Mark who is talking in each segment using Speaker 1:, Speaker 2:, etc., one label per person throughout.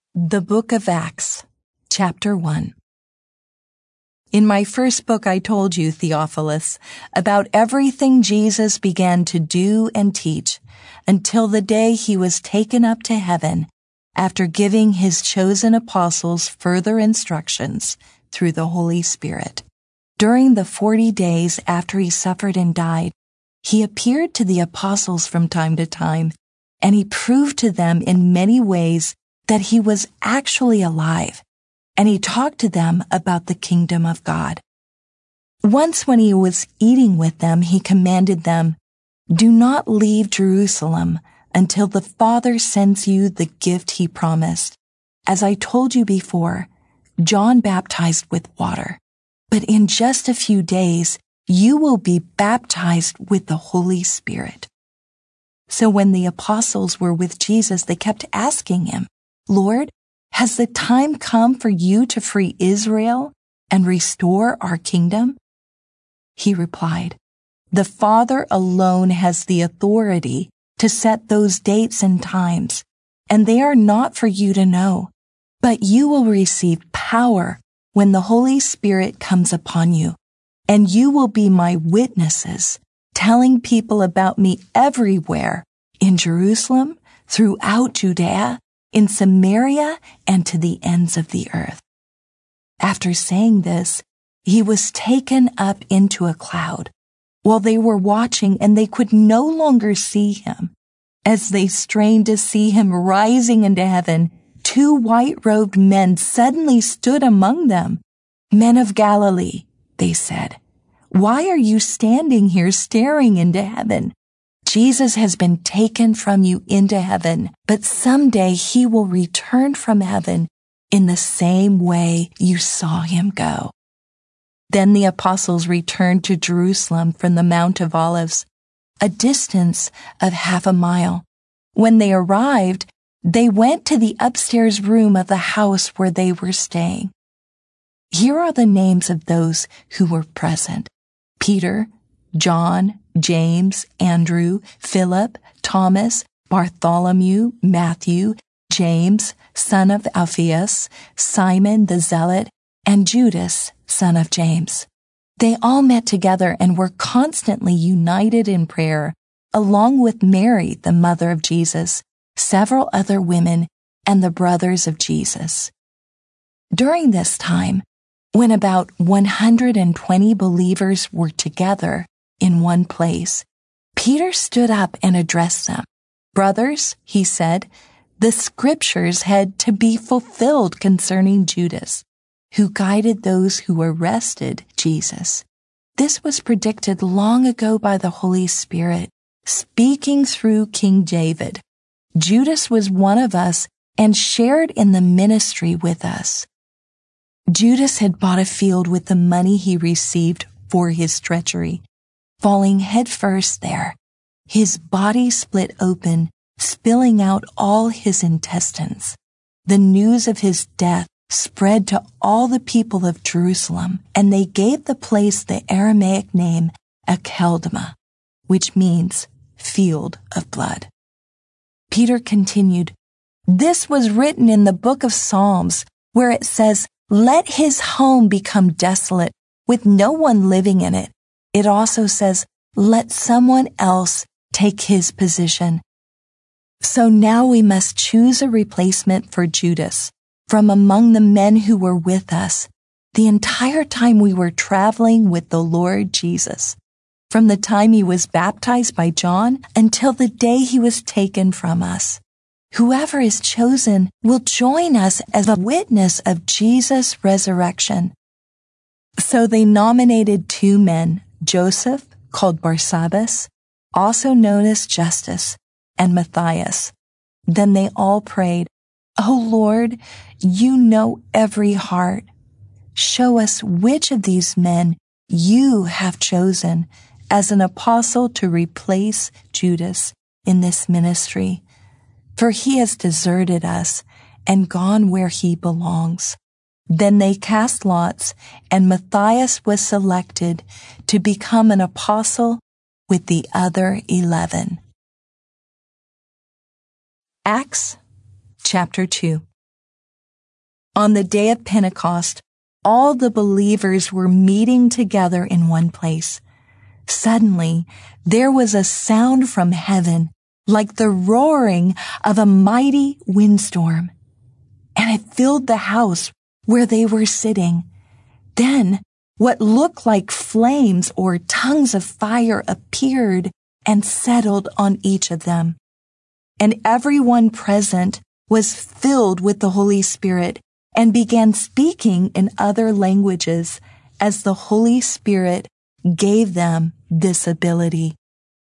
Speaker 1: The Book of Acts, Chapter 1. In my first book I told you, Theophilus, about everything Jesus began to do and teach until the day he was taken up to heaven after giving his chosen apostles further instructions through the Holy Spirit. During the 40 days after he suffered and died, he appeared to the apostles from time to time, and he proved to them in many ways that he was actually alive, and he talked to them about the kingdom of God. Once when he was eating with them, he commanded them, "Do not leave Jerusalem until the Father sends you the gift he promised. As I told you before, John baptized with water, but in just a few days you will be baptized with the Holy Spirit." So when the apostles were with Jesus, they kept asking him, "Lord, has the time come for you to free Israel and restore our kingdom?" He replied, "The Father alone has the authority to set those dates and times, and they are not for you to know. But you will receive power when the Holy Spirit comes upon you, and you will be my witnesses, telling people about me everywhere, in Jerusalem, throughout Judea, in Samaria, and to the ends of the earth." After saying this, he was taken up into a cloud, while they were watching, and they could no longer see him. As they strained to see him rising into heaven, 2 white-robed men suddenly stood among them. "Men of Galilee," they said, "why are you standing here staring into heaven? Jesus has been taken from you into heaven, but someday he will return from heaven in the same way you saw him go." Then the apostles returned to Jerusalem from the Mount of Olives, a distance of half a mile. When they arrived, they went to the upstairs room of the house where they were staying. Here are the names of those who were present: Peter, John, James, Andrew, Philip, Thomas, Bartholomew, Matthew, James, son of Alphaeus, Simon the Zealot, and Judas, son of James. They all met together and were constantly united in prayer, along with Mary, the mother of Jesus, several other women, and the brothers of Jesus. During this time, when about 120 believers were together in one place, Peter stood up and addressed them. "Brothers," he said, "the scriptures had to be fulfilled concerning Judas, who guided those who arrested Jesus. This was predicted long ago by the Holy Spirit, speaking through King David. Judas was one of us and shared in the ministry with us." Judas had bought a field with the money he received for his treachery. Falling headfirst there, his body split open, spilling out all his intestines. The news of his death spread to all the people of Jerusalem, and they gave the place the Aramaic name Akeldama, which means field of blood. Peter continued, "This was written in the book of Psalms, where it says, 'Let his home become desolate, with no one living in it.' It also says, 'Let someone else take his position.' So now we must choose a replacement for Judas from among the men who were with us the entire time we were traveling with the Lord Jesus, from the time he was baptized by John until the day he was taken from us. Whoever is chosen will join us as a witness of Jesus' resurrection." So they nominated 2 men, Joseph, called Barsabbas, also known as Justus, and Matthias. Then they all prayed, "O Lord, you know every heart. Show us which of these men you have chosen as an apostle to replace Judas in this ministry, for he has deserted us and gone where he belongs." Then they cast lots, and Matthias was selected to become an apostle with the other 11. Acts chapter 2. On the day of Pentecost, all the believers were meeting together in one place. Suddenly, there was a sound from heaven like the roaring of a mighty windstorm, and it filled the house where they were sitting. Then, what looked like flames or tongues of fire appeared and settled on each of them. And everyone present was filled with the Holy Spirit and began speaking in other languages as the Holy Spirit gave them this ability.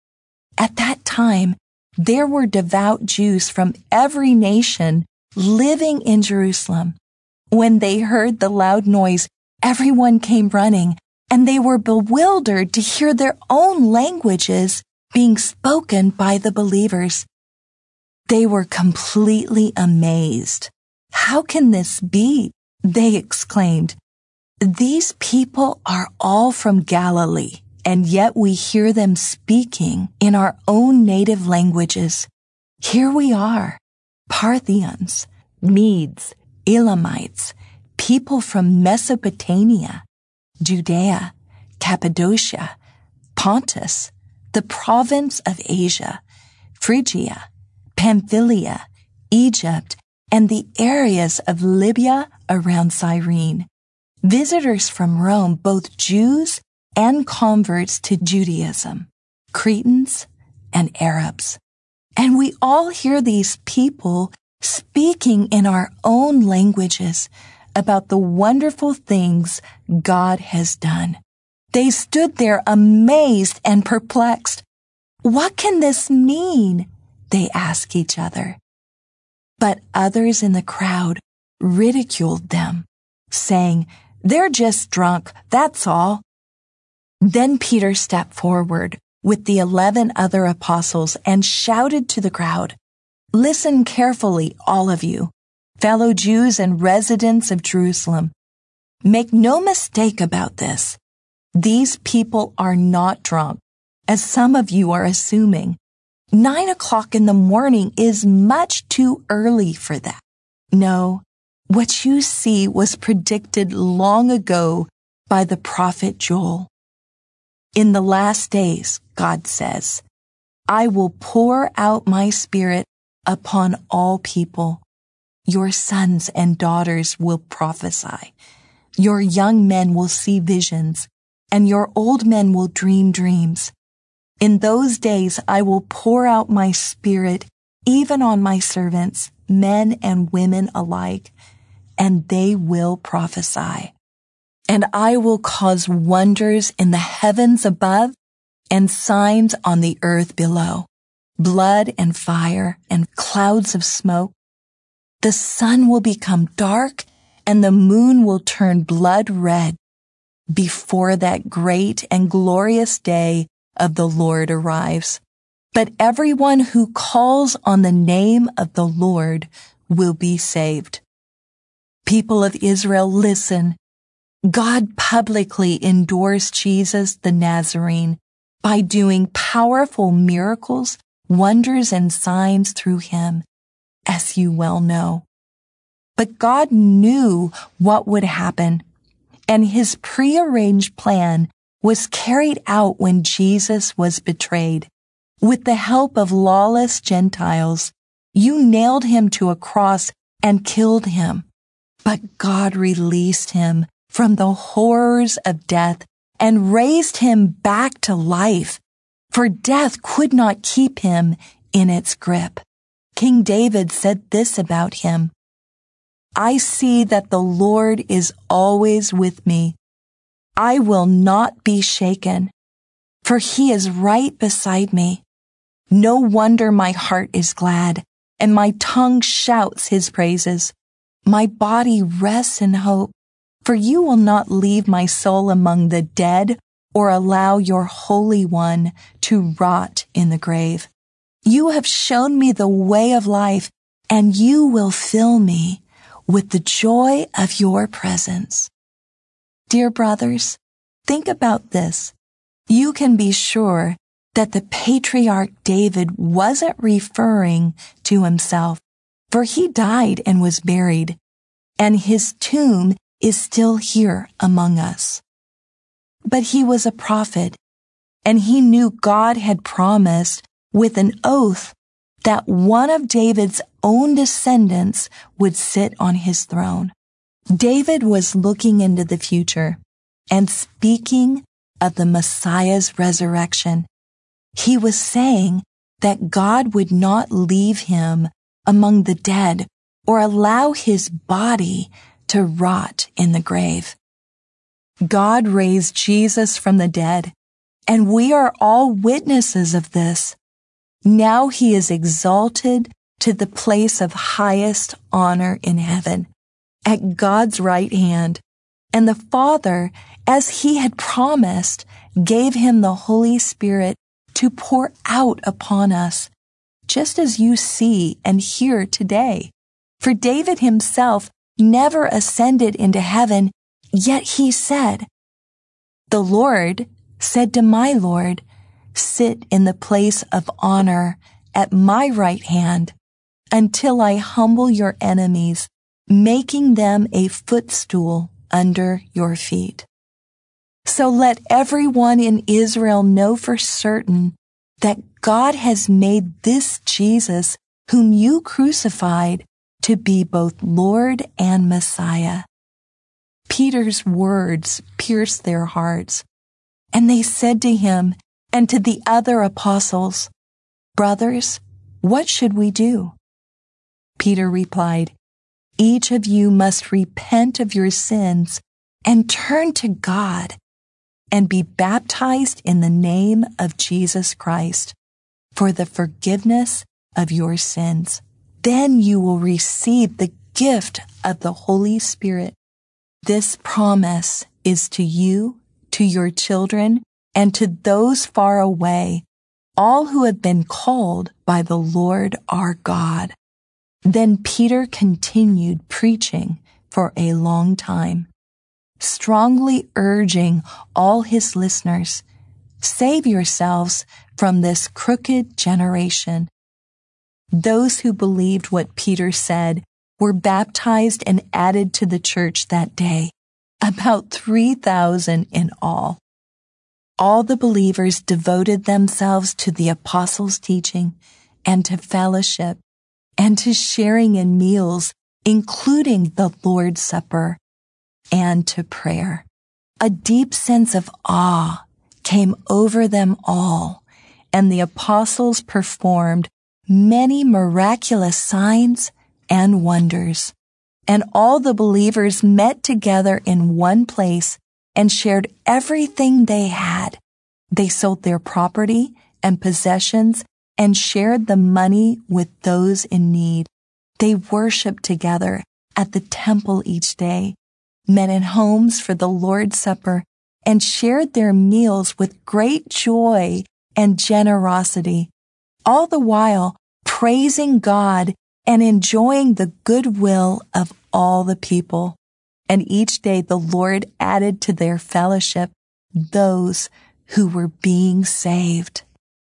Speaker 1: At that time, there were devout Jews from every nation living in Jerusalem. When they heard the loud noise, everyone came running, and they were bewildered to hear their own languages being spoken by the believers. They were completely amazed. "How can this be?" they exclaimed. "These people are all from Galilee, and yet we hear them speaking in our own native languages. Here we are, Parthians, Medes, Elamites, people from Mesopotamia, Judea, Cappadocia, Pontus, the province of Asia, Phrygia, Pamphylia, Egypt, and the areas of Libya around Cyrene. Visitors from Rome, both Jews and converts to Judaism, Cretans and Arabs. And we all hear these people speaking in our own languages about the wonderful things God has done." They stood there amazed and perplexed. "What can this mean?" they asked each other. But others in the crowd ridiculed them, saying, "They're just drunk, that's all." Then Peter stepped forward with the 11 other apostles and shouted to the crowd, "Listen carefully, all of you, fellow Jews and residents of Jerusalem. Make no mistake about this. These people are not drunk, as some of you are assuming. 9 o'clock in the morning is much too early for that. No, what you see was predicted long ago by the prophet Joel. In the last days, God says, I will pour out my Spirit upon all people. Your sons and daughters will prophesy. Your young men will see visions, and your old men will dream dreams. In those days I will pour out my Spirit even on my servants, men and women alike, and they will prophesy. And I will cause wonders in the heavens above and signs on the earth below, blood and fire and clouds of smoke. The sun will become dark and the moon will turn blood red before that great and glorious day of the Lord arrives. But everyone who calls on the name of the Lord will be saved. People of Israel, listen. God publicly endorsed Jesus the Nazarene by doing powerful miracles, wonders, and signs through him, as you well know. But God knew what would happen, and his prearranged plan was carried out when Jesus was betrayed. With the help of lawless Gentiles, you nailed him to a cross and killed him. But God released him from the horrors of death and raised him back to life, for death could not keep him in its grip. King David said this about him, I see that the Lord is always with me. I will not be shaken, for he is right beside me. No wonder my heart is glad, and my tongue shouts his praises. My body rests in hope, for you will not leave my soul among the dead or allow your Holy One to rot in the grave. You have shown me the way of life, and you will fill me with the joy of your presence. Dear brothers, think about this. You can be sure that the patriarch David wasn't referring to himself, for he died and was buried. and his tomb is still here among us. But he was a prophet, and he knew God had promised with an oath that one of David's own descendants would sit on his throne. David was looking into the future and speaking of the Messiah's resurrection. He was saying that God would not leave him among the dead or allow his body to rot in the grave. God raised Jesus from the dead, and we are all witnesses of this. Now he is exalted to the place of highest honor in heaven, at God's right hand, and the Father, as he had promised, gave him the Holy Spirit to pour out upon us, just as you see and hear today. For David himself never ascended into heaven, yet he said, "The Lord said to my Lord, sit in the place of honor at my right hand until I humble your enemies, making them a footstool under your feet." So let everyone in Israel know for certain that God has made this Jesus, whom you crucified, to be both Lord and Messiah. Peter's words pierced their hearts, and they said to him and to the other apostles, "Brothers, what should we do?" Peter replied, "Each of you must repent of your sins and turn to God and be baptized in the name of Jesus Christ for the forgiveness of your sins. Then you will receive the gift of the Holy Spirit. This promise is to you, to your children, and to those far away, all who have been called by the Lord our God." Then Peter continued preaching for a long time, strongly urging all his listeners, "Save yourselves from this crooked generation." Those who believed what Peter said were baptized and added to the church that day, about 3,000 in all. All the believers devoted themselves to the apostles' teaching and to fellowship and to sharing in meals, including the Lord's Supper, and to prayer. A deep sense of awe came over them all, and the apostles performed many miraculous signs and wonders. And all the believers met together in one place and shared everything they had. They sold their property and possessions and shared the money with those in need. They worshiped together at the temple each day, met in homes for the Lord's Supper, and shared their meals with great joy and generosity, all the while praising God and enjoying the goodwill of all the people. And each day the Lord added to their fellowship those who were being saved.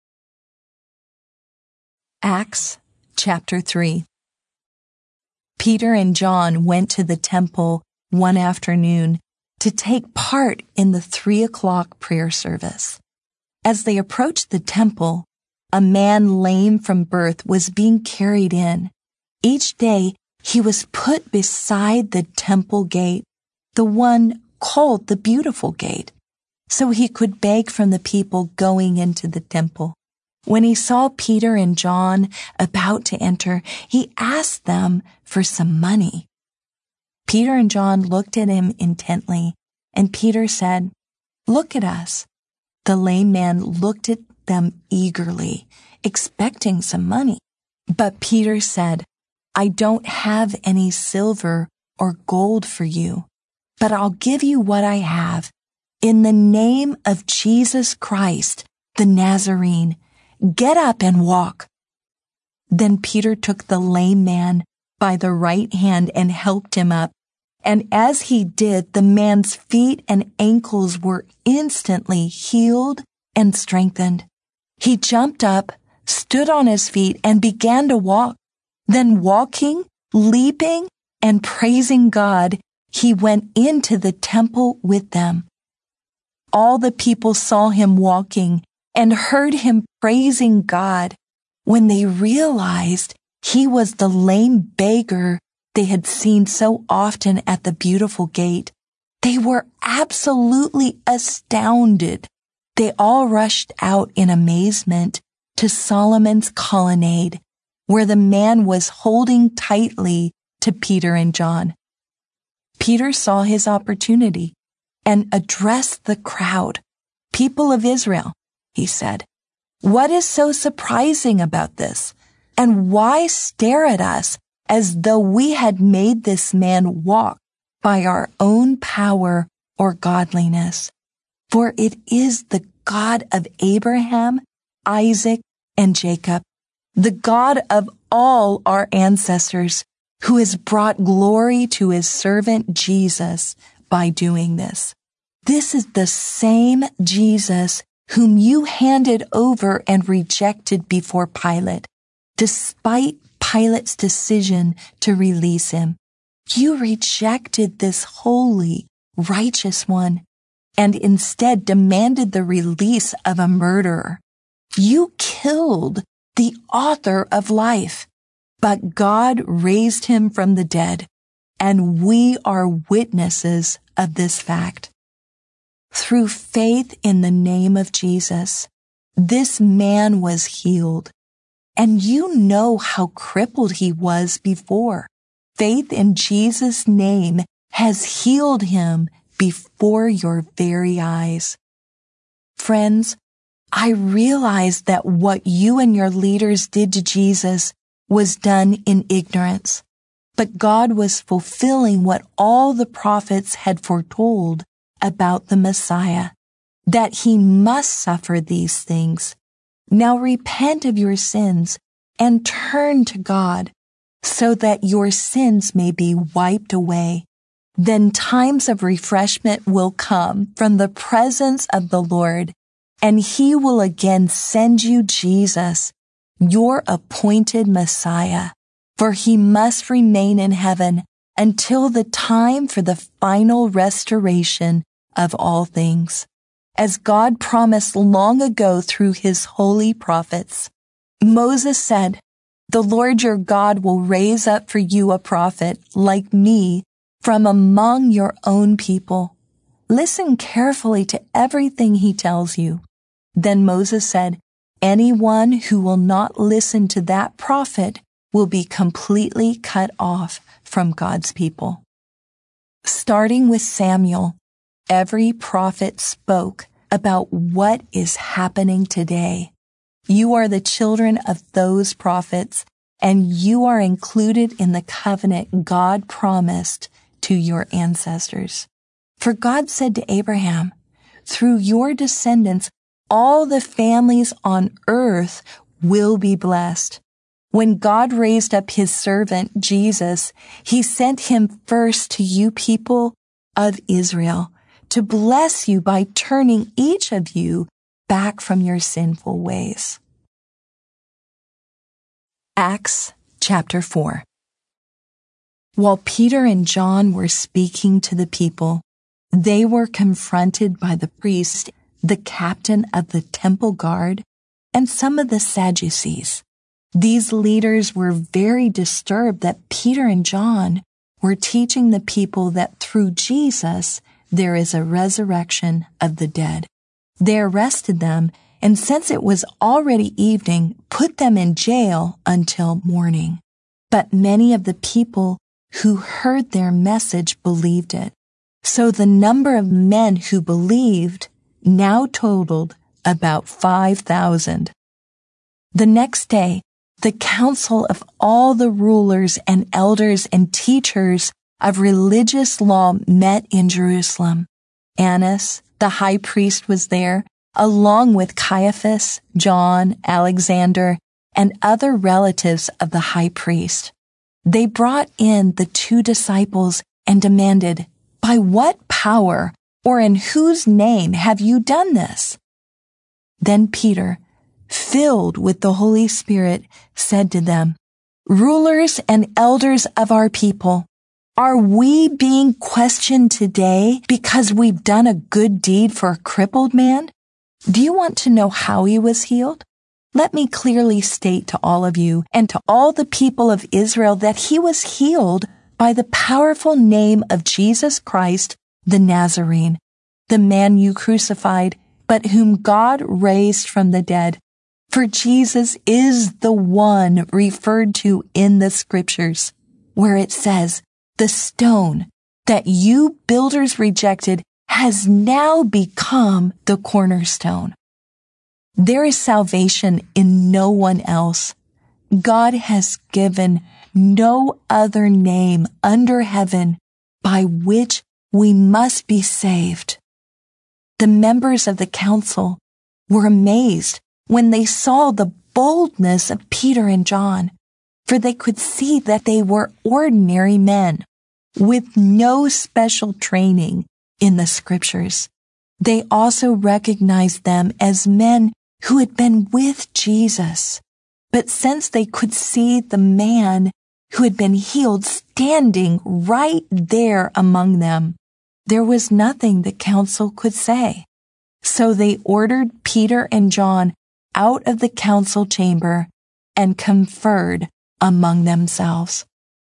Speaker 1: Acts chapter 3. Peter and John went to the temple one afternoon to take part in the 3:00 prayer service. As they approached the temple, a man lame from birth was being carried in. Each day he was put beside the temple gate, the one called the Beautiful Gate, so he could beg from the people going into the temple. When he saw Peter and John about to enter, he asked them for some money. Peter and John looked at him intently, and Peter said, "Look at us." The lame man looked at them eagerly, expecting some money. But Peter said, "I don't have any silver or gold for you, but I'll give you what I have. In the name of Jesus Christ, the Nazarene, get up and walk." Then Peter took the lame man by the right hand and helped him up. And as he did, the man's feet and ankles were instantly healed and strengthened. He jumped up, stood on his feet, and began to walk. Then walking, leaping, and praising God, he went into the temple with them. All the people saw him walking and heard him praising God. When they realized he was the lame beggar they had seen so often at the beautiful gate, they were absolutely astounded. They all rushed out in amazement to Solomon's colonnade, where the man was holding tightly to Peter and John. Peter saw his opportunity and addressed the crowd. "People of Israel," he said, "what is so surprising about this? And why stare at us as though we had made this man walk by our own power or godliness? For it is the God of Abraham, Isaac, and Jacob, the God of all our ancestors, who has brought glory to his servant Jesus by doing this. This is the same Jesus whom you handed over and rejected before Pilate, despite Pilate's decision to release him. You rejected this holy, righteous one, and instead demanded the release of a murderer. You killed the author of life, but God raised him from the dead, and we are witnesses of this fact. Through faith in the name of Jesus, this man was healed. And you know how crippled he was before. Faith in Jesus' name has healed him before your very eyes. Friends, I realize that what you and your leaders did to Jesus was done in ignorance, but God was fulfilling what all the prophets had foretold about the Messiah, that he must suffer these things. Now repent of your sins and turn to God so that your sins may be wiped away. Then times of refreshment will come from the presence of the Lord, and he will again send you Jesus, your appointed Messiah, for he must remain in heaven until the time for the final restoration of all things, as God promised long ago through his holy prophets. Moses said, "The Lord your God will raise up for you a prophet like me from among your own people. Listen carefully to everything he tells you." Then Moses said, "Anyone who will not listen to that prophet will be completely cut off from God's people." Starting with Samuel, every prophet spoke about what is happening today. You are the children of those prophets, and you are included in the covenant God promised to your ancestors. For God said to Abraham, "Through your descendants, all the families on earth will be blessed." When God raised up his servant, Jesus, he sent him first to you people of Israel to bless you by turning each of you back from your sinful ways. Acts chapter 4. While Peter and John were speaking to the people, they were confronted by the priest, the captain of the temple guard, and some of the Sadducees. These leaders were very disturbed that Peter and John were teaching the people that through Jesus there is a resurrection of the dead. They arrested them, and since it was already evening, put them in jail until morning. But many of the people who heard their message believed it. So the number of men who believed now totaled about 5,000. The next day, the council of all the rulers and elders and teachers of religious law met in Jerusalem. Annas, the high priest, was there, along with Caiaphas, John, Alexander, and other relatives of the high priest. They brought in the 2 disciples and demanded, "By what power or in whose name have you done this?" Then Peter, filled with the Holy Spirit, said to them, "Rulers and elders of our people, Are we being questioned today because we've done a good deed for a crippled man? Do you want to know how he was healed? Let me clearly state to all of you and to all the people of Israel that he was healed by the powerful name of Jesus Christ, the Nazarene, the man you crucified, but whom God raised from the dead. For Jesus is the one referred to in the scriptures, where it says, "The stone that you builders rejected has now become the cornerstone." There is salvation in no one else. God has given no other name under heaven by which we must be saved. The members of the council were amazed when they saw the boldness of Peter and John, for they could see that they were ordinary men with no special training in the scriptures. They also recognized them as men who had been with Jesus. But since they could see the man who had been healed standing right there among them, there was nothing the council could say. So they ordered Peter and John out of the council chamber and conferred among themselves.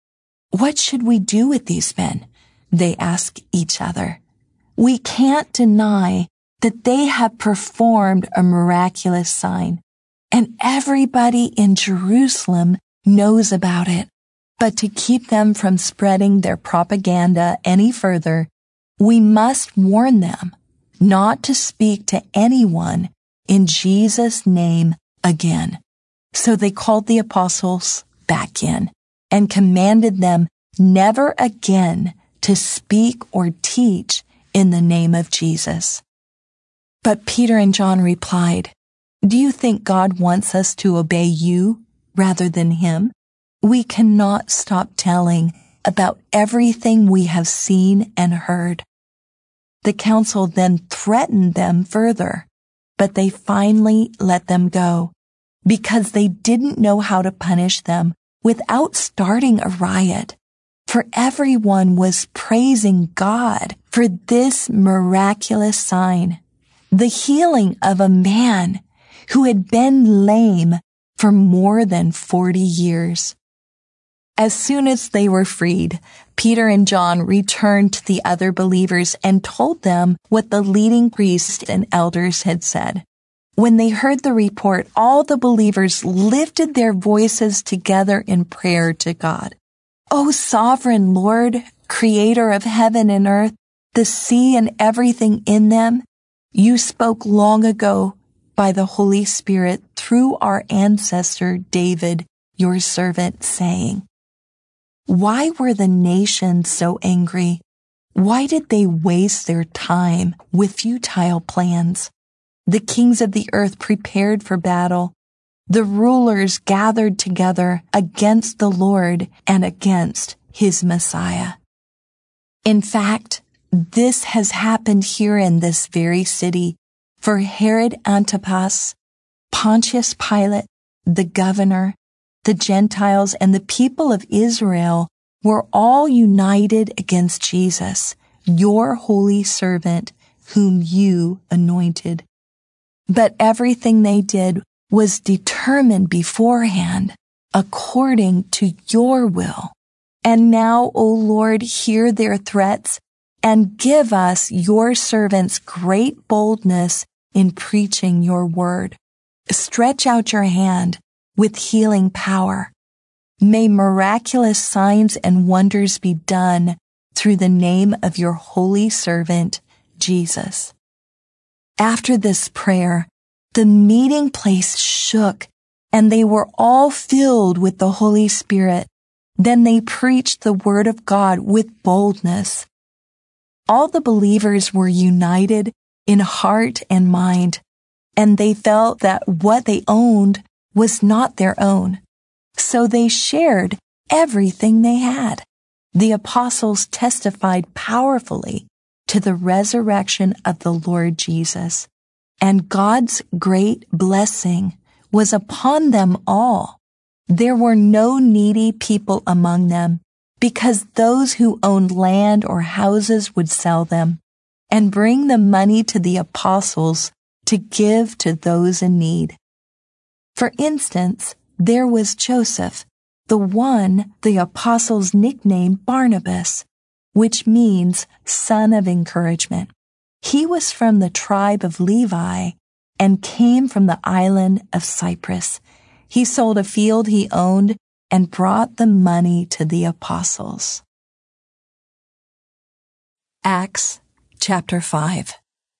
Speaker 1: "What should we do with these men?" they asked each other. "We can't deny that they have performed a miraculous sign, and everybody in Jerusalem knows about it. But to keep them from spreading their propaganda any further, we must warn them not to speak to anyone in Jesus' name again." So they called the apostles back in and commanded them never again to speak or teach in the name of Jesus. But Peter and John replied, "Do you think God wants us to obey you rather than him? We cannot stop telling about everything we have seen and heard." The council then threatened them further, but they finally let them go because they didn't know how to punish them without starting a riot. For everyone was praising God for this miraculous sign, the healing of a man who had been lame for more than 40 years. As soon as they were freed, Peter and John returned to the other believers and told them what the leading priests and elders had said. When they heard the report, all the believers lifted their voices together in prayer to God. "O sovereign Lord, creator of heaven and earth, the sea and everything in them, you spoke long ago by the Holy Spirit through our ancestor David, your servant, saying." Why were the nations so angry? Why did they waste their time with futile plans? The kings of the earth prepared for battle. The rulers gathered together against the Lord and against his Messiah. In fact, this has happened here in this very city, for Herod Antipas, Pontius Pilate, the governor, the Gentiles, and the people of Israel were all united against Jesus, your holy servant, whom you anointed. But everything they did was determined beforehand according to your will. And now, O Lord, hear their threats and give us, your servants, great boldness in preaching your word. Stretch out your hand with healing power. May miraculous signs and wonders be done through the name of your holy servant, Jesus. After this prayer, the meeting place shook and they were all filled with the Holy Spirit. Then they preached the word of God with boldness. All the believers were united in heart and mind, and they felt that what they owned was not their own. So they shared everything they had. The apostles testified powerfully to the resurrection of the Lord Jesus, and God's great blessing was upon them all. There were no needy people among them, because those who owned land or houses would sell them and bring the money to the apostles to give to those in need. For instance, there was Joseph, the one the apostles nicknamed Barnabas, which means son of encouragement. He was from the tribe of Levi and came from the island of Cyprus. He sold a field he owned and brought the money to the apostles. Acts chapter 5.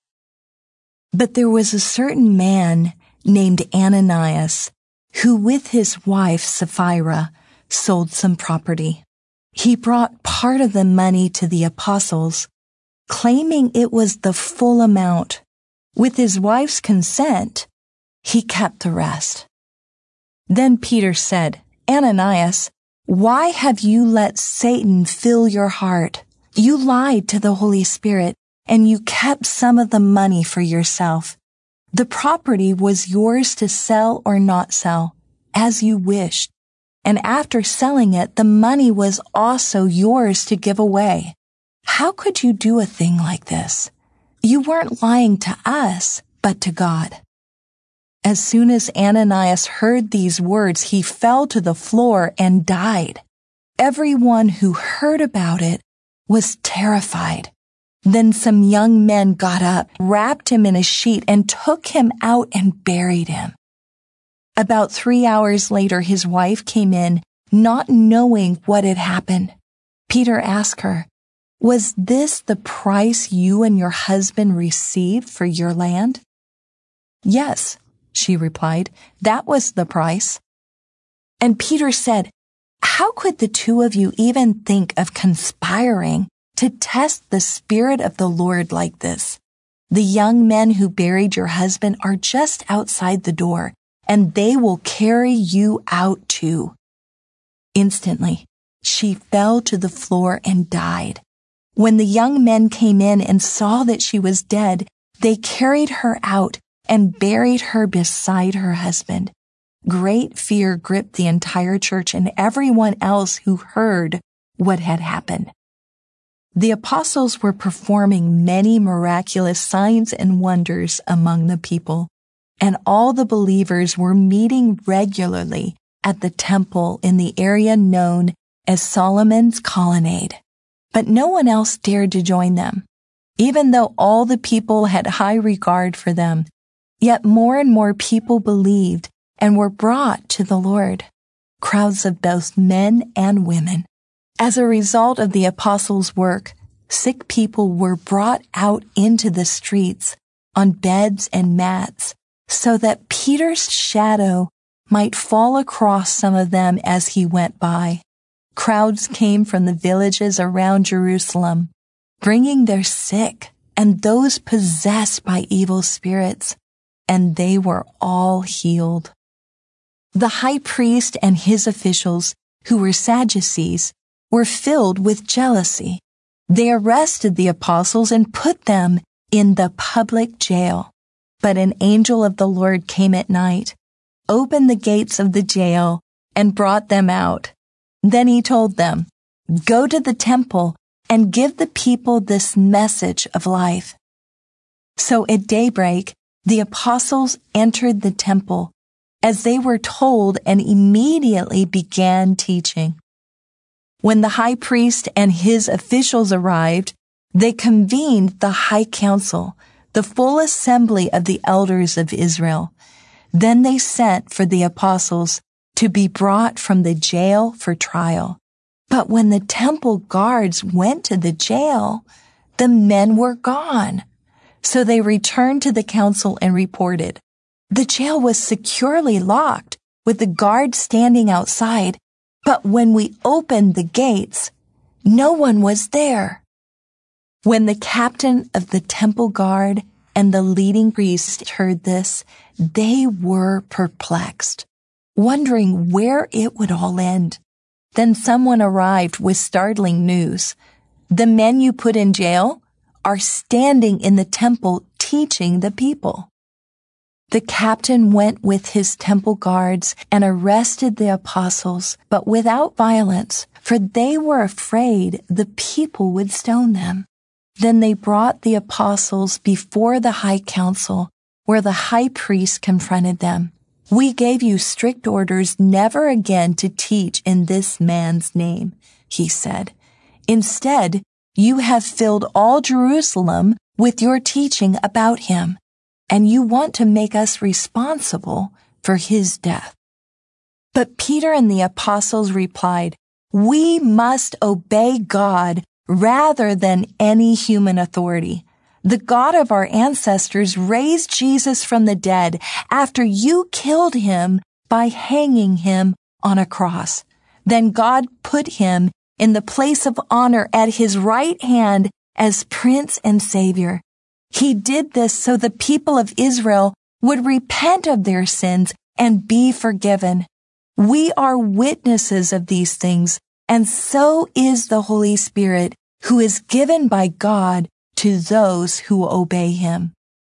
Speaker 1: But there was a certain man named Ananias who with his wife Sapphira sold some property. He brought part of the money to the apostles, claiming it was the full amount. With his wife's consent, he kept the rest. Then Peter said, Ananias, why have you let Satan fill your heart? You lied to the Holy Spirit, and you kept some of the money for yourself. The property was yours to sell or not sell, as you wished. And after selling it, the money was also yours to give away. How could you do a thing like this? You weren't lying to us, but to God. As soon as Ananias heard these words, he fell to the floor and died. Everyone who heard about it was terrified. Then some young men got up, wrapped him in a sheet, and took him out and buried him. About 3 hours later, his wife came in, not knowing what had happened. Peter asked her, Was this the price you and your husband received for your land? Yes, she replied, that was the price. And Peter said, How could the two of you even think of conspiring to test the Spirit of the Lord like this? The young men who buried your husband are just outside the door, and they will carry you out too. Instantly, she fell to the floor and died. When the young men came in and saw that she was dead, they carried her out and buried her beside her husband. Great fear gripped the entire church and everyone else who heard what had happened. The apostles were performing many miraculous signs and wonders among the people, and all the believers were meeting regularly at the temple in the area known as Solomon's Colonnade. But no one else dared to join them, even though all the people had high regard for them. Yet more and more people believed and were brought to the Lord, crowds of both men and women. As a result of the apostles' work, sick people were brought out into the streets on beds and mats so that Peter's shadow might fall across some of them as he went by. Crowds came from the villages around Jerusalem, bringing their sick and those possessed by evil spirits, and they were all healed. The high priest and his officials, who were Sadducees, were filled with jealousy. They arrested the apostles and put them in the public jail. But an angel of the Lord came at night, opened the gates of the jail, and brought them out. Then he told them, Go to the temple and give the people this message of life. So at daybreak, the apostles entered the temple as they were told and immediately began teaching. When the high priest and his officials arrived, they convened the high council, the full assembly of the elders of Israel. Then they sent for the apostles to be brought from the jail for trial. But when the temple guards went to the jail, the men were gone. So they returned to the council and reported, The jail was securely locked, with the guards standing outside, but when we opened the gates, no one was there. When the captain of the temple guard and the leading priest heard this, they were perplexed, wondering where it would all end. Then someone arrived with startling news. The men you put in jail are standing in the temple teaching the people. The captain went with his temple guards and arrested the apostles, but without violence, for they were afraid the people would stone them. Then they brought the apostles before the high council, where the high priest confronted them. "We gave you strict orders never again to teach in this man's name," he said. "Instead, you have filled all Jerusalem with your teaching about him, and you want to make us responsible for his death." But Peter and the apostles replied, "We must obey God rather than any human authority. The God of our ancestors raised Jesus from the dead after you killed him by hanging him on a cross. Then God put him in the place of honor at his right hand as Prince and Savior. He did this so the people of Israel would repent of their sins and be forgiven. We are witnesses of these things, and so is the Holy Spirit, who is given by God to those who obey him."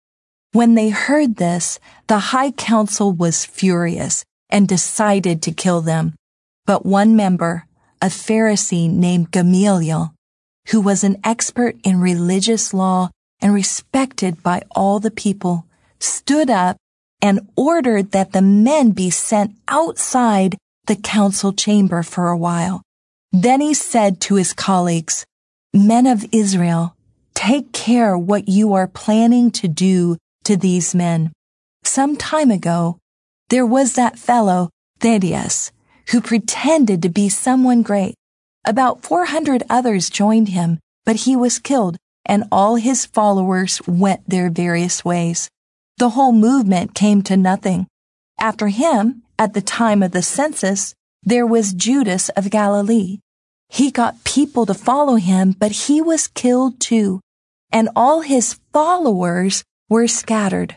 Speaker 1: When they heard this, the high council was furious and decided to kill them. But one member, a Pharisee named Gamaliel, who was an expert in religious law and respected by all the people, stood up and ordered that the men be sent outside the council chamber for a while. Then he said to his colleagues, "Men of Israel, take care what you are planning to do to these men. Some time ago, there was that fellow, Thaddeus, who pretended to be someone great. About 400 others joined him, but he was killed, and all his followers went their various ways. The whole movement came to nothing. After him, at the time of the census, there was Judas of Galilee. He got people to follow him, but he was killed too, and all his followers were scattered.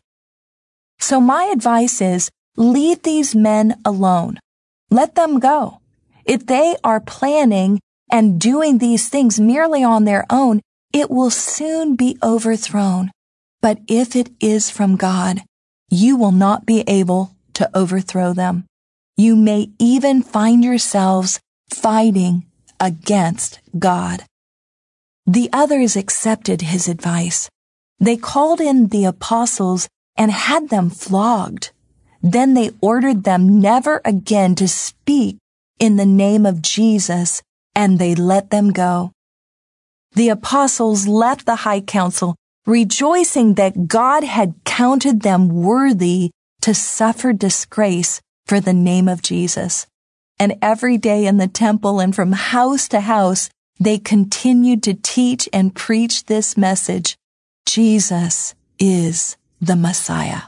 Speaker 1: So my advice is, leave these men alone. Let them go. If they are planning and doing these things merely on their own, it will soon be overthrown. But if it is from God, you will not be able to overthrow them. You may even find yourselves fighting against God." The others accepted his advice. They called in the apostles and had them flogged. Then they ordered them never again to speak in the name of Jesus, and they let them go. The apostles left the high council, rejoicing that God had counted them worthy to suffer disgrace for the name of Jesus. And every day in the temple and from house to house, they continued to teach and preach this message: Jesus is the Messiah.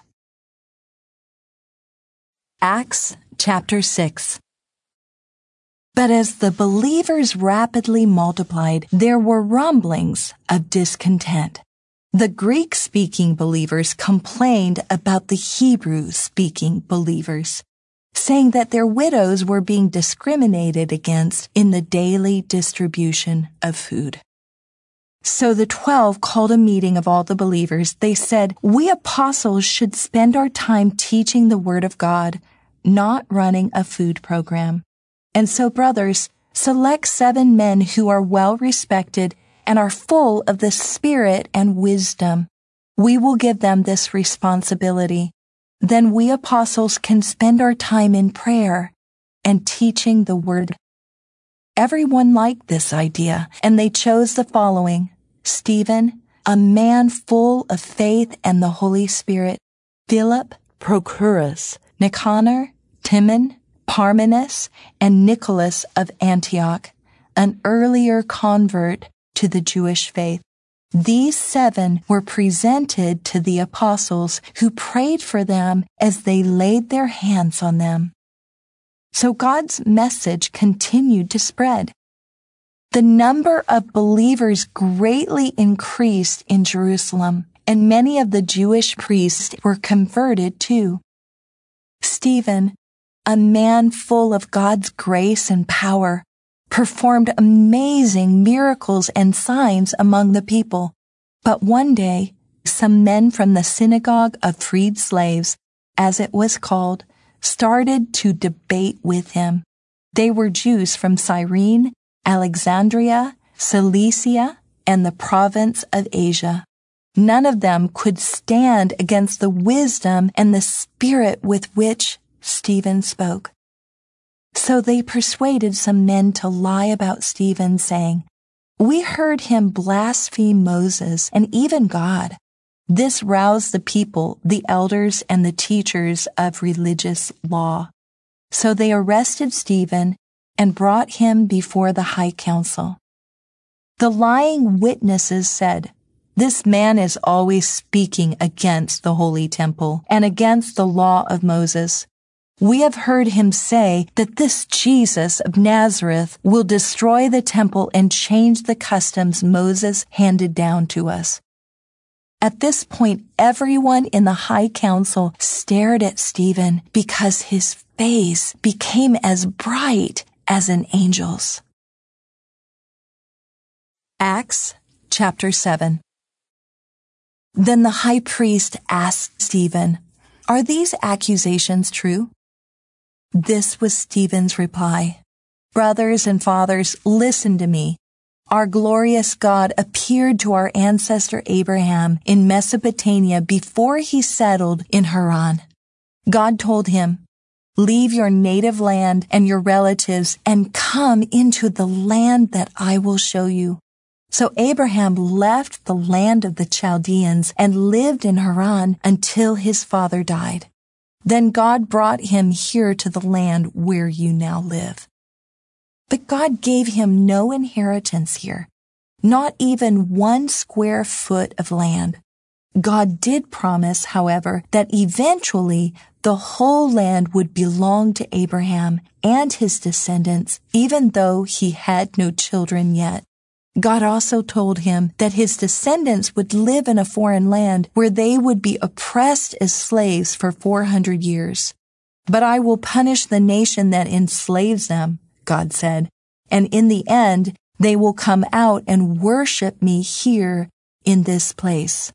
Speaker 1: Acts chapter 6. But as the believers rapidly multiplied, there were rumblings of discontent. The Greek-speaking believers complained about the Hebrew-speaking believers, saying that their widows were being discriminated against in the daily distribution of food. So the 12 called a meeting of all the believers. They said, "We apostles should spend our time teaching the Word of God, not running a food program. And so, brothers, select 7 men who are well respected and are full of the Spirit and wisdom. We will give them this responsibility. Then we apostles can spend our time in prayer and teaching the Word." Everyone liked this idea, and they chose the following: Stephen, a man full of faith and the Holy Spirit; Philip, Prochorus, Nicanor, Timon, Parmenas, and Nicholas of Antioch, an earlier convert to the Jewish faith. These 7 were presented to the apostles, who prayed for them as they laid their hands on them. So God's message continued to spread. The number of believers greatly increased in Jerusalem, and many of the Jewish priests were converted too. Stephen, a man full of God's grace and power, performed amazing miracles and signs among the people. But one day, some men from the synagogue of freed slaves, as it was called, started to debate with him. They were Jews from Cyrene, Alexandria, Cilicia, and the province of Asia. None of them could stand against the wisdom and the spirit with which Stephen spoke. So they persuaded some men to lie about Stephen, saying, "We heard him blaspheme Moses and even God." This roused the people, the elders, and the teachers of religious law. So they arrested Stephen and brought him before the high council. The lying witnesses said, "This man is always speaking against the holy temple and against the law of Moses. We have heard him say that this Jesus of Nazareth will destroy the temple and change the customs Moses handed down to us." At this point, everyone in the high council stared at Stephen because his face became as bright as an angel's. Acts chapter 7. Then the high priest asked Stephen, "Are these accusations true?" This was Stephen's reply, "Brothers and fathers, listen to me. Our glorious God appeared to our ancestor Abraham in Mesopotamia before he settled in Haran. God told him, 'Leave your native land and your relatives and come into the land that I will show you.' So Abraham left the land of the Chaldeans and lived in Haran until his father died. Then God brought him here to the land where you now live. But God gave him no inheritance here, not even 1 square foot of land. God did promise, however, that eventually the whole land would belong to Abraham and his descendants, even though he had no children yet. God also told him that his descendants would live in a foreign land where they would be oppressed as slaves for 400 years. But I will punish the nation that enslaves them, God said, and in the end, they will come out and worship me here in this place.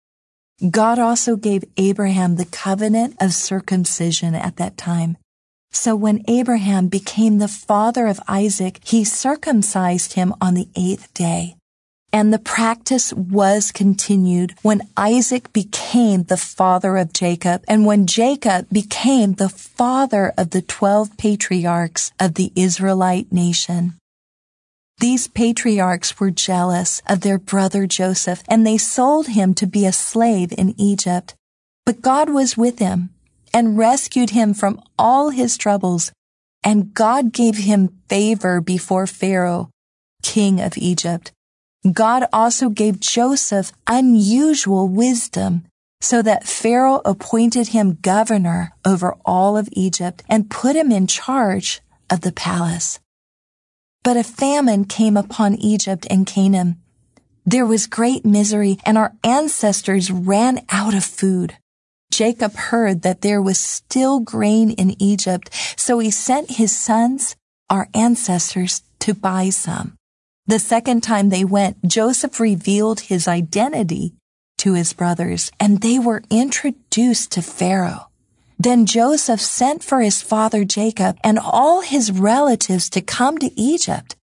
Speaker 1: God also gave Abraham the covenant of circumcision at that time. So when Abraham became the father of Isaac, he circumcised him on the 8th day. And the practice was continued when Isaac became the father of Jacob, and when Jacob became the father of the 12 patriarchs of the Israelite nation. These patriarchs were jealous of their brother Joseph, and they sold him to be a slave in Egypt. But God was with him and rescued him from all his troubles, and God gave him favor before Pharaoh, king of Egypt. God also gave Joseph unusual wisdom, so that Pharaoh appointed him governor over all of Egypt and put him in charge of the palace. But a famine came upon Egypt and Canaan. There was great misery, and our ancestors ran out of food. Jacob heard that there was still grain in Egypt, so he sent his sons, our ancestors, to buy some. The second time they went, Joseph revealed his identity to his brothers, and they were introduced to Pharaoh. Then Joseph sent for his father Jacob and all his relatives to come to Egypt,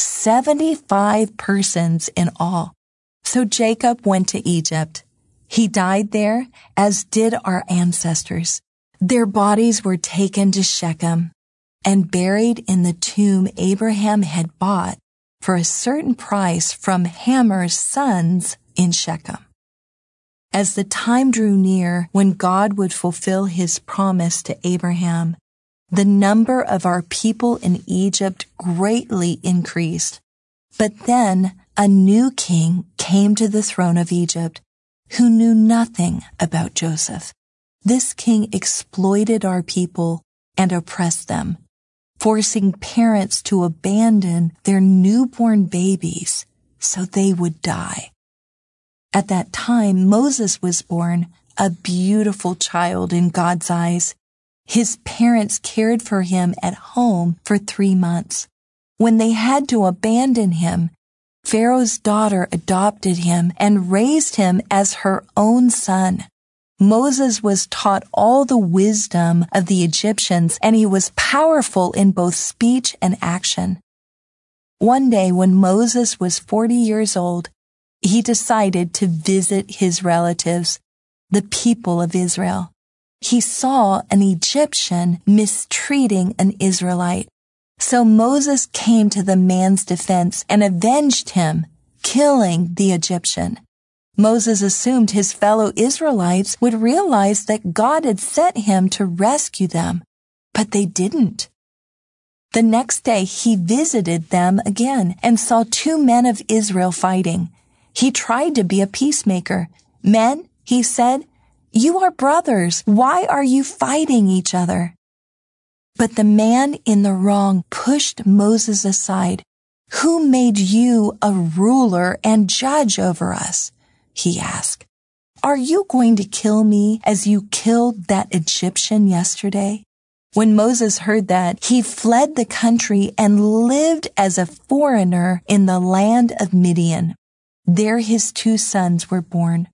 Speaker 1: 75 persons in all. So Jacob went to Egypt. He died there, as did our ancestors. Their bodies were taken to Shechem and buried in the tomb Abraham had bought for a certain price from Hamor's sons in Shechem. As the time drew near when God would fulfill his promise to Abraham, the number of our people in Egypt greatly increased. But then a new king came to the throne of Egypt, who knew nothing about Joseph. This king exploited our people and oppressed them, forcing parents to abandon their newborn babies so they would die. At that time, Moses was born, a beautiful child in God's eyes. His parents cared for him at home for 3 months. When they had to abandon him, Pharaoh's daughter adopted him and raised him as her own son. Moses was taught all the wisdom of the Egyptians, and he was powerful in both speech and action. One day when Moses was 40 years old, he decided to visit his relatives, the people of Israel. He saw an Egyptian mistreating an Israelite. So Moses came to the man's defense and avenged him, killing the Egyptian. Moses assumed his fellow Israelites would realize that God had sent him to rescue them, but they didn't. The next day he visited them again and saw 2 men of Israel fighting. He tried to be a peacemaker. "Men," he said, "you are brothers. Why are you fighting each other?" But the man in the wrong pushed Moses aside. "Who made you a ruler and judge over us?" he asked. "Are you going to kill me as you killed that Egyptian yesterday?" When Moses heard that, he fled the country and lived as a foreigner in the land of Midian. There his 2 sons were born.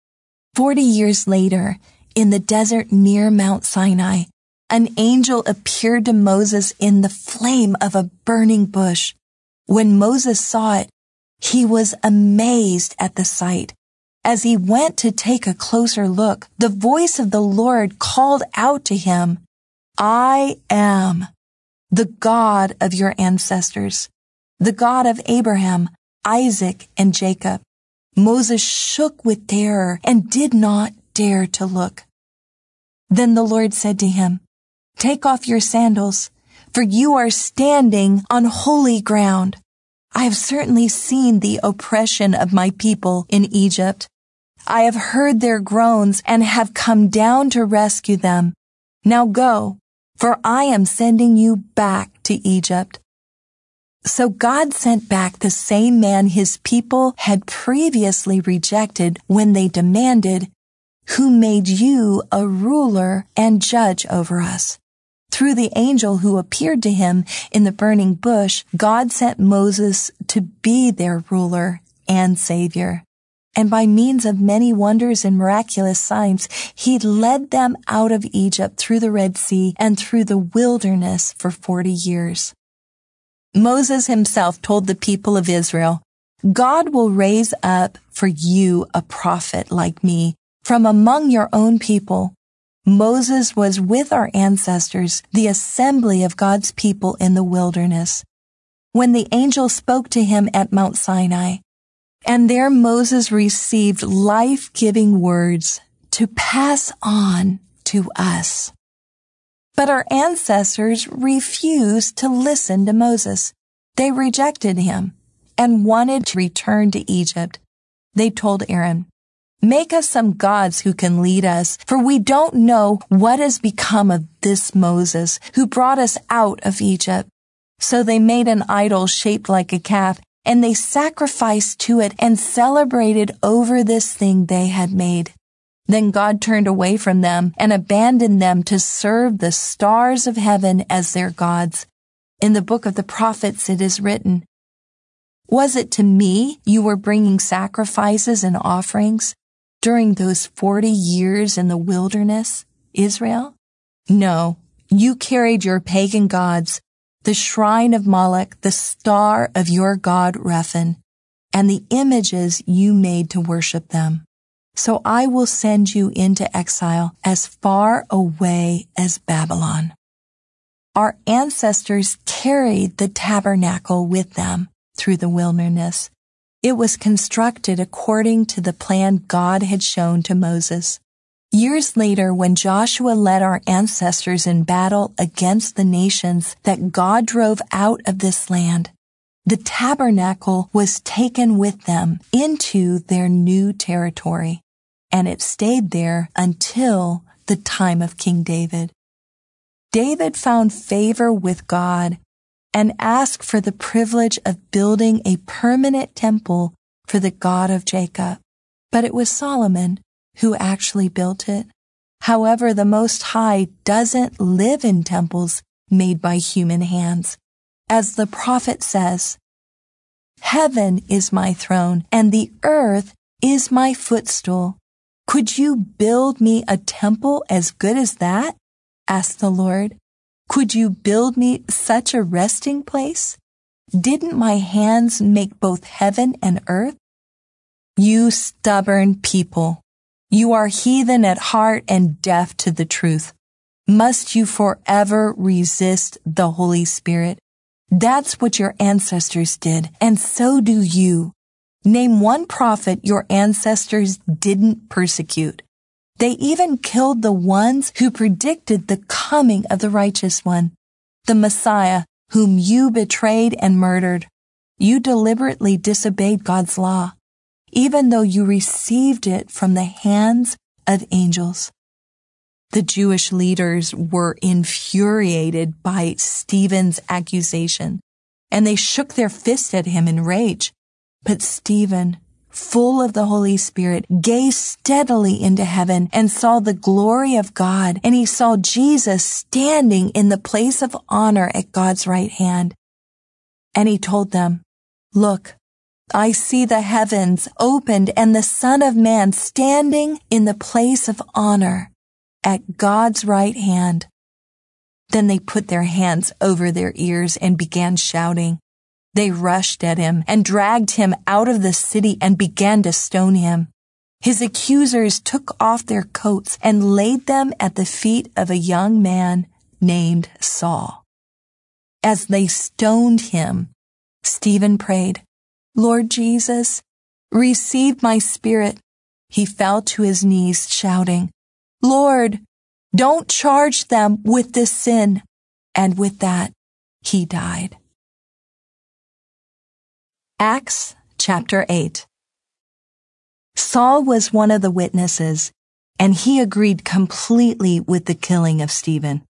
Speaker 1: 40 years later, in the desert near Mount Sinai, an angel appeared to Moses in the flame of a burning bush. When Moses saw it, he was amazed at the sight. As he went to take a closer look, the voice of the Lord called out to him, "I am the God of your ancestors, the God of Abraham, Isaac, and Jacob." Moses shook with terror and did not dare to look. Then the Lord said to him, "Take off your sandals, for you are standing on holy ground. I have certainly seen the oppression of my people in Egypt. I have heard their groans and have come down to rescue them. Now go, for I am sending you back to Egypt." So God sent back the same man his people had previously rejected when they demanded, "Who made you a ruler and judge over us?" Through the angel who appeared to him in the burning bush, God sent Moses to be their ruler and savior. And by means of many wonders and miraculous signs, he led them out of Egypt through the Red Sea and through the wilderness for 40 years. Moses himself told the people of Israel, "God will raise up for you a prophet like me from among your own people." Moses was with our ancestors, the assembly of God's people in the wilderness, when the angel spoke to him at Mount Sinai. And there Moses received life-giving words to pass on to us. But our ancestors refused to listen to Moses. They rejected him and wanted to return to Egypt. They told Aaron, "Make us some gods who can lead us, for we don't know what has become of this Moses who brought us out of Egypt." So they made an idol shaped like a calf, and they sacrificed to it and celebrated over this thing they had made. Then God turned away from them and abandoned them to serve the stars of heaven as their gods. In the book of the prophets it is written, "Was it to me you were bringing sacrifices and offerings during those 40 years in the wilderness, Israel? No, you carried your pagan gods, the shrine of Moloch, the star of your god Rephan, and the images you made to worship them. So I will send you into exile as far away as Babylon." Our ancestors carried the tabernacle with them through the wilderness. It was constructed according to the plan God had shown to Moses. Years later, when Joshua led our ancestors in battle against the nations that God drove out of this land, the tabernacle was taken with them into their new territory, and it stayed there until the time of King David. David found favor with God and asked for the privilege of building a permanent temple for the God of Jacob. But it was Solomon who actually built it. However, the Most High doesn't live in temples made by human hands. As the prophet says, Heaven is my throne, and the earth is my footstool. Could you build me a temple as good as that? Asked the Lord. Could you build me such a resting place? Didn't my hands make both heaven and earth? You stubborn people, you are heathen at heart and deaf to the truth. Must you forever resist the Holy Spirit? That's what your ancestors did, and so do you. Name one prophet your ancestors didn't persecute. They even killed the ones who predicted the coming of the righteous one, the Messiah, whom you betrayed and murdered. You deliberately disobeyed God's law, even though you received it from the hands of angels. The Jewish leaders were infuriated by Stephen's accusation, and they shook their fist at him in rage. But Stephen, full of the Holy Spirit, gazed steadily into heaven and saw the glory of God, and he saw Jesus standing in the place of honor at God's right hand. And he told them, "Look, I see the heavens opened and the Son of Man standing in the place of honor at God's right hand." Then they put their hands over their ears and began shouting. They rushed at him and dragged him out of the city and began to stone him. His accusers took off their coats and laid them at the feet of a young man named Saul. As they stoned him, Stephen prayed, "Lord Jesus, receive my spirit." He fell to his knees shouting, "Lord, don't charge them with this sin." And with that, he died. Acts chapter 8. Saul was one of the witnesses, and he agreed completely with the killing of Stephen.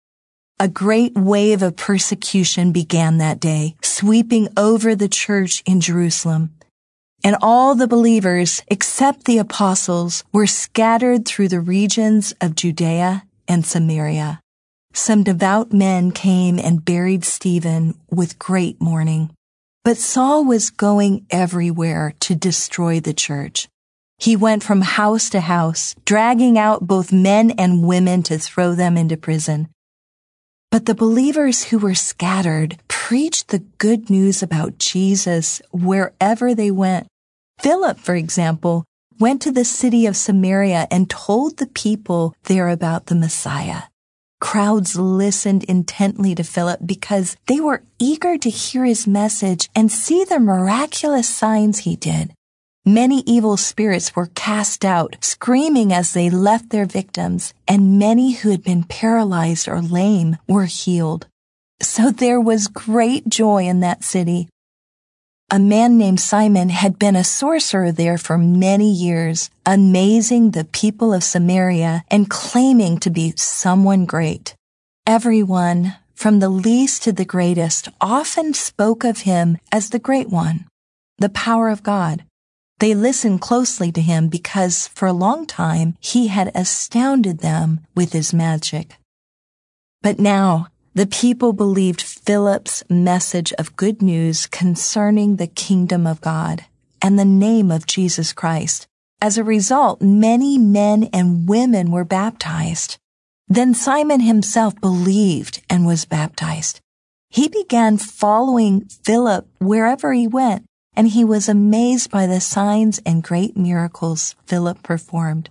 Speaker 1: A great wave of persecution began that day, sweeping over the church in Jerusalem. And all the believers, except the apostles, were scattered through the regions of Judea and Samaria. Some devout men came and buried Stephen with great mourning. But Saul was going everywhere to destroy the church. He went from house to house, dragging out both men and women to throw them into prison. But the believers who were scattered preached the good news about Jesus wherever they went. Philip, for example, went to the city of Samaria and told the people there about the Messiah. Crowds listened intently to Philip because they were eager to hear his message and see the miraculous signs he did. Many evil spirits were cast out, screaming as they left their victims, and many who had been paralyzed or lame were healed. So there was great joy in that city. A man named Simon had been a sorcerer there for many years, amazing the people of Samaria and claiming to be someone great. Everyone, from the least to the greatest, often spoke of him as the Great One, the power of God. They listened closely to him because for a long time he had astounded them with his magic. But now, the people believed Philip's message of good news concerning the kingdom of God and the name of Jesus Christ. As a result, many men and women were baptized. Then Simon himself believed and was baptized. He began following Philip wherever he went, and he was amazed by the signs and great miracles Philip performed.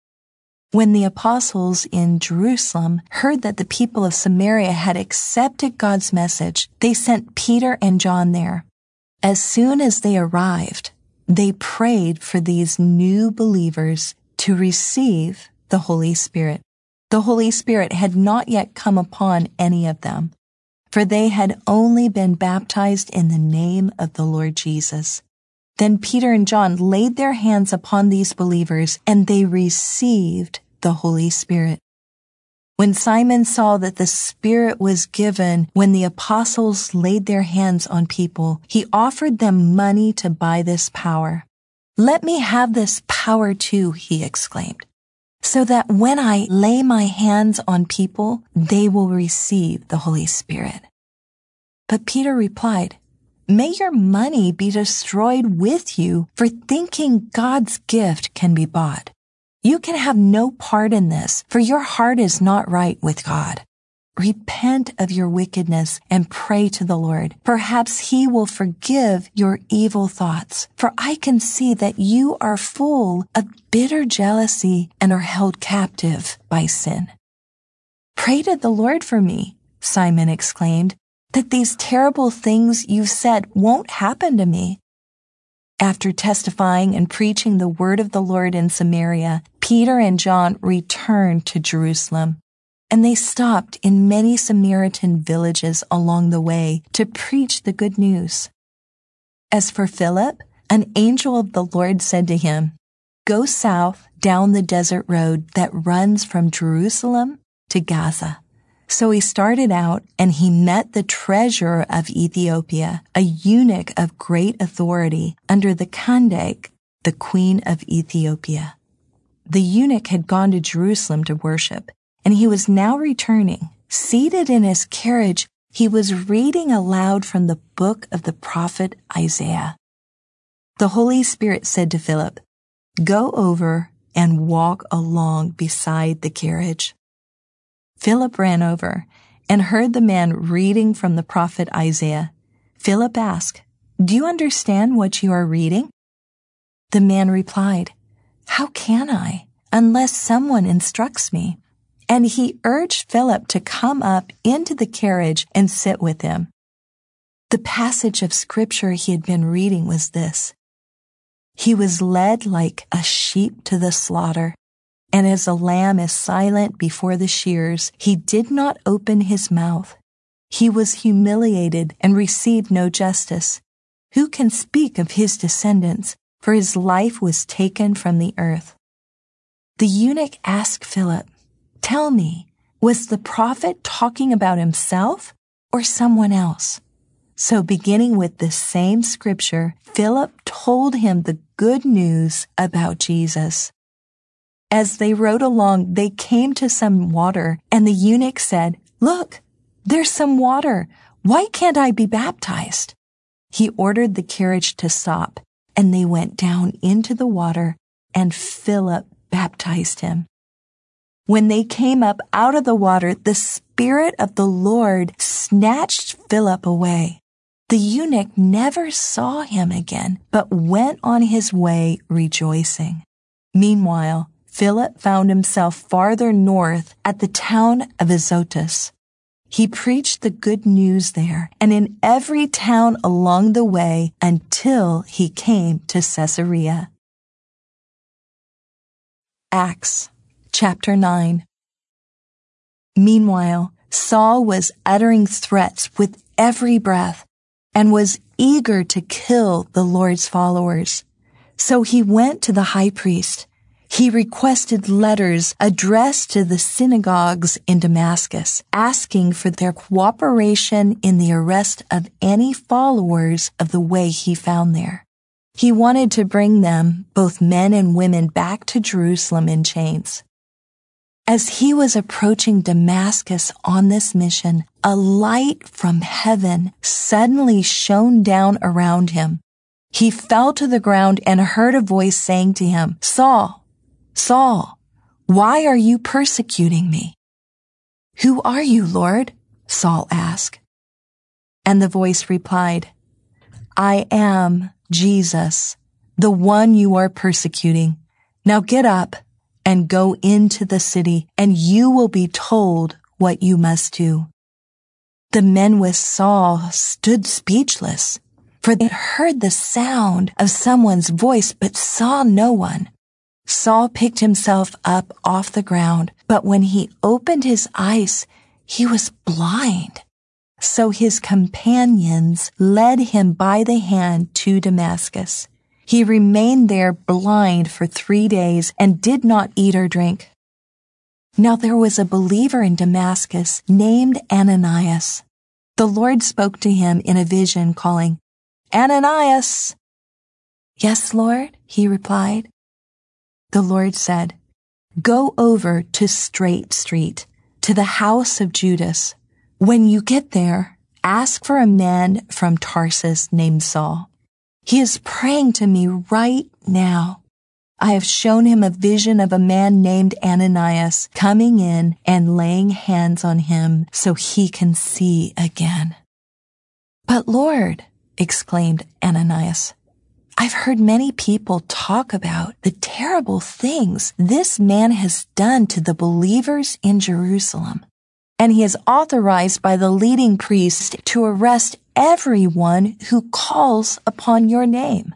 Speaker 1: When the apostles in Jerusalem heard that the people of Samaria had accepted God's message, they sent Peter and John there. As soon as they arrived, they prayed for these new believers to receive the Holy Spirit. The Holy Spirit had not yet come upon any of them, for they had only been baptized in the name of the Lord Jesus. Then Peter and John laid their hands upon these believers, and they received the Holy Spirit. When Simon saw that the Spirit was given when the apostles laid their hands on people, he offered them money to buy this power. "Let me have this power too," he exclaimed, "so that when I lay my hands on people, they will receive the Holy Spirit." But Peter replied, May your money be destroyed with you for thinking God's gift can be bought. You can have no part in this, for your heart is not right with God. Repent of your wickedness and pray to the Lord. Perhaps He will forgive your evil thoughts, for I can see that you are full of bitter jealousy and are held captive by sin. Pray to the Lord for me, Simon exclaimed, that these terrible things you've said won't happen to me. After testifying and preaching the word of the Lord in Samaria, Peter and John returned to Jerusalem, and they stopped in many Samaritan villages along the way to preach the good news. As for Philip, an angel of the Lord said to him, "Go south down the desert road that runs from Jerusalem to Gaza." So he started out, and he met the treasurer of Ethiopia, a eunuch of great authority under the Kandake, the queen of Ethiopia. The eunuch had gone to Jerusalem to worship, and he was now returning. Seated in his carriage, he was reading aloud from the book of the prophet Isaiah. The Holy Spirit said to Philip, "Go over and walk along beside the carriage." Philip ran over and heard the man reading from the prophet Isaiah. Philip asked, "Do you understand what you are reading?" The man replied, "How can I, unless someone instructs me?" And he urged Philip to come up into the carriage and sit with him. The passage of scripture he had been reading was this: "He was led like a sheep to the slaughter, and as a lamb is silent before the shears, he did not open his mouth. He was humiliated and received no justice. Who can speak of his descendants? For his life was taken from the earth." The eunuch asked Philip, "Tell me, was the prophet talking about himself or someone else?" So beginning with the same scripture, Philip told him the good news about Jesus. As they rode along, they came to some water, and the eunuch said, "Look, there's some water. Why can't I be baptized?" He ordered the carriage to stop, and they went down into the water, and Philip baptized him. When they came up out of the water, the Spirit of the Lord snatched Philip away. The eunuch never saw him again, but went on his way rejoicing. Meanwhile, Philip found himself farther north at the town of Azotus. He preached the good news there and in every town along the way until he came to Caesarea. Acts chapter 9. Meanwhile, Saul was uttering threats with every breath and was eager to kill the Lord's followers. So he went to the high priest. He requested letters addressed to the synagogues in Damascus, asking for their cooperation in the arrest of any followers of the way he found there. He wanted to bring them, both men and women, back to Jerusalem in chains. As he was approaching Damascus on this mission, a light from heaven suddenly shone down around him. He fell to the ground and heard a voice saying to him, "Saul, Saul, why are you persecuting me?" "Who are you, Lord?" Saul asked. And the voice replied, "I am Jesus, the one you are persecuting. Now get up and go into the city, and you will be told what you must do." The men with Saul stood speechless, for they heard the sound of someone's voice but saw no one. Saul picked himself up off the ground, but when he opened his eyes, he was blind. So his companions led him by the hand to Damascus. He remained there blind for 3 days and did not eat or drink. Now there was a believer in Damascus named Ananias. The Lord spoke to him in a vision, calling, "Ananias!" "Yes, Lord," he replied. The Lord said, "Go over to Straight Street, to the house of Judas. When you get there, Ask for a man from Tarsus named Saul. He is praying to me right now. I have shown him a vision of a man named Ananias coming in and laying hands on him so he can see again." "But Lord," exclaimed Ananias, "I've heard many people talk about the terrible things this man has done to the believers in Jerusalem, and he is authorized by the leading priest to arrest everyone who calls upon your name."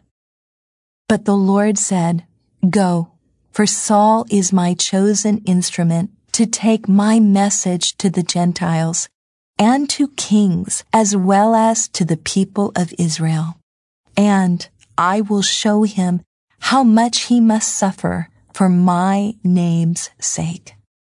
Speaker 1: But the Lord said, "Go, for Saul is my chosen instrument to take my message to the Gentiles and to kings as well as to the people of Israel. And I will show him how much he must suffer for my name's sake."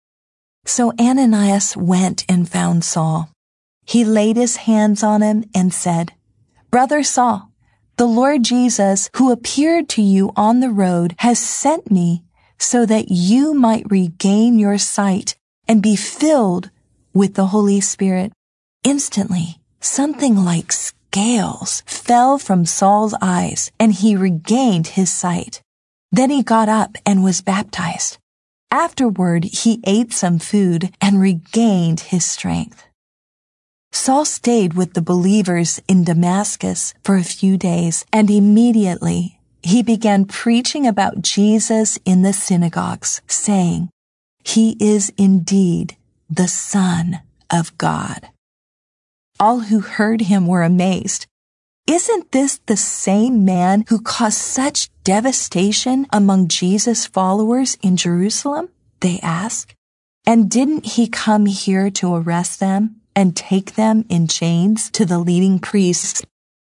Speaker 1: So Ananias went and found Saul. He laid his hands on him and said, "Brother Saul, the Lord Jesus, who appeared to you on the road, has sent me so that you might regain your sight and be filled with the Holy Spirit." Instantly, something like scales fell from Saul's eyes, and he regained his sight. Then he got up and was baptized. Afterward, he ate some food and regained his strength. Saul stayed with the believers in Damascus for a few days, and immediately he began preaching about Jesus in the synagogues, saying, "He is indeed the Son of God." All who heard him were amazed. "Isn't this the same man who caused such devastation among Jesus' followers in Jerusalem?" they asked. "And didn't he come here to arrest them and take them in chains to the leading priests?"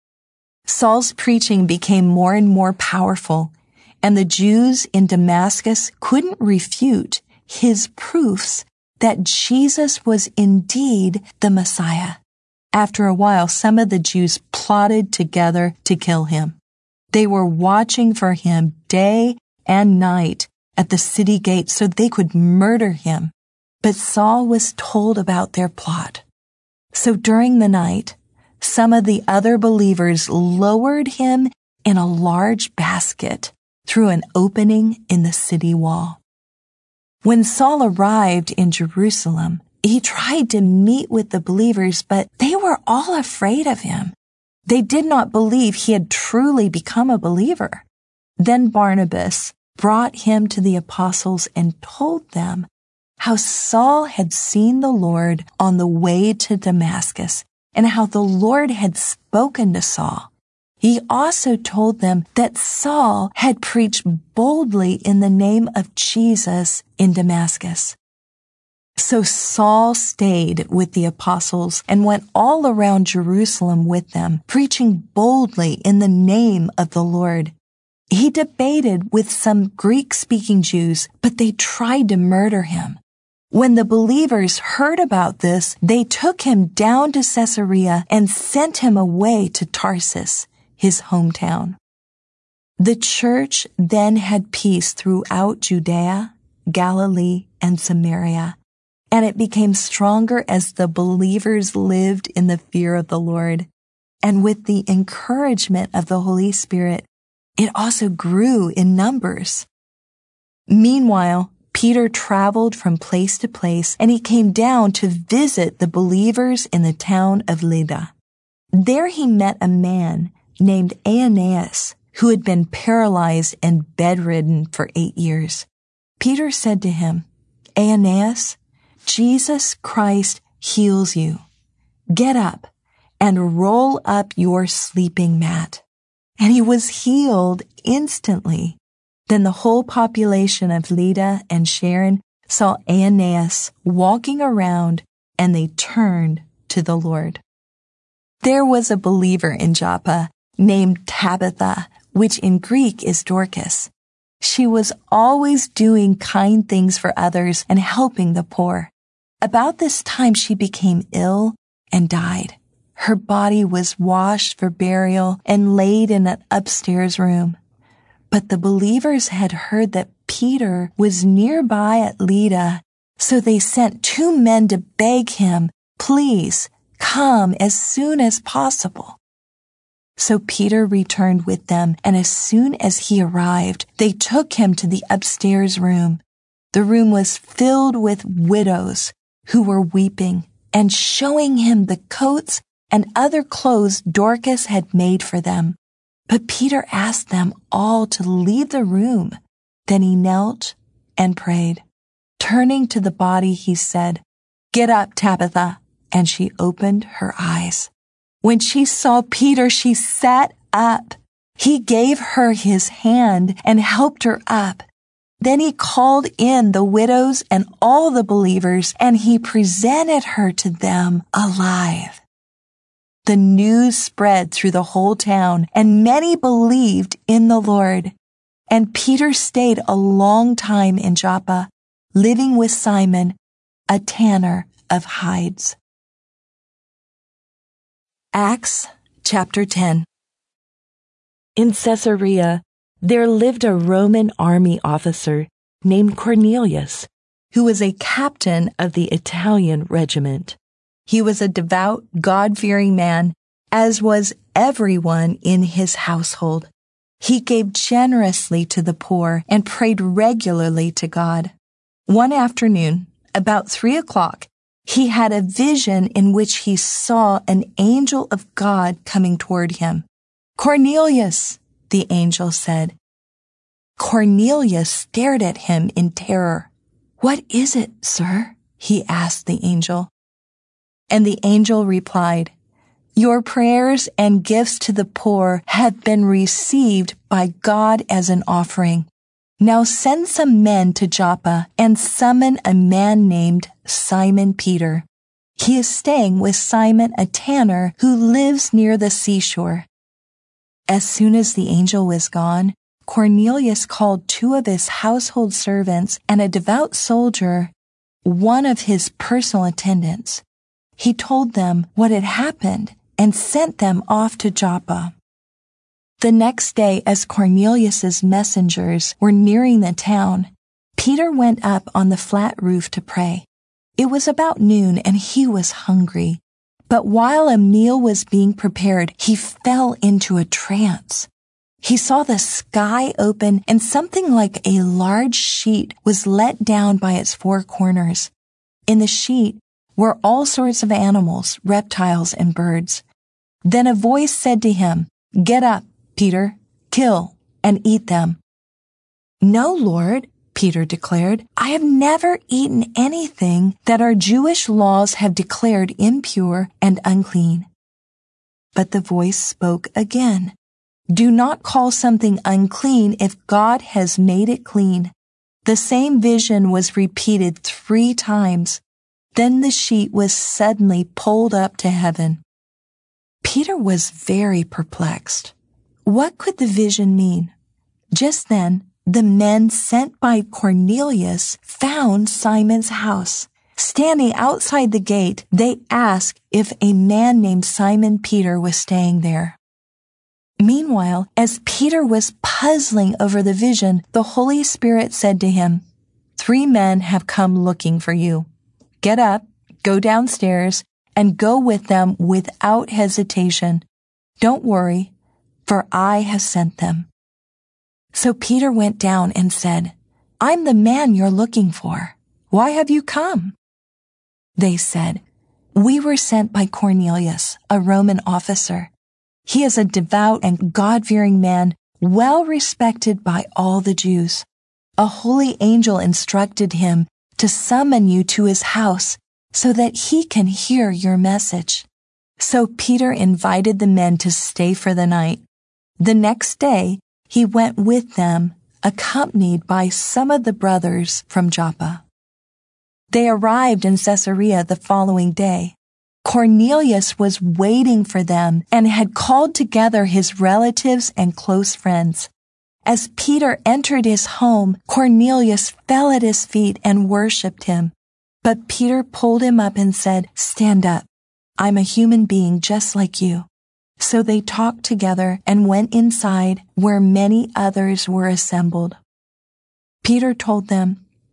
Speaker 1: Saul's preaching became more and more powerful, and the Jews in Damascus couldn't refute his proofs that Jesus was indeed the Messiah. After a while, some of the Jews plotted together to kill him. They were watching for him day and night at the city gate so they could murder him. But Saul was told about their plot. So during the night, some of the other believers lowered him in a large basket through an opening in the city wall. When Saul arrived in Jerusalem, he tried to meet with the believers, but they were all afraid of him. They did not believe he had truly become a believer. Then Barnabas brought him to the apostles and told them how Saul had seen the Lord on the way to Damascus and how the Lord had spoken to Saul. He also told them that Saul had preached boldly in the name of Jesus in Damascus. So Saul stayed with the apostles and went all around Jerusalem with them, preaching boldly in the name of the Lord. He debated with some Greek-speaking Jews, but they tried to murder him. When the believers heard about this, they took him down to Caesarea and sent him away to Tarsus, his hometown. The church then had peace throughout Judea, Galilee, and Samaria, and it became stronger as the believers lived in the fear of the Lord. And with the encouragement of the Holy Spirit, it also grew in numbers. Meanwhile, Peter traveled from place to place, and he came down to visit the believers in the town of Lydda. There he met a man named Aeneas, who had been paralyzed and bedridden for 8 years. Peter said to him, "Aeneas, Jesus Christ heals you. Get up and roll up your sleeping mat." And he was healed instantly. Then the whole population of Lydda and Sharon saw Aeneas walking around, and they turned to the Lord. There was a believer in Joppa named Tabitha, which in Greek is Dorcas. She was always doing kind things for others and helping the poor. About this time she became ill and died. Her body was washed for burial and laid in an upstairs room. But the believers had heard that Peter was nearby at Lydda, so they sent 2 men to beg him, "Please, come as soon as possible." So Peter returned with them, and as soon as he arrived, they took him to the upstairs room. The room was filled with widows who were weeping and showing him the coats and other clothes Dorcas had made for them. But Peter asked them all to leave the room. Then he knelt and prayed. Turning to the body, he said, "Get up, Tabitha," and she opened her eyes. When she saw Peter, she sat up. He gave her his hand and helped her up. Then he called in the widows and all the believers, and he presented her to them alive. The news spread through the whole town, and many believed in the Lord. And Peter stayed a long time in Joppa, living with Simon, a tanner of hides. Acts chapter 10. In Caesarea, there lived a Roman army officer named Cornelius, who was a captain of the Italian regiment. He was a devout, God-fearing man, as was everyone in his household. He gave generously to the poor and prayed regularly to God. One afternoon, about 3:00, he had a vision in which he saw an angel of God coming toward him. "Cornelius," the angel said. Cornelius stared at him in terror. "What is it, sir?" he asked the angel. And the angel replied, "Your prayers and gifts to the poor have been received by God as an offering. Now send some men to Joppa and summon a man named Simon Peter. He is staying with Simon, a tanner who lives near the seashore." As soon as the angel was gone, Cornelius called 2 of his household servants and a devout soldier, one of his personal attendants. He told them what had happened and sent them off to Joppa. The next day, as Cornelius's messengers were nearing the town, Peter went up on the flat roof to pray. It was about noon and he was hungry. But while a meal was being prepared, he fell into a trance. He saw the sky open and something like a large sheet was let down by its 4 corners. In the sheet were all sorts of animals, reptiles, and birds. Then a voice said to him, "Get up, Peter, kill and eat them." "No, Lord," Peter declared, "I have never eaten anything that our Jewish laws have declared impure and unclean." But the voice spoke again. "Do not call something unclean if God has made it clean." The same vision was repeated 3 times. Then the sheet was suddenly pulled up to heaven. Peter was very perplexed. What could the vision mean? Just then, the men sent by Cornelius found Simon's house. Standing outside the gate, they asked if a man named Simon Peter was staying there. Meanwhile, as Peter was puzzling over the vision, the Holy Spirit said to him, "3 men have come looking for you. Get up, go downstairs, and go with them without hesitation. Don't worry, for I have sent them." So Peter went down and said, "I'm the man you're looking for. Why have you come?" They said, "We were sent by Cornelius, a Roman officer. He is a devout and God-fearing man, well respected by all the Jews. A holy angel instructed him to summon you to his house so that he can hear your message." So Peter invited the men to stay for the night. The next day, he went with them, accompanied by some of the brothers from Joppa. They arrived in Caesarea the following day. Cornelius was waiting for them and had called together his relatives and close friends. As Peter entered his home, Cornelius fell at his feet and worshipped him. But Peter pulled him up and said, "Stand up. I'm a human being just like you." So they talked together and went inside where many others were assembled. Peter told them,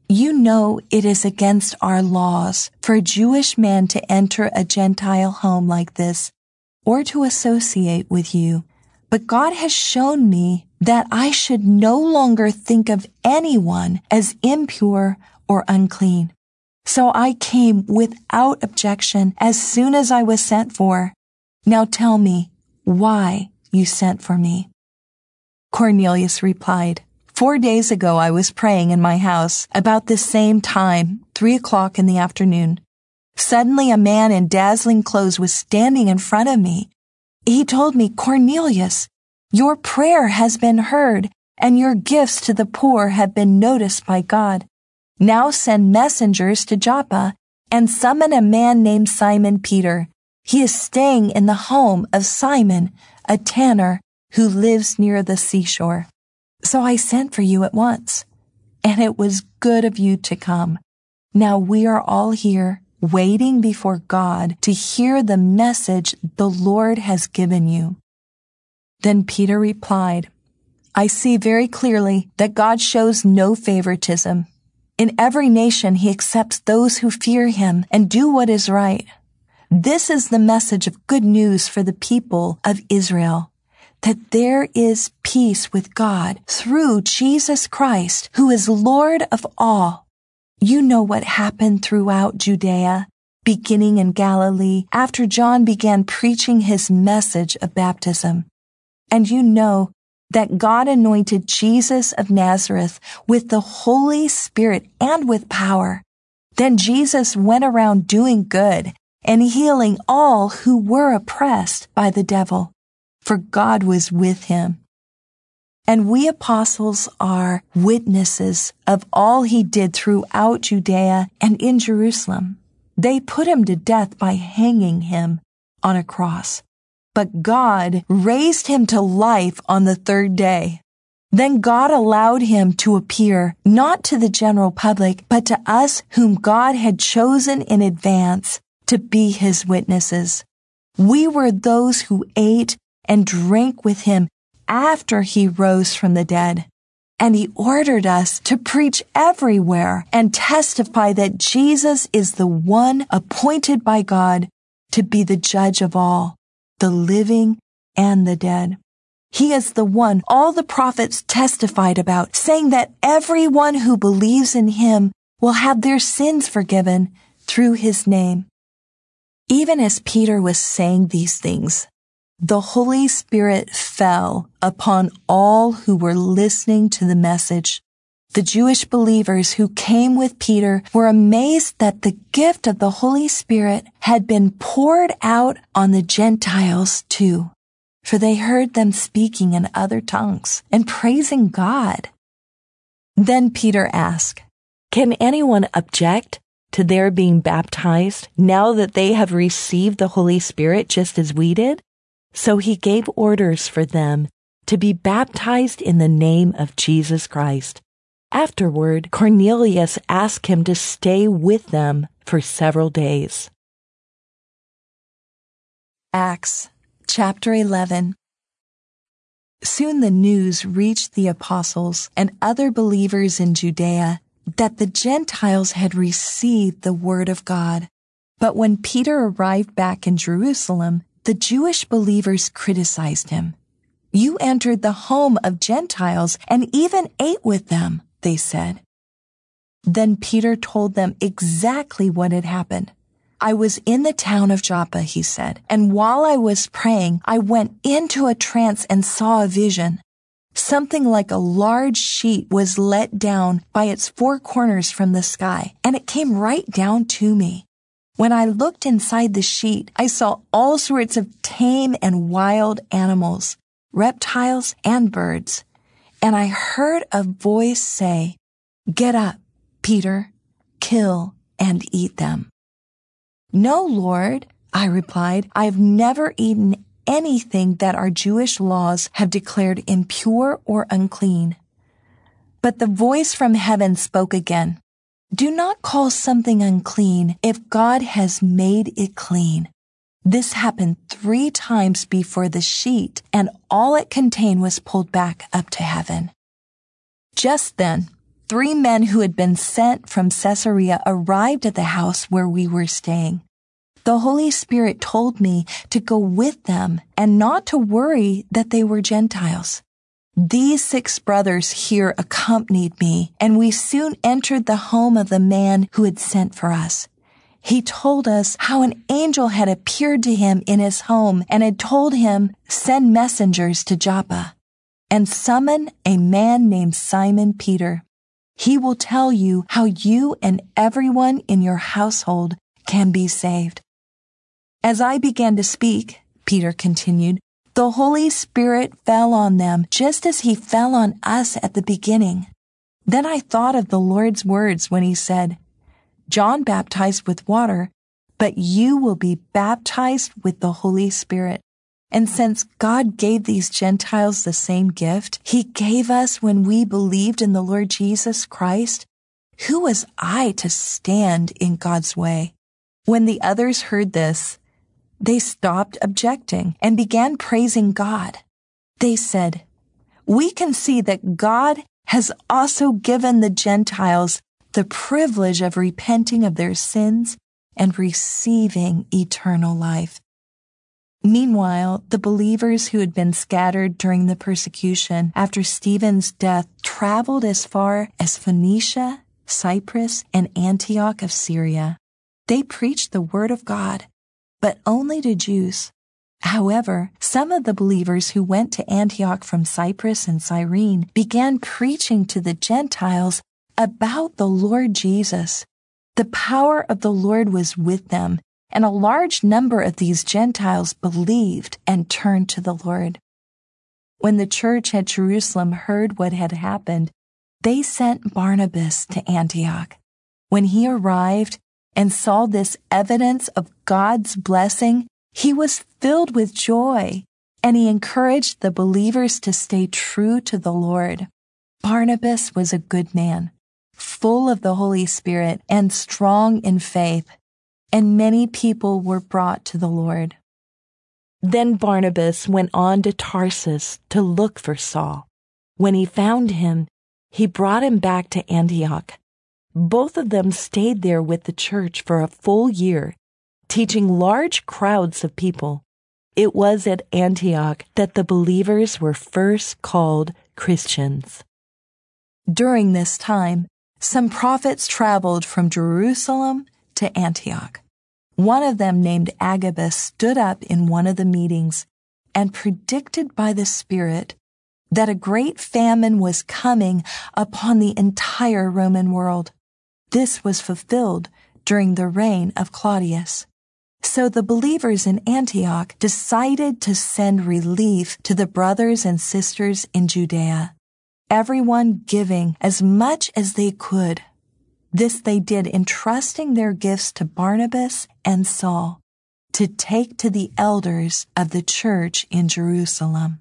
Speaker 1: You know it is against our laws for a Jewish man to enter a Gentile home like this or to associate with you. But God has shown me that I should no longer think of anyone as impure or unclean. So I came without objection as soon as I was sent for. Now tell me why you sent for me." Cornelius replied, 4 days ago I was praying in my house about this same time, 3:00 in the afternoon. Suddenly a man in dazzling clothes was standing in front of me. He told me, "Cornelius, your prayer has been heard, and your gifts to the poor have been noticed by God. Now send messengers to Joppa and summon a man named Simon Peter. He is staying in the home of Simon, a tanner who lives near the seashore." So I sent for you at once, and it was good of you to come. Now we are all here, waiting before God to hear the message the Lord has given you. Then Peter replied, "I see very clearly that God shows no favoritism. In every nation he accepts those who fear him and do what is right. This is the message of good news for the people of Israel, that there is peace with God through Jesus Christ, who is Lord of all. You know what happened throughout Judea, beginning in Galilee, after John began preaching his message of baptism. And you know that God anointed Jesus of Nazareth with the Holy Spirit and with power. Then Jesus went around doing good and healing all who were oppressed by the devil, for God was with him. And we apostles are witnesses of all he did throughout Judea and in Jerusalem. They put him to death by hanging him on a cross. But God raised him to life on the third day. Then God allowed him to appear, not to the general public, but to us whom God had chosen in advance to be his witnesses. We were those who ate and drank with him after he rose from the dead. And he ordered us to preach everywhere and testify that Jesus is the one appointed by God to be the judge of all, the living and the dead. He is the one all the prophets testified about, saying that everyone who believes in him will have their sins forgiven through his name. Even as Peter was saying these things, the Holy Spirit fell upon all who were listening to the message. The Jewish believers who came with Peter were amazed that the gift of the Holy Spirit had been poured out on the Gentiles too, for they heard them speaking in other tongues and praising God. Then Peter asked, "Can anyone object to their being baptized now that they have received the Holy Spirit just as we did?" So he gave orders for them to be baptized in the name of Jesus Christ. Afterward, Cornelius asked him to stay with them for several days. Acts chapter 11. Soon the news reached the apostles and other believers in Judea that the Gentiles had received the word of God. But when Peter arrived back in Jerusalem, the Jewish believers criticized him. "You entered the home of Gentiles and even ate with them," they said. Then Peter told them exactly what had happened. "I was in the town of Joppa," he said, "and while I was praying, I went into a trance and saw a vision. Something like a large sheet was let down by its four corners from the sky, and it came right down to me. When I looked inside the sheet, I saw all sorts of tame and wild animals, reptiles and birds. And I heard a voice say, 'Get up, Peter, kill and eat them.' 'No, Lord,' I replied, 'I've never eaten anything that our Jewish laws have declared impure or unclean.' But the voice from heaven spoke again. 'Do not call something unclean if God has made it clean.' This happened 3 times before the sheet and all it contained was pulled back up to heaven. Just then, 3 men who had been sent from Caesarea arrived at the house where we were staying. The Holy Spirit told me to go with them and not to worry that they were Gentiles. These 6 brothers here accompanied me, and we soon entered the home of the man who had sent for us. He told us how an angel had appeared to him in his home and had told him, "Send messengers to Joppa and summon a man named Simon Peter. He will tell you how you and everyone in your household can be saved." As I began to speak, Peter continued, the Holy Spirit fell on them just as he fell on us at the beginning. Then I thought of the Lord's words when he said, "John baptized with water, but you will be baptized with the Holy Spirit." And since God gave these Gentiles the same gift he gave us when we believed in the Lord Jesus Christ, who was I to stand in God's way? When the others heard this, they stopped objecting and began praising God. They said, "We can see that God has also given the Gentiles the privilege of repenting of their sins and receiving eternal life." Meanwhile, the believers who had been scattered during the persecution after Stephen's death traveled as far as Phoenicia, Cyprus, and Antioch of Syria. They preached the word of God, but only to Jews. However, some of the believers who went to Antioch from Cyprus and Cyrene began preaching to the Gentiles about the Lord Jesus. The power of the Lord was with them, and a large number of these Gentiles believed and turned to the Lord. When the church at Jerusalem heard what had happened, they sent Barnabas to Antioch. When he arrived and saw this evidence of God's blessing, he was filled with joy, and he encouraged the believers to stay true to the Lord. Barnabas was a good man, full of the Holy Spirit and strong in faith, and many people were brought to the Lord. Then Barnabas went on to Tarsus to look for Saul. When he found him, he brought him back to Antioch. Both of them stayed there with the church for a full year, teaching large crowds of people. It was at Antioch that the believers were first called Christians. During this time, some prophets traveled from Jerusalem to Antioch. One of them, named Agabus, stood up in one of the meetings and predicted by the Spirit that a great famine was coming upon the entire Roman world. This was fulfilled during the reign of Claudius. So the believers in Antioch decided to send relief to the brothers and sisters in Judea, everyone giving as much as they could. This they did, entrusting their gifts to Barnabas and Saul to take to the elders of the church in Jerusalem.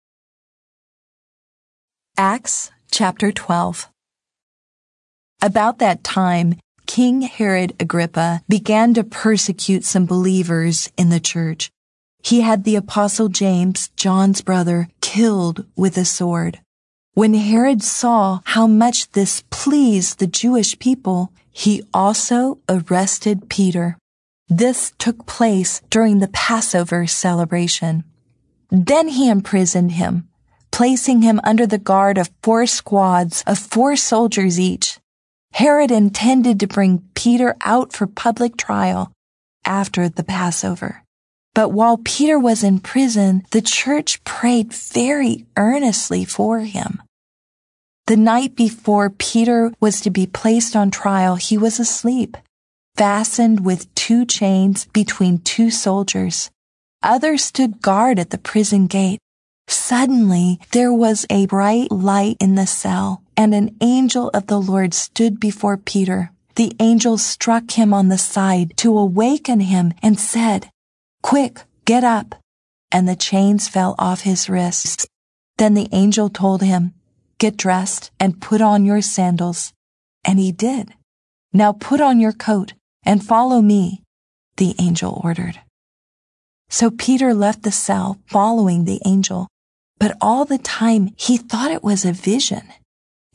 Speaker 1: Acts chapter 12. About that time, King Herod Agrippa began to persecute some believers in the church. He had the apostle James, John's brother, killed with a sword. When Herod saw how much this pleased the Jewish people, he also arrested Peter. This took place during the Passover celebration. Then he imprisoned him, placing him under the guard of 4 squads of 4 soldiers each. Herod intended to bring Peter out for public trial after the Passover. But while Peter was in prison, the church prayed very earnestly for him. The night before Peter was to be placed on trial, he was asleep, fastened with 2 chains between 2 soldiers. Others stood guard at the prison gate. Suddenly, there was a bright light in the cell, and an angel of the Lord stood before Peter. The angel struck him on the side to awaken him and said, "Quick, get up." And the chains fell off his wrists. Then the angel told him, "Get dressed and put on your sandals." And he did. "Now put on your coat and follow me," the angel ordered. So Peter left the cell following the angel. But all the time he thought it was a vision.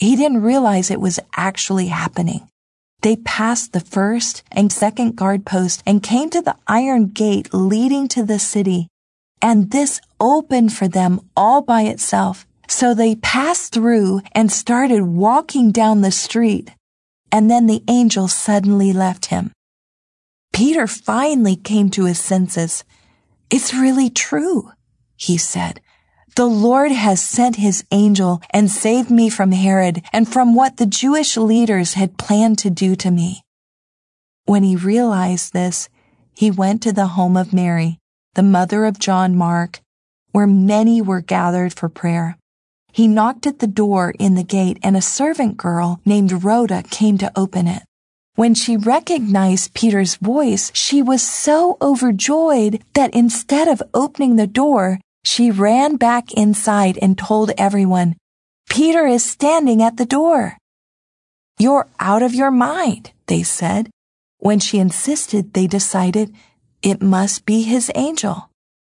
Speaker 1: He didn't realize it was actually happening. They passed the first and second guard post and came to the iron gate leading to the city. And this opened for them all by itself. So they passed through and started walking down the street. And then the angel suddenly left him. Peter finally came to his senses. "It's really true," he said. "The Lord has sent his angel and saved me from Herod and from what the Jewish leaders had planned to do to me." When he realized this, he went to the home of Mary, the mother of John Mark, where many were gathered for prayer. He knocked at the door in the gate, and a servant girl named Rhoda came to open it. When she recognized Peter's voice, she was so overjoyed that instead of opening the door, she ran back inside and told everyone, "Peter is standing at the door." "You're out of your mind," they said. When she insisted, they decided it must be his angel.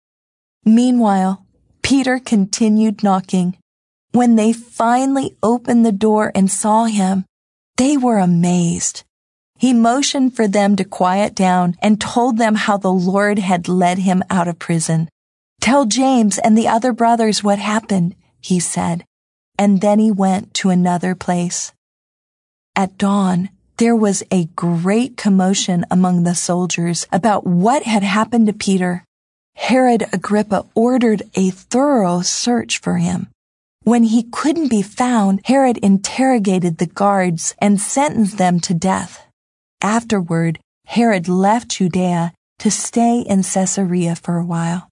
Speaker 1: Meanwhile, Peter continued knocking. When they finally opened the door and saw him, they were amazed. He motioned for them to quiet down and told them how the Lord had led him out of prison. "Tell James and the other brothers what happened," he said, and then he went to another place. At dawn, there was a great commotion among the soldiers about what had happened to Peter. Herod Agrippa ordered a thorough search for him. When he couldn't be found, Herod interrogated the guards and sentenced them to death. Afterward, Herod left Judea to stay in Caesarea for a while.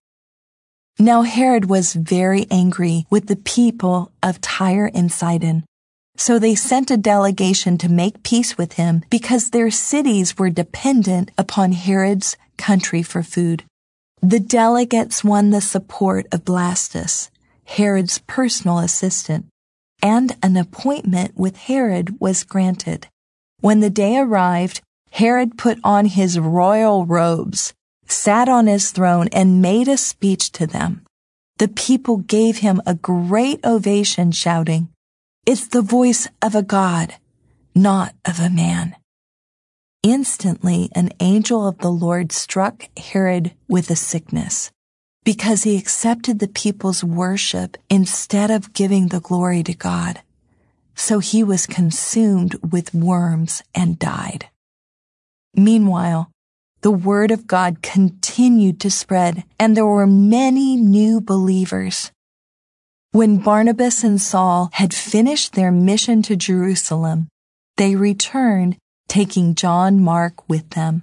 Speaker 1: Now Herod was very angry with the people of Tyre and Sidon. So they sent a delegation to make peace with him because their cities were dependent upon Herod's country for food. The delegates won the support of Blastus, Herod's personal assistant, and an appointment with Herod was granted. When the day arrived, Herod put on his royal robes, sat on his throne, and made a speech to them. The people gave him a great ovation, shouting, "It's the voice of a god, not of a man." Instantly, an angel of the Lord struck Herod with a sickness because he accepted the people's worship instead of giving the glory to God. So he was consumed with worms and died. Meanwhile, the word of God continued to spread, and there were many new believers. When Barnabas and Saul had finished their mission to Jerusalem, they returned, taking John Mark with them.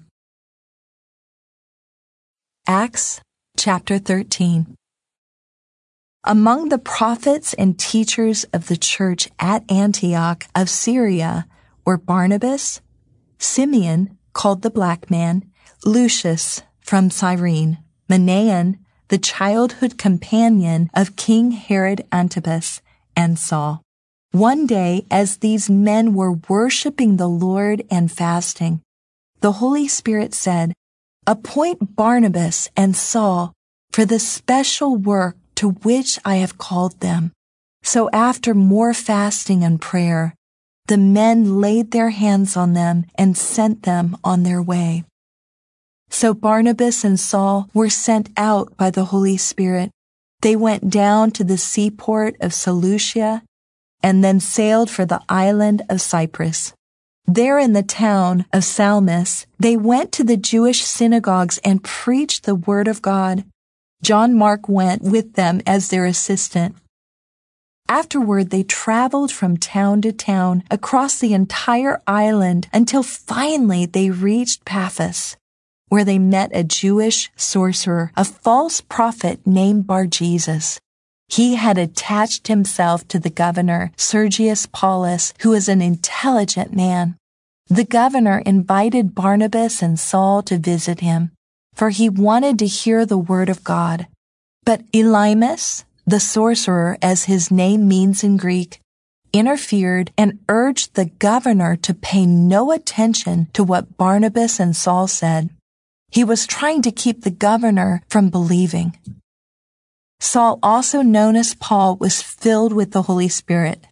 Speaker 1: Acts chapter 13. Among the prophets and teachers of the church at Antioch of Syria were Barnabas, Simeon, called the Black Man, Lucius from Cyrene, Manaen, the childhood companion of King Herod Antipas, and Saul. One day, as these men were worshiping the Lord and fasting, the Holy Spirit said, "Appoint Barnabas and Saul for the special work to which I have called them." So after more fasting and prayer, the men laid their hands on them and sent them on their way. So Barnabas and Saul were sent out by the Holy Spirit. They went down to the seaport of Seleucia and then sailed for the island of Cyprus. There in the town of Salamis, they went to the Jewish synagogues and preached the word of God. John Mark went with them as their assistant. Afterward, they traveled from town to town across the entire island until finally they reached Paphos, where they met a Jewish sorcerer, a false prophet named Bar-Jesus. He had attached himself to the governor, Sergius Paulus, who was an intelligent man. The governor invited Barnabas and Saul to visit him, for he wanted to hear the word of God. But Elymas, the sorcerer, as his name means in Greek, interfered and urged the governor to pay no attention to what Barnabas and Saul said. He was trying to keep the governor from believing. Saul, also known as Paul, was filled with the Holy Spirit.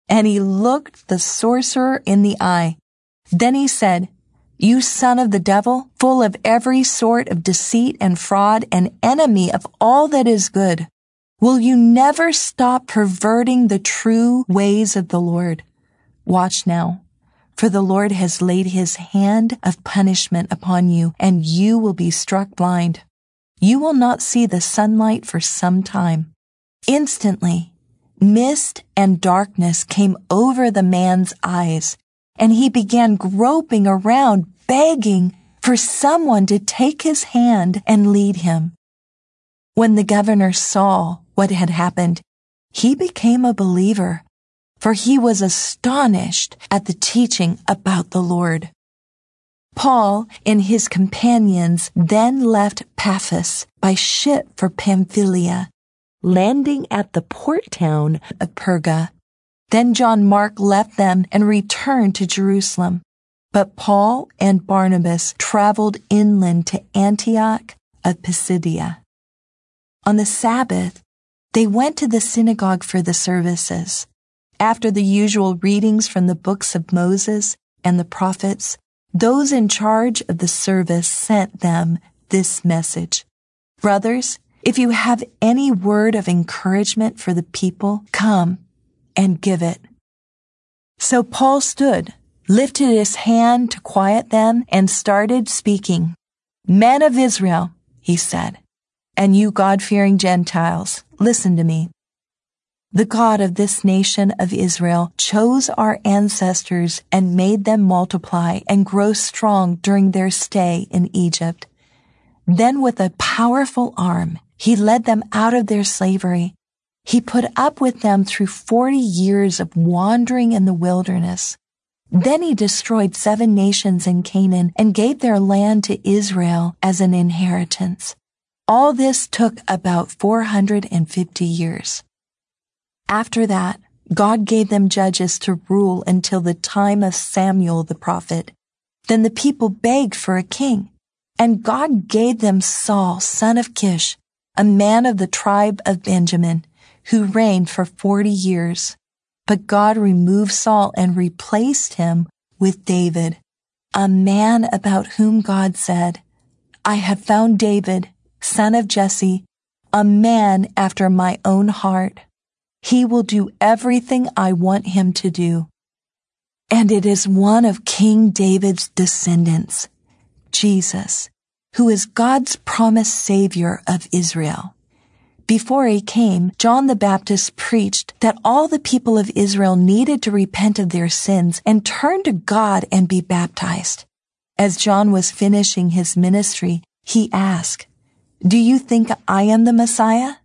Speaker 1: And he looked the sorcerer in the eye. Then he said, "You son of the devil, full of every sort of deceit and fraud, and enemy of all that is good, will you never stop perverting the true ways of the Lord? Watch now, for the Lord has laid his hand of punishment upon you, and you will be struck blind. You will not see the sunlight for some time." Instantly, mist and darkness came over the man's eyes, and he began groping around, begging for someone to take his hand and lead him. When the governor saw what had happened, he became a believer, for he was astonished at the teaching about the Lord. Paul and his companions then left Paphos by ship for Pamphylia, landing at the port town of Perga. Then John Mark left them and returned to Jerusalem. But Paul and Barnabas traveled inland to Antioch of Pisidia. On the Sabbath, they went to the synagogue for the services. After the usual readings from the books of Moses and the prophets, those in charge of the service sent them this message: "Brothers, if you have any word of encouragement for the people, come and give it." So Paul stood, lifted his hand to quiet them, and started speaking. "Men of Israel," he said, "and you God-fearing Gentiles, listen to me. The God of this nation of Israel chose our ancestors and made them multiply and grow strong during their stay in Egypt. Then with a powerful arm, he led them out of their slavery. He put up with them through 40 years of wandering in the wilderness. Then he destroyed 7 nations in Canaan and gave their land to Israel as an inheritance. All this took about 450 years. After that, God gave them judges to rule until the time of Samuel the prophet. Then the people begged for a king, and God gave them Saul, son of Kish, a man of the tribe of Benjamin, who reigned for 40 years. But God removed Saul and replaced him with David, a man about whom God said, "I have found David, son of Jesse, a man after my own heart. He will do everything I want him to do." And it is one of King David's descendants, Jesus, who is God's promised Savior of Israel. Before he came, John the Baptist preached that all the people of Israel needed to repent of their sins and turn to God and be baptized. As John was finishing his ministry, he asked, "Do you think I am the Messiah?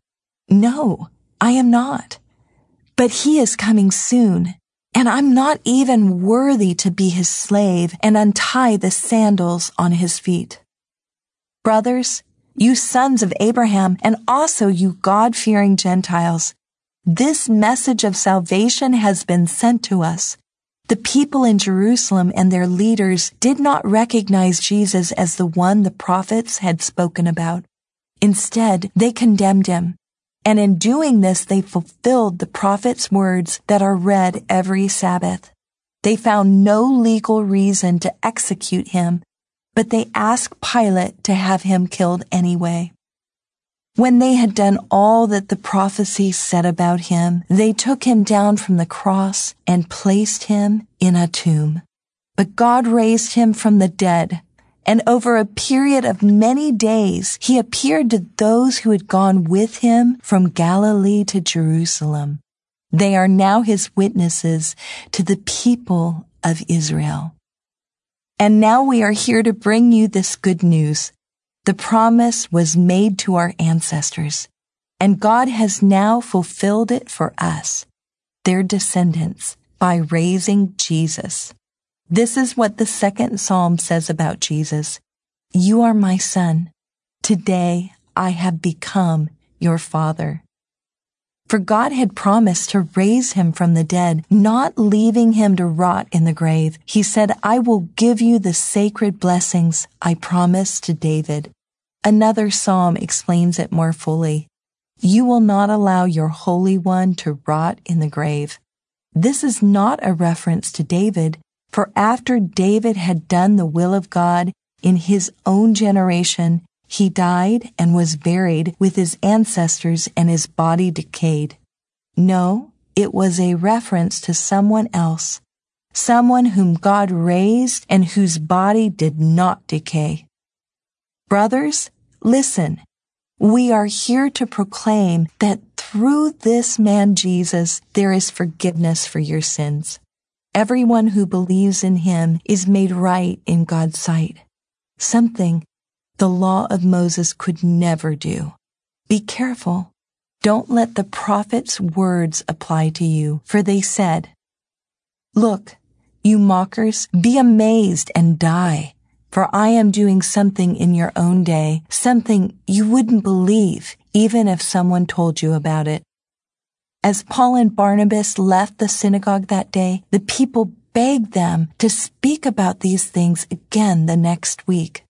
Speaker 1: No, I am not. But he is coming soon, and I'm not even worthy to be his slave and untie the sandals on his feet." Brothers, you sons of Abraham, and also you God-fearing Gentiles, this message of salvation has been sent to us. The people in Jerusalem and their leaders did not recognize Jesus as the one the prophets had spoken about. Instead, they condemned him. And in doing this, they fulfilled the prophets' words that are read every Sabbath. They found no legal reason to execute him, but they asked Pilate to have him killed anyway. When they had done all that the prophecy said about him, they took him down from the cross and placed him in a tomb. But God raised him from the dead, and over a period of many days, he appeared to those who had gone with him from Galilee to Jerusalem. They are now his witnesses to the people of Israel. And now we are here to bring you this good news. The promise was made to our ancestors, and God has now fulfilled it for us, their descendants, by raising Jesus. This is what the 2nd Psalm says about Jesus. "You are my son. Today I have become your father." For God had promised to raise him from the dead, not leaving him to rot in the grave. He said, "I will give you the sacred blessings I promised to David." Another psalm explains it more fully. "You will not allow your Holy One to rot in the grave." This is not a reference to David, for after David had done the will of God in his own generation, he died and was buried with his ancestors and his body decayed. No, it was a reference to someone else, someone whom God raised and whose body did not decay. Brothers, listen. We are here to proclaim that through this man Jesus, there is forgiveness for your sins. Everyone who believes in him is made right in God's sight, something the law of Moses could never do. Be careful. Don't let the prophet's words apply to you, for they said, "Look, you mockers, be amazed and die. For I am doing something in your own day, something you wouldn't believe, even if someone told you about it." As Paul and Barnabas left the synagogue that day, the people begged them to speak about these things again the next week.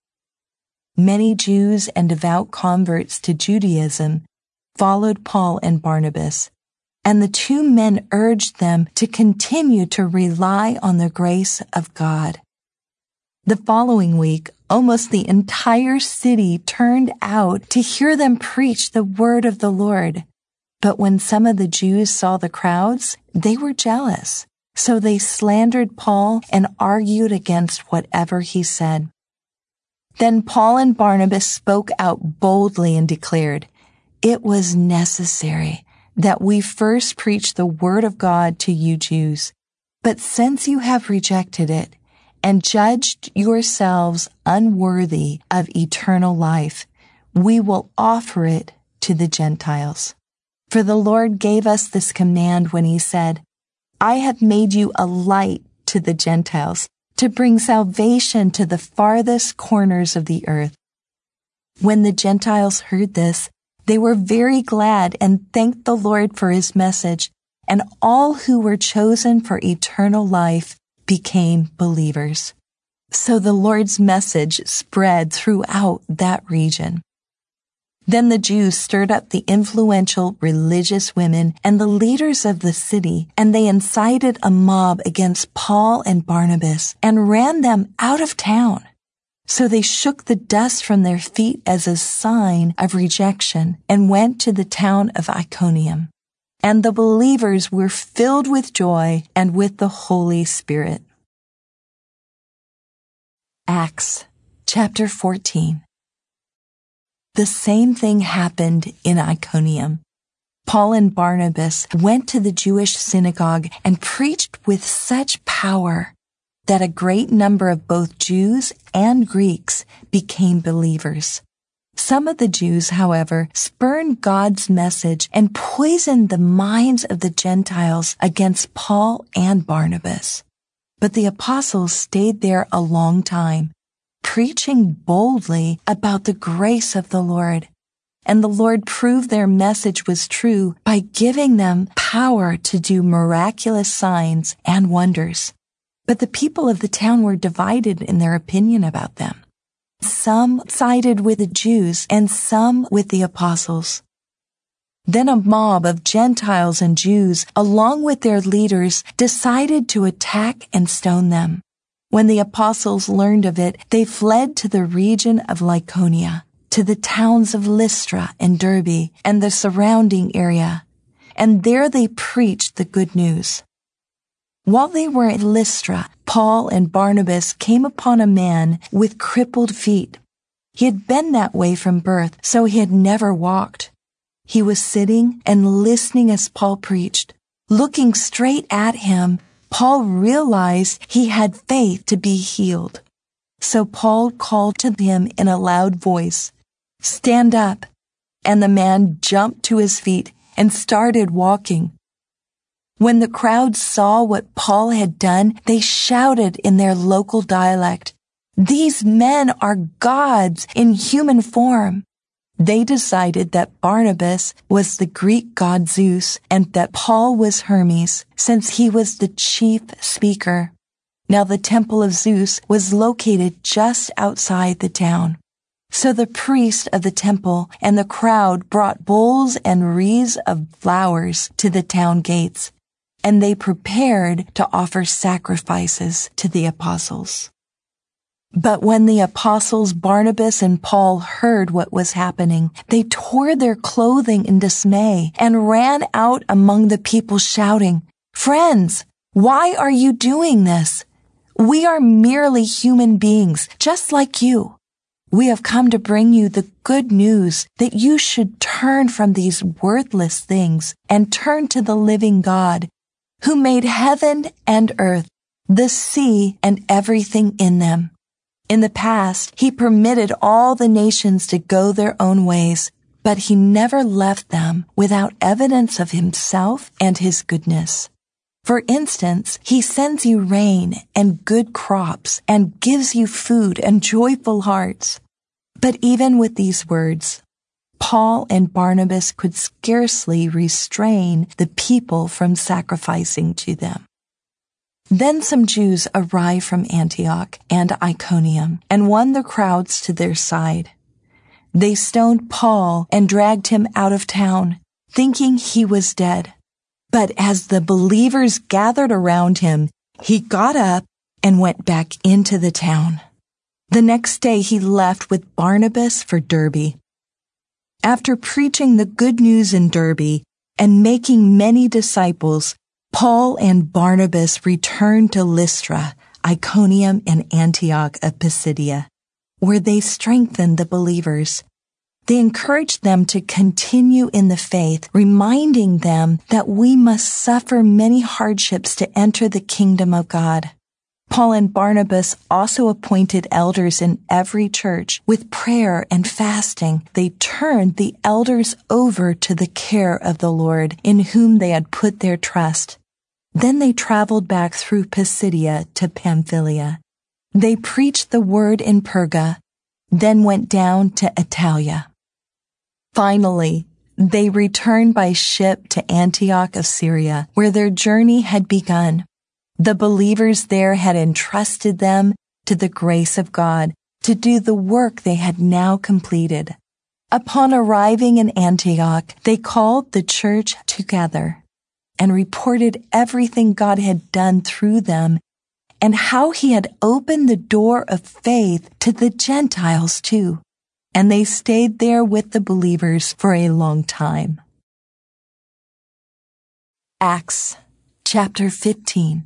Speaker 1: Many Jews and devout converts to Judaism followed Paul and Barnabas, and the two men urged them to continue to rely on the grace of God. The following week, almost the entire city turned out to hear them preach the word of the Lord. But when some of the Jews saw the crowds, they were jealous. So they slandered Paul and argued against whatever he said. Then Paul and Barnabas spoke out boldly and declared, "It was necessary that we first preach the word of God to you Jews. But since you have rejected it, and judged yourselves unworthy of eternal life, we will offer it to the Gentiles. For the Lord gave us this command when he said, 'I have made you a light to the Gentiles, to bring salvation to the farthest corners of the earth.'" When the Gentiles heard this, they were very glad and thanked the Lord for his message, and all who were chosen for eternal life became believers. So the Lord's message spread throughout that region. Then the Jews stirred up the influential religious women and the leaders of the city, and they incited a mob against Paul and Barnabas and ran them out of town. So they shook the dust from their feet as a sign of rejection and went to the town of Iconium. And the believers were filled with joy and with the Holy Spirit. Acts chapter 14. The same thing happened in Iconium. Paul and Barnabas went to the Jewish synagogue and preached with such power that a great number of both Jews and Greeks became believers. Some of the Jews, however, spurned God's message and poisoned the minds of the Gentiles against Paul and Barnabas. But the apostles stayed there a long time, preaching boldly about the grace of the Lord. And the Lord proved their message was true by giving them power to do miraculous signs and wonders. But the people of the town were divided in their opinion about them. Some sided with the Jews and some with the apostles. Then a mob of Gentiles and Jews, along with their leaders, decided to attack and stone them. When the apostles learned of it, they fled to the region of Lycaonia, to the towns of Lystra and Derbe and the surrounding area, and there they preached the good news. While they were at Lystra, Paul and Barnabas came upon a man with crippled feet. He had been that way from birth, so he had never walked. He was sitting and listening as Paul preached. Looking straight at him, Paul realized he had faith to be healed. So Paul called to him in a loud voice, "Stand up." And the man jumped to his feet and started walking. When the crowd saw what Paul had done, they shouted in their local dialect, "These men are gods in human form." They decided that Barnabas was the Greek god Zeus and that Paul was Hermes, since he was the chief speaker. Now the temple of Zeus was located just outside the town. So the priest of the temple and the crowd brought bowls and wreaths of flowers to the town gates. and they prepared to offer sacrifices to the apostles. But when the apostles Barnabas and Paul heard what was happening, they tore their clothing in dismay and ran out among the people shouting, "Friends, why are you doing this? We are merely human beings, just like you. We have come to bring you the good news that you should turn from these worthless things and turn to the living God, who made heaven and earth, the sea and everything in them. In the past, he permitted all the nations to go their own ways, but he never left them without evidence of himself and his goodness. For instance, he sends you rain and good crops and gives you food and joyful hearts." But even with these words, Paul and Barnabas could scarcely restrain the people from sacrificing to them. Then some Jews arrived from Antioch and Iconium and won the crowds to their side. They stoned Paul and dragged him out of town, thinking he was dead. But as the believers gathered around him, he got up and went back into the town. The next day he left with Barnabas for Derbe. After preaching the good news in Derbe and making many disciples, Paul and Barnabas returned to Lystra, Iconium, and Antioch of Pisidia, where they strengthened the believers. They encouraged them to continue in the faith, reminding them that we must suffer many hardships to enter the kingdom of God. Paul and Barnabas also appointed elders in every church. With prayer and fasting, they turned the elders over to the care of the Lord, in whom they had put their trust. Then they traveled back through Pisidia to Pamphylia. They preached the word in Perga, then went down to Attalia. Finally, they returned by ship to Antioch of Syria, where their journey had begun. The believers there had entrusted them to the grace of God to do the work they had now completed. Upon arriving in Antioch, they called the church together and reported everything God had done through them and how he had opened the door of faith to the Gentiles too. And they stayed there with the believers for a long time. Acts chapter 15.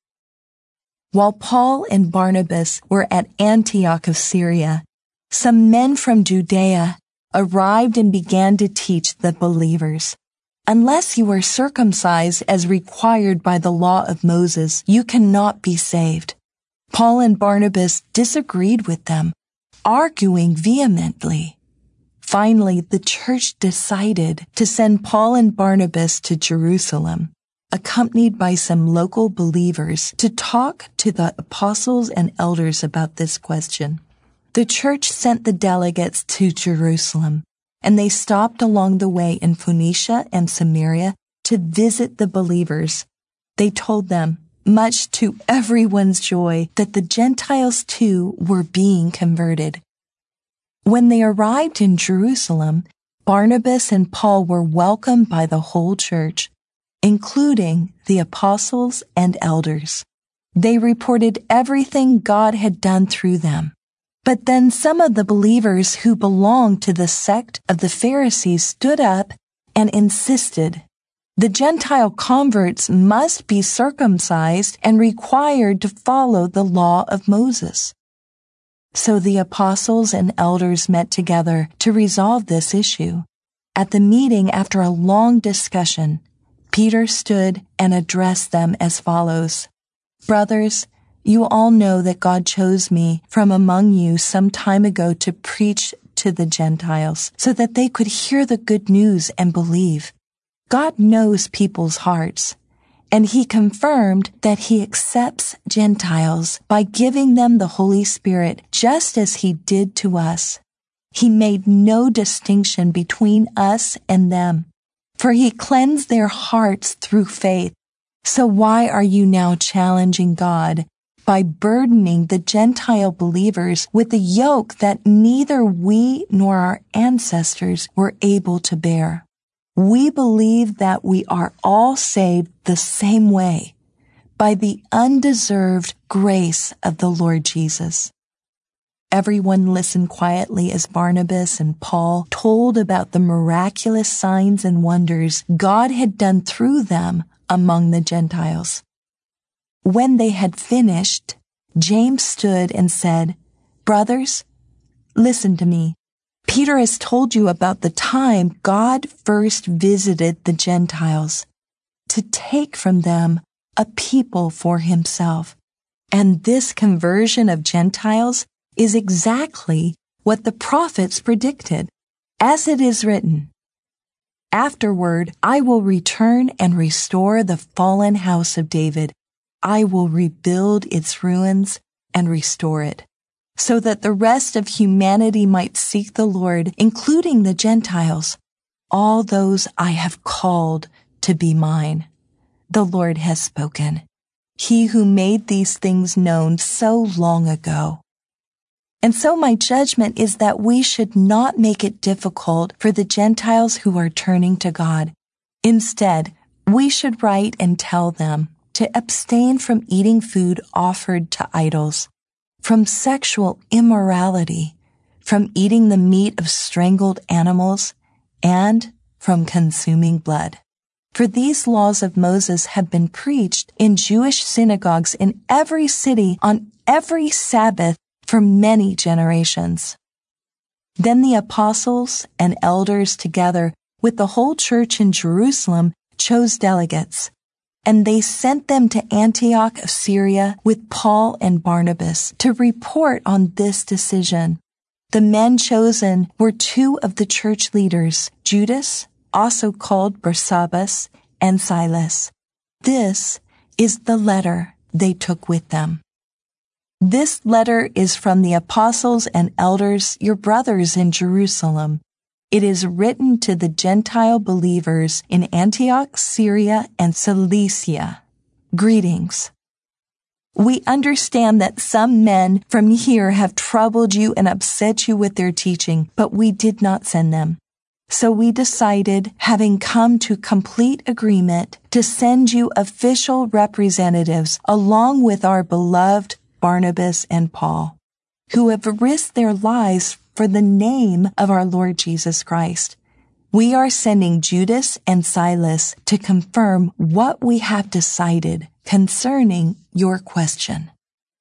Speaker 1: While Paul and Barnabas were at Antioch of Syria, some men from Judea arrived and began to teach the believers, "Unless you are circumcised as required by the law of Moses, you cannot be saved." Paul and Barnabas disagreed with them, arguing vehemently. Finally, the church decided to send Paul and Barnabas to Jerusalem, accompanied by some local believers, to talk to the apostles and elders about this question. The church sent the delegates to Jerusalem, and they stopped along the way in Phoenicia and Samaria to visit the believers. They told them, much to everyone's joy, that the Gentiles too were being converted. When they arrived in Jerusalem, Barnabas and Paul were welcomed by the whole church, including the apostles and elders. They reported everything God had done through them. But then some of the believers who belonged to the sect of the Pharisees stood up and insisted the Gentile converts must be circumcised and required to follow the law of Moses. So the apostles and elders met together to resolve this issue. At the meeting, after a long discussion, Peter stood and addressed them as follows: "Brothers, you all know that God chose me from among you some time ago to preach to the Gentiles, so that they could hear the good news and believe. God knows people's hearts, and he confirmed that he accepts Gentiles by giving them the Holy Spirit, just as he did to us. He made no distinction between us and them, for he cleansed their hearts through faith. So why are you now challenging God by burdening the Gentile believers with a yoke that neither we nor our ancestors were able to bear? we believe that we are all saved the same way, by the undeserved grace of the Lord Jesus. Everyone listened quietly as Barnabas and Paul told about the miraculous signs and wonders God had done through them among the Gentiles. When they had finished, James stood and said, "Brothers, listen to me. Peter has told you about the time God first visited the Gentiles to take from them a people for himself. And this conversion of Gentiles is exactly what the prophets predicted, as it is written, 'Afterward, I will return and restore the fallen house of David. I will rebuild its ruins and restore it, so that the rest of humanity might seek the Lord, including the Gentiles, all those I have called to be mine.' The Lord has spoken, he who made these things known so long ago. And so my judgment is that we should not make it difficult for the Gentiles who are turning to God. Instead, we should write and tell them to abstain from eating food offered to idols, from sexual immorality, from eating the meat of strangled animals, and from consuming blood. For these laws of Moses have been preached in Jewish synagogues in every city on every Sabbath for many generations." Then the apostles and elders, together with the whole church in Jerusalem, chose delegates, and they sent them to Antioch of Syria with Paul and Barnabas to report on this decision. The men chosen were two of the church leaders, Judas, also called Barsabbas, and Silas. This is the letter they took with them. This letter is from the apostles and elders, your brothers in Jerusalem. It is written to the Gentile believers in Antioch, Syria, and Cilicia. Greetings. We understand that some men from here have troubled you and upset you with their teaching, but we did not send them. So we decided, having come to complete agreement, to send you official representatives along with our beloved Barnabas and Paul, who have risked their lives for the name of our Lord Jesus Christ. We are sending Judas and Silas to confirm what we have decided concerning your question.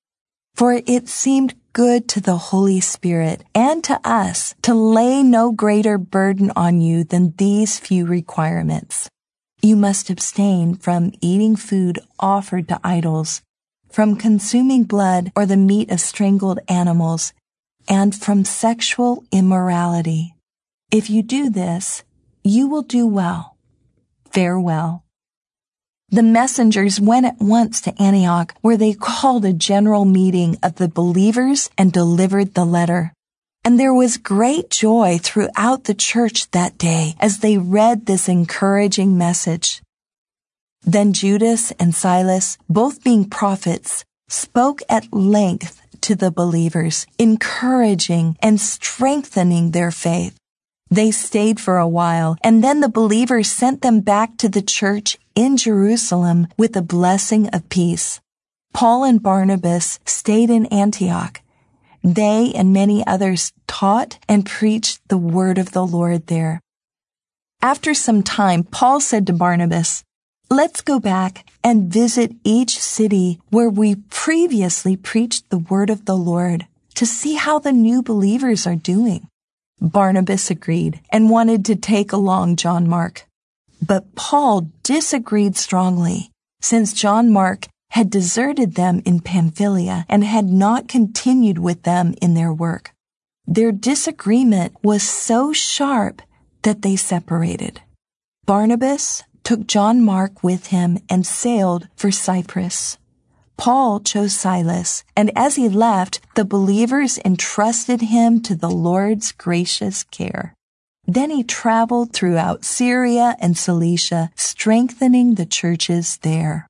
Speaker 1: For it seemed good to the Holy Spirit and to us to lay no greater burden on you than these few requirements. You must abstain from eating food offered to idols, from consuming blood or the meat of strangled animals, and from sexual immorality. If you do this, you will do well. Farewell." The messengers went at once to Antioch, where they called a general meeting of the believers and delivered the letter. And there was great joy throughout the church that day as they read this encouraging message. Then Judas and Silas, both being prophets, spoke at length to the believers, encouraging and strengthening their faith. They stayed for a while, and then the believers sent them back to the church in Jerusalem with a blessing of peace. Paul and Barnabas stayed in Antioch. They and many others taught and preached the word of the Lord there. After some time, Paul said to Barnabas, "Let's go back and visit each city where we previously preached the word of the Lord to see how the new believers are doing." Barnabas agreed and wanted to take along John Mark. But Paul disagreed strongly, since John Mark had deserted them in Pamphylia and had not continued with them in their work. Their disagreement was so sharp that they separated. Barnabas took John Mark with him and sailed for Cyprus. Paul chose Silas, and as he left, the believers entrusted him to the Lord's gracious care. Then he traveled throughout Syria and Cilicia, strengthening the churches there.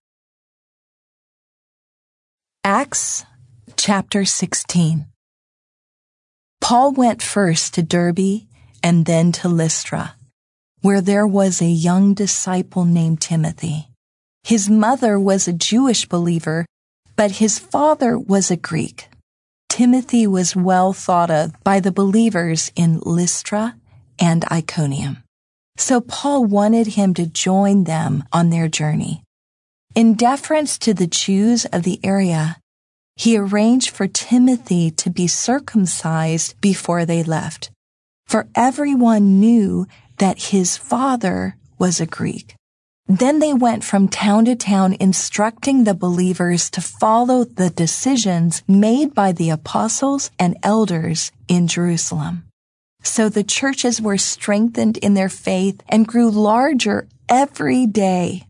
Speaker 1: Acts chapter 16. Paul went first to Derbe and then to Lystra. where there was a young disciple named Timothy. His mother was a Jewish believer, but his father was a Greek. Timothy was well thought of by the believers in Lystra and Iconium. So Paul wanted him to join them on their journey. In deference to the Jews of the area, he arranged for Timothy to be circumcised before they left, for everyone knew that his father was a Greek. Then they went from town to town instructing the believers to follow the decisions made by the apostles and elders in Jerusalem. So the churches were strengthened in their faith and grew larger every day.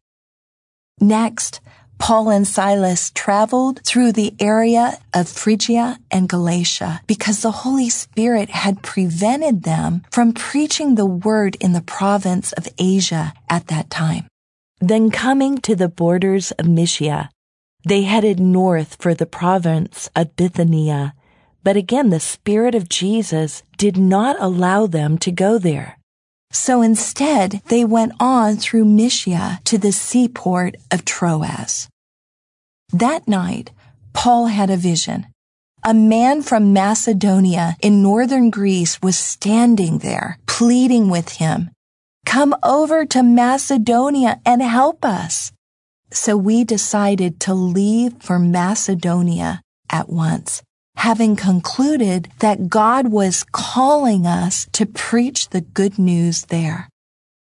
Speaker 1: Next, Paul and Silas traveled through the area of Phrygia and Galatia because the Holy Spirit had prevented them from preaching the word in the province of Asia at that time. Then coming to the borders of Mysia, they headed north for the province of Bithynia, but again the Spirit of Jesus did not allow them to go there. So instead, they went on through Mysia to the seaport of Troas. That night, Paul had a vision. A man from Macedonia in northern Greece was standing there, pleading with him, "Come over to Macedonia and help us." So we decided to leave for Macedonia at once, having concluded that God was calling us to preach the good news there.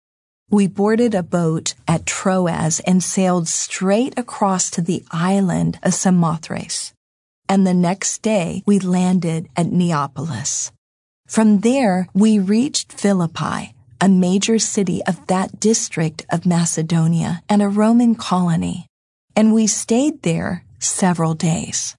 Speaker 1: We boarded a boat at Troas and sailed straight across to the island of Samothrace. And the next day we landed at Neapolis. From there we reached Philippi, a major city of that district of Macedonia and a Roman colony, and we stayed there several days.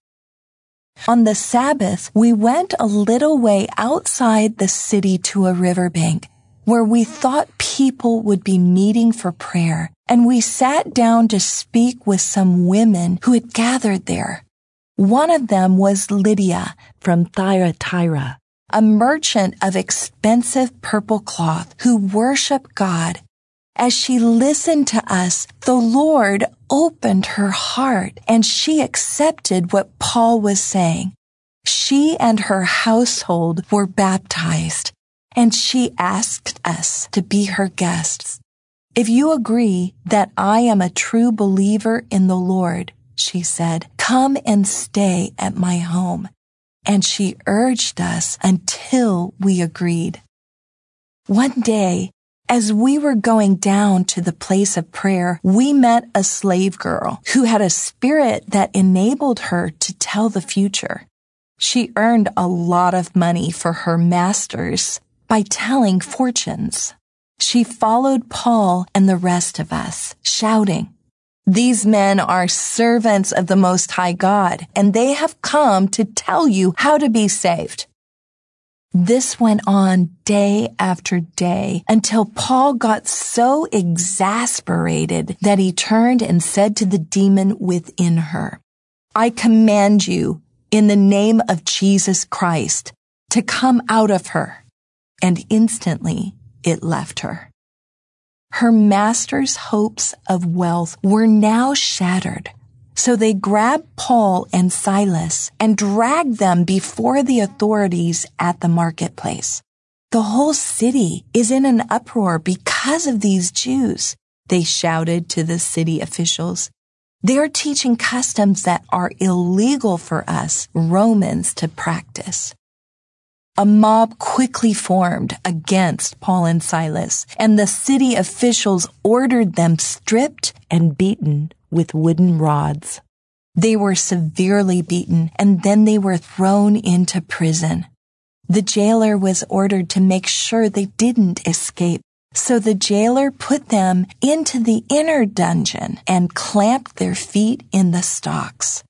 Speaker 1: On the Sabbath, we went a little way outside the city to a riverbank where we thought people would be meeting for prayer, and we sat down to speak with some women who had gathered there. One of them was Lydia from Thyatira, a merchant of expensive purple cloth who worshiped God. As she listened to us, the Lord opened her heart and she accepted what Paul was saying. She and her household were baptized, and she asked us to be her guests. "If you agree that I am a true believer in the Lord," she said, "come and stay at my home." And she urged us until we agreed. One day, as we were going down to the place of prayer, we met a slave girl who had a spirit that enabled her to tell the future. She earned a lot of money for her masters by telling fortunes. She followed Paul and the rest of us, shouting, "These men are servants of the Most High God, and they have come to tell you how to be saved." This went on day after day until Paul got so exasperated that he turned and said to the demon within her, "I command you, in the name of Jesus Christ, to come out of her." And instantly it left her. Her master's hopes of wealth were now shattered. So they grabbed Paul and Silas and dragged them before the authorities at the marketplace. "The whole city is in an uproar because of these Jews," they shouted to the city officials. "They are teaching customs that are illegal for us Romans to practice." A mob quickly formed against Paul and Silas, and the city officials ordered them stripped and beaten with wooden rods. They were severely beaten, and then they were thrown into prison. The jailer was ordered to make sure they didn't escape, so the jailer put them into the inner dungeon and clamped their feet in the stocks.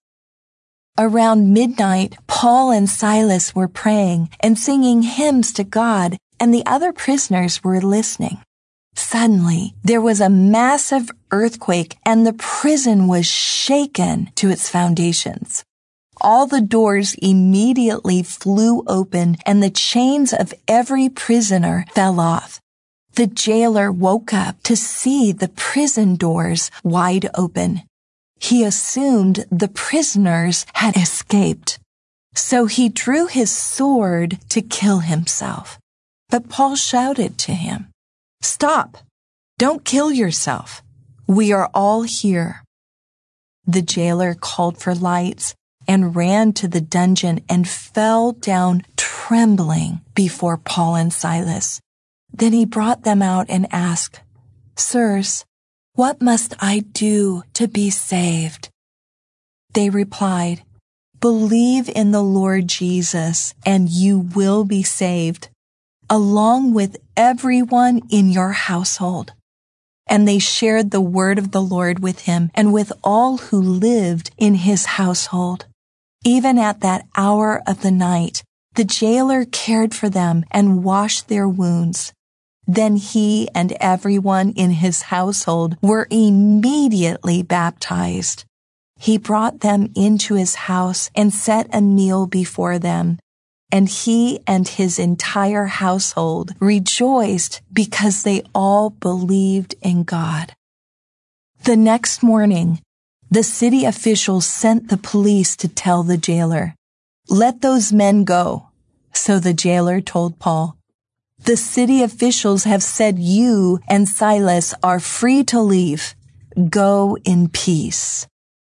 Speaker 1: Around midnight, Paul and Silas were praying and singing hymns to God, and the other prisoners were listening. Suddenly, there was a massive earthquake, and the prison was shaken to its foundations. All the doors immediately flew open, and the chains of every prisoner fell off. the jailer woke up to see the prison doors wide open. He assumed the prisoners had escaped. So he drew his sword to kill himself. But Paul shouted to him, "Stop! Don't kill yourself. We are all here." The jailer called for lights and ran to the dungeon and fell down trembling before Paul and Silas. Then he brought them out and asked, "Sirs, what must I do to be saved?" They replied, "Believe in the Lord Jesus, and you will be saved, along with everyone in your household." And they shared the word of the Lord with him and with all who lived in his household. Even at that hour of the night, the jailer cared for them and washed their wounds. Then he and everyone in his household were immediately baptized. He brought them into his house and set a meal before them, and he and his entire household rejoiced because they all believed in God. The next morning, the city officials sent the police to tell the jailer, "Let those men go." So the jailer told Paul, "The city officials have said you and Silas are free to leave. Go in peace."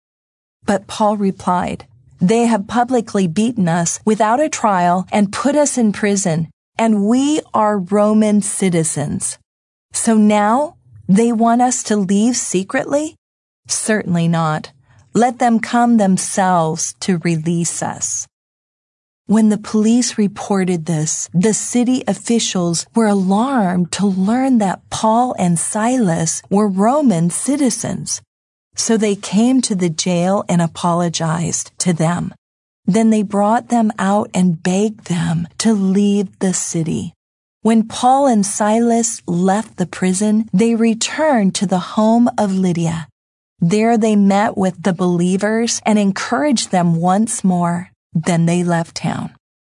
Speaker 1: But Paul replied, "They have publicly beaten us without a trial and put us in prison, and we are Roman citizens. So now they want us to leave secretly? Certainly not. Let them come themselves to release us." When the police reported this, the city officials were alarmed to learn that Paul and Silas were Roman citizens. So they came to the jail and apologized to them. Then they brought them out and begged them to leave the city. When Paul and Silas left the prison, they returned to the home of Lydia. There they met with the believers and encouraged them once more. Then they left town.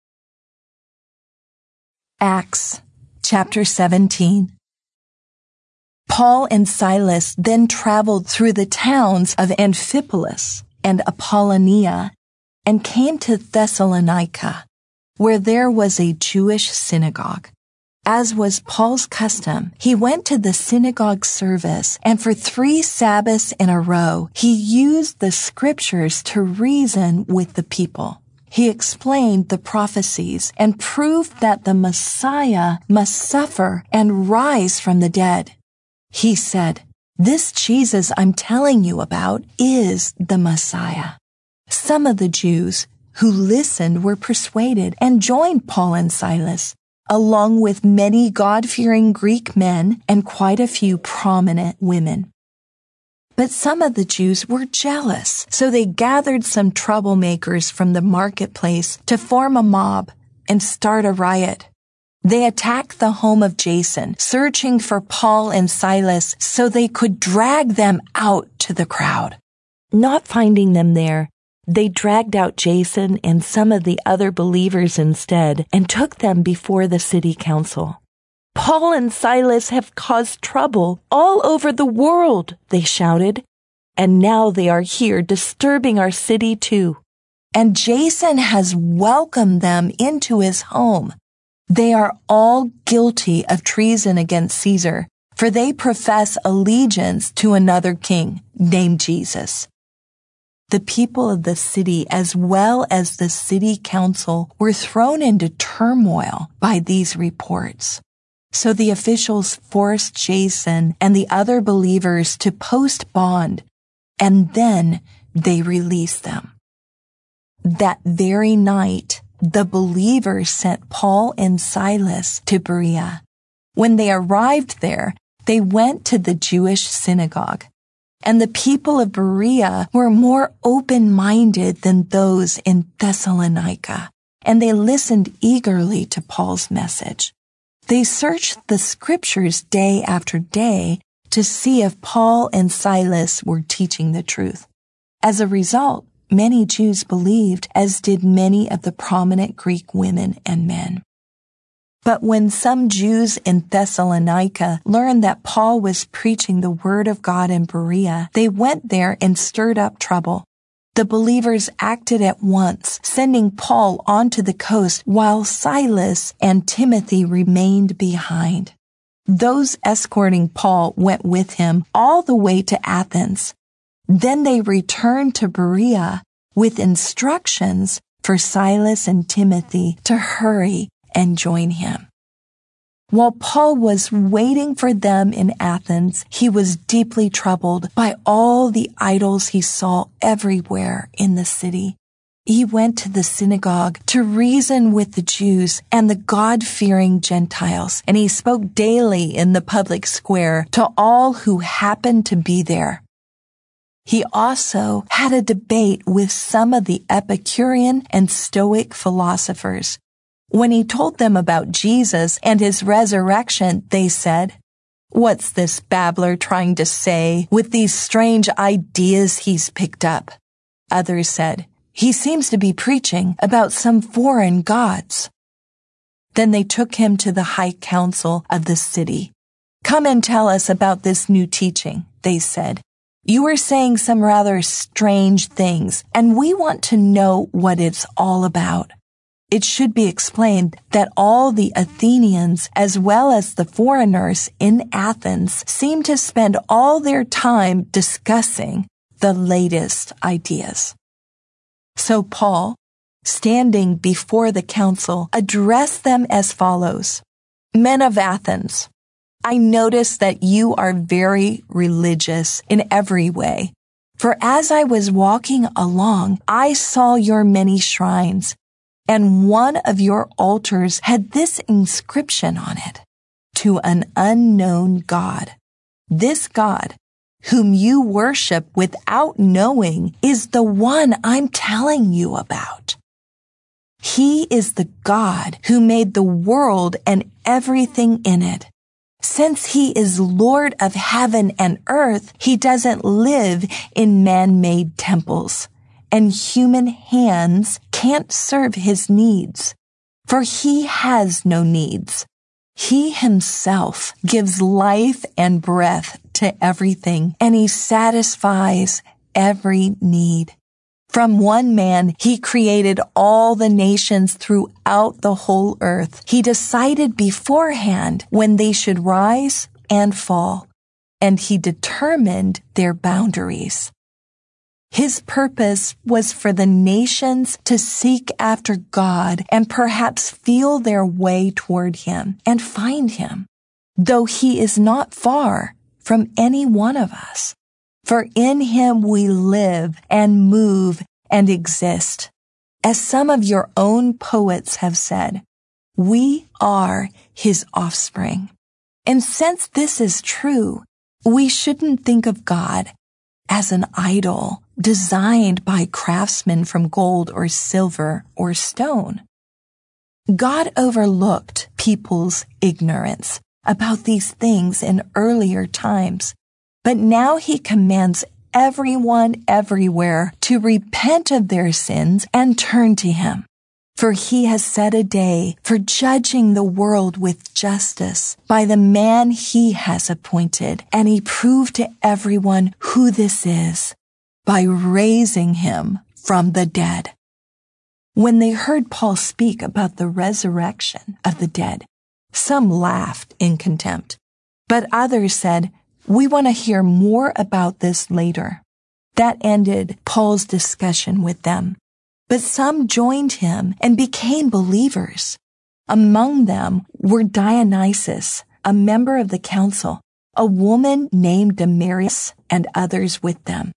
Speaker 1: Acts chapter 17. Paul and Silas then traveled through the towns of Amphipolis and Apollonia and came to Thessalonica, where there was a Jewish synagogue. As was Paul's custom, he went to the synagogue service, and for 3 Sabbaths in a row, he used the scriptures to reason with the people. He explained the prophecies and proved that the Messiah must suffer and rise from the dead. He said, "This Jesus I'm telling you about is the Messiah." Some of the Jews who listened were persuaded and joined Paul and Silas, along with many God-fearing Greek men and quite a few prominent women. But some of the Jews were jealous, so they gathered some troublemakers from the marketplace to form a mob and start a riot. They attacked the home of Jason, searching for Paul and Silas so they could drag them out to the crowd. Not finding them there, they dragged out Jason and some of the other believers instead and took them before the city council. "Paul and Silas have caused trouble all over the world," they shouted, "and now they are here disturbing our city too. And Jason has welcomed them into his home. They are all guilty of treason against Caesar, for they profess allegiance to another king named Jesus." The people of the city, as well as the city council, were thrown into turmoil by these reports. So the officials forced Jason and the other believers to post bond, and then they released them. That very night, the believers sent Paul and Silas to Berea. When they arrived there, they went to the Jewish synagogue. And the people of Berea were more open-minded than those in Thessalonica, and they listened eagerly to Paul's message. They searched the scriptures day after day to see if Paul and Silas were teaching the truth. As a result, many Jews believed, as did many of the prominent Greek women and men. But when some Jews in Thessalonica learned that Paul was preaching the word of God in Berea, they went there and stirred up trouble. The believers acted at once, sending Paul onto the coast while Silas and Timothy remained behind. Those escorting Paul went with him all the way to Athens. Then they returned to Berea with instructions for Silas and Timothy to hurry and join him. While Paul was waiting for them in Athens, he was deeply troubled by all the idols he saw everywhere in the city. He went to the synagogue to reason with the Jews and the God-fearing Gentiles, and he spoke daily in the public square to all who happened to be there. He also had a debate with some of the Epicurean and Stoic philosophers. When he told them about Jesus and his resurrection, they said, "What's this babbler trying to say with these strange ideas he's picked up?" Others said, "He seems to be preaching about some foreign gods." Then they took him to the high council of the city. "Come and tell us about this new teaching," they said. "You are saying some rather strange things, and we want to know what it's all about." It should be explained that all the Athenians as well as the foreigners in Athens seem to spend all their time discussing the latest ideas. So Paul, standing before the council, addressed them as follows: "Men of Athens, I notice that you are very religious in every way. For as I was walking along, I saw your many shrines, and one of your altars had this inscription on it: To an unknown God. This God, whom you worship without knowing, is the one I'm telling you about. He is the God who made the world and everything in it. Since he is Lord of heaven and earth, he doesn't live in man-made temples, and human hands can't serve his needs, for he has no needs. He himself gives life and breath to everything, and he satisfies every need. From one man, he created all the nations throughout the whole earth. He decided beforehand when they should rise and fall, and he determined their boundaries. His purpose was for the nations to seek after God and perhaps feel their way toward him and find him, though he is not far from any one of us. For in him we live and move and exist. As some of your own poets have said, we are his offspring. And since this is true, we shouldn't think of God as an idol designed by craftsmen from gold or silver or stone. God overlooked people's ignorance about these things in earlier times, but now he commands everyone everywhere to repent of their sins and turn to him. For he has set a day for judging the world with justice by the man he has appointed, and he proved to everyone who this is by raising him from the dead. When they heard Paul speak about the resurrection of the dead, some laughed in contempt, but others said, "We want to hear more about this later." That ended Paul's discussion with them. But some joined him and became believers. Among them were Dionysius, a member of the council, a woman named Damaris, and others with them.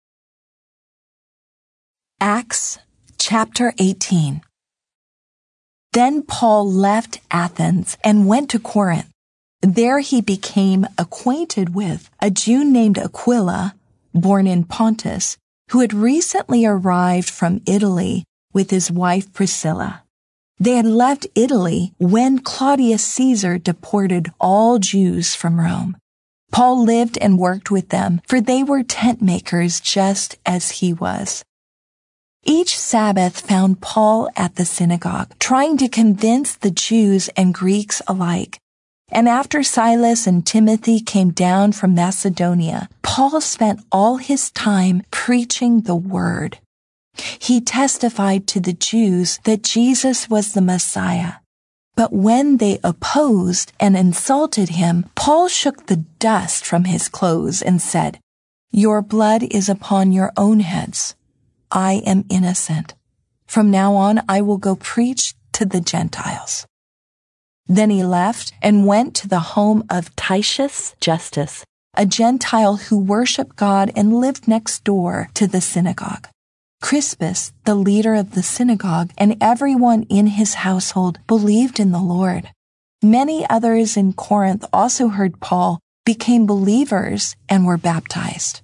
Speaker 1: Acts chapter 18. Then Paul left Athens and went to Corinth. There he became acquainted with a Jew named Aquila, born in Pontus, who had recently arrived from Italy with his wife Priscilla. They had left Italy when Claudius Caesar deported all Jews from Rome. Paul lived and worked with them, for they were tent makers just as he was. Each Sabbath found Paul at the synagogue, trying to convince the Jews and Greeks alike. And after Silas and Timothy came down from Macedonia, Paul spent all his time preaching the word. He testified to the Jews that Jesus was the Messiah. But when they opposed and insulted him, Paul shook the dust from his clothes and said, "Your blood is upon your own heads. I am innocent. From now on, I will go preach to the Gentiles." Then he left and went to the home of Titius Justus, a Gentile who worshiped God and lived next door to the synagogue. Crispus, the leader of the synagogue, and everyone in his household believed in the Lord. Many others in Corinth also heard Paul, became believers, and were baptized.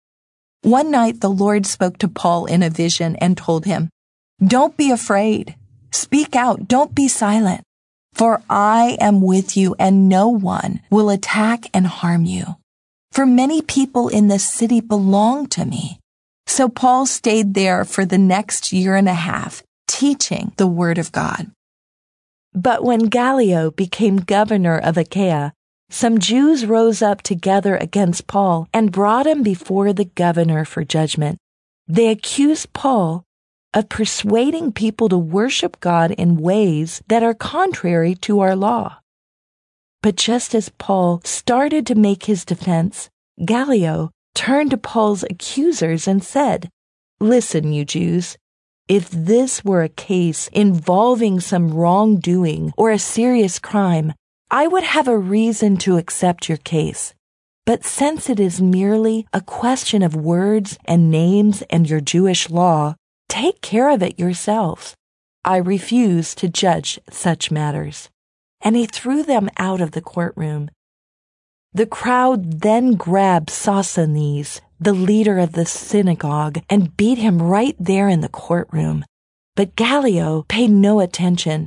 Speaker 1: One night the Lord spoke to Paul in a vision and told him, "Don't be afraid. Speak out. Don't be silent. For I am with you, and no one will attack and harm you. For many people in this city belong to me." So Paul stayed there for the next year and a half, teaching the word of God. But when Gallio became governor of Achaia, some Jews rose up together against Paul and brought him before the governor for judgment. They accused Paul of persuading people to worship God in ways that are contrary to our law. But just as Paul started to make his defense, Gallio turned to Paul's accusers and said, "Listen, you Jews, if this were a case involving some wrongdoing or a serious crime, I would have a reason to accept your case. But since it is merely a question of words and names and your Jewish law, take care of it yourselves. I refuse to judge such matters." And he threw them out of the courtroom. The crowd then grabbed Sosthenes, the leader of the synagogue, and beat him right there in the courtroom. But Gallio paid no attention.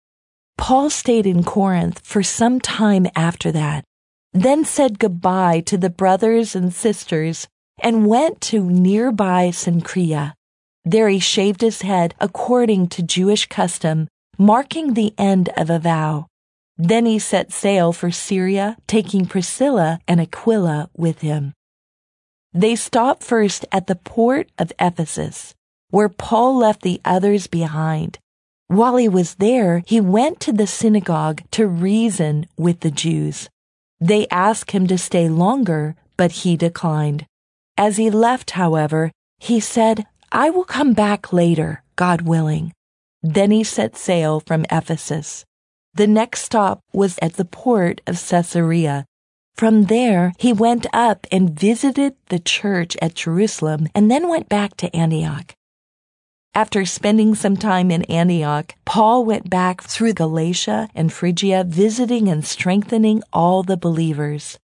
Speaker 1: Paul stayed in Corinth for some time after that, then said goodbye to the brothers and sisters and went to nearby Cenchrea. There he shaved his head according to Jewish custom, marking the end of a vow. Then he set sail for Syria, taking Priscilla and Aquila with him. They stopped first at the port of Ephesus, where Paul left the others behind. While he was there, he went to the synagogue to reason with the Jews. They asked him to stay longer, but he declined. As he left, however, he said, "I will come back later, God willing." Then he set sail from Ephesus. The next stop was at the port of Caesarea. From there, he went up and visited the church at Jerusalem and then went back to Antioch. After spending some time in Antioch, Paul went back through Galatia and Phrygia, visiting and strengthening all the believers.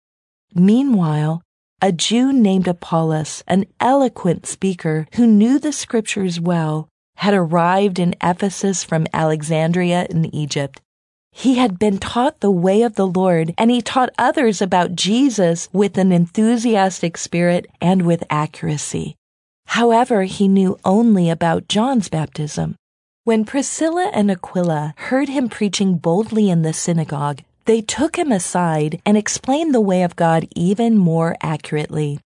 Speaker 1: Meanwhile, a Jew named Apollos, an eloquent speaker who knew the scriptures well, had arrived in Ephesus from Alexandria in Egypt. He had been taught the way of the Lord, and he taught others about Jesus with an enthusiastic spirit and with accuracy. However, he knew only about John's baptism. When Priscilla and Aquila heard him preaching boldly in the synagogue, they took him aside and explained the way of God even more accurately.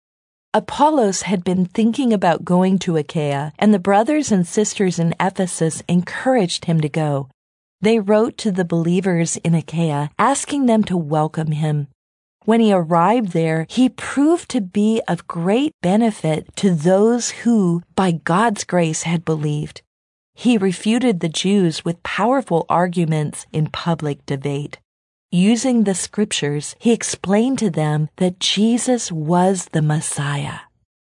Speaker 1: Apollos had been thinking about going to Achaia, and the brothers and sisters in Ephesus encouraged him to go. They wrote to the believers in Achaia, asking them to welcome him. When he arrived there, he proved to be of great benefit to those who, by God's grace, had believed. He refuted the Jews with powerful arguments in public debate. Using the scriptures, he explained to them that Jesus was the Messiah.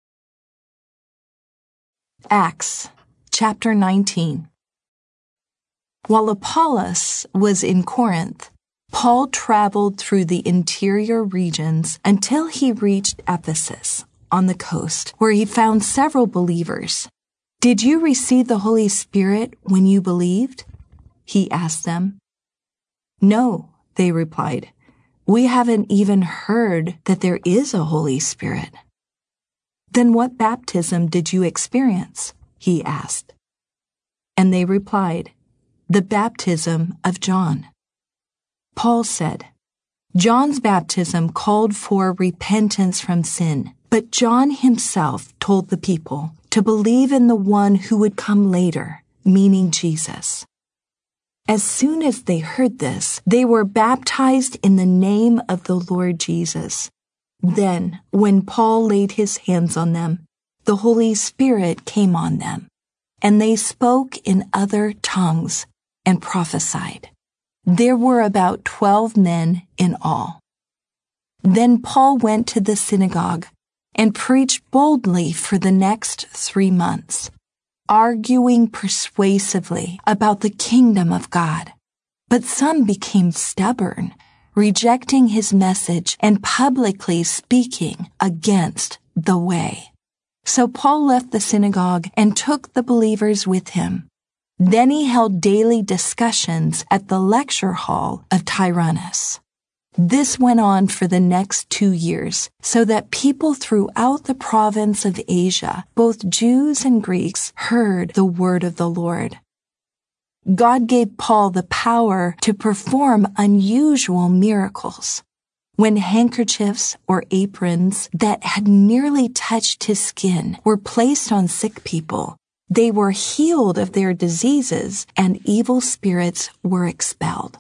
Speaker 1: Acts chapter 19. While Apollos was in Corinth, Paul traveled through the interior regions until he reached Ephesus on the coast, where he found several believers. "Did you receive the Holy Spirit when you believed?" he asked them. "No," they replied. "We haven't even heard that there is a Holy Spirit." "Then what baptism did you experience?" he asked. And they replied, "The baptism of John." Paul said, "John's baptism called for repentance from sin, but John himself told the people to believe in the one who would come later, meaning Jesus." As soon as they heard this, they were baptized in the name of the Lord Jesus. Then, when Paul laid his hands on them, the Holy Spirit came on them, and they spoke in other tongues and prophesied. There were about 12 men in all. Then Paul went to the synagogue and preached boldly for the next 3 months, arguing persuasively about the kingdom of God. But some became stubborn, rejecting his message and publicly speaking against the way. So Paul left the synagogue and took the believers with him. Then he held daily discussions at the lecture hall of Tyrannus. This went on for the next 2 years, so that people throughout the province of Asia, both Jews and Greeks, heard the word of the Lord. God gave Paul the power to perform unusual miracles. When handkerchiefs or aprons that had nearly touched his skin were placed on sick people, they were healed of their diseases and evil spirits were expelled.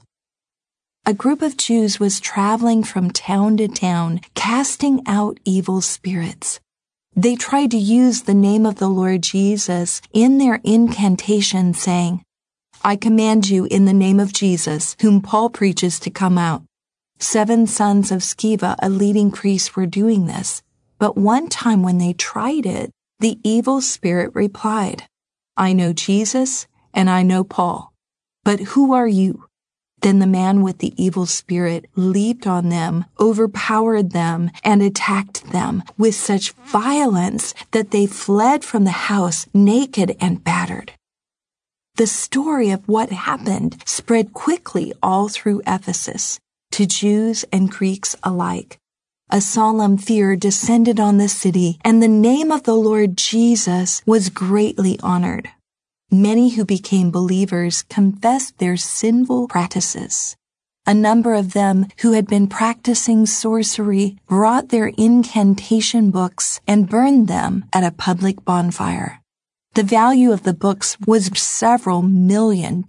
Speaker 1: A group of Jews was traveling from town to town, casting out evil spirits. They tried to use the name of the Lord Jesus in their incantation, saying, "I command you in the name of Jesus, whom Paul preaches, to come out." 7 sons of Sceva, a leading priest, were doing this. But one time when they tried it, the evil spirit replied, "I know Jesus and I know Paul, but who are you?" Then the man with the evil spirit leaped on them, overpowered them, and attacked them with such violence that they fled from the house naked and battered. The story of what happened spread quickly all through Ephesus, to Jews and Greeks alike. A solemn fear descended on the city, and the name of the Lord Jesus was greatly honored. Many who became believers confessed their sinful practices. A number of them who had been practicing sorcery brought their incantation books and burned them at a public bonfire. The value of the books was several $million.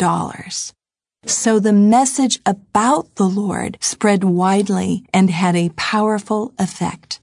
Speaker 1: So the message about the Lord spread widely and had a powerful effect.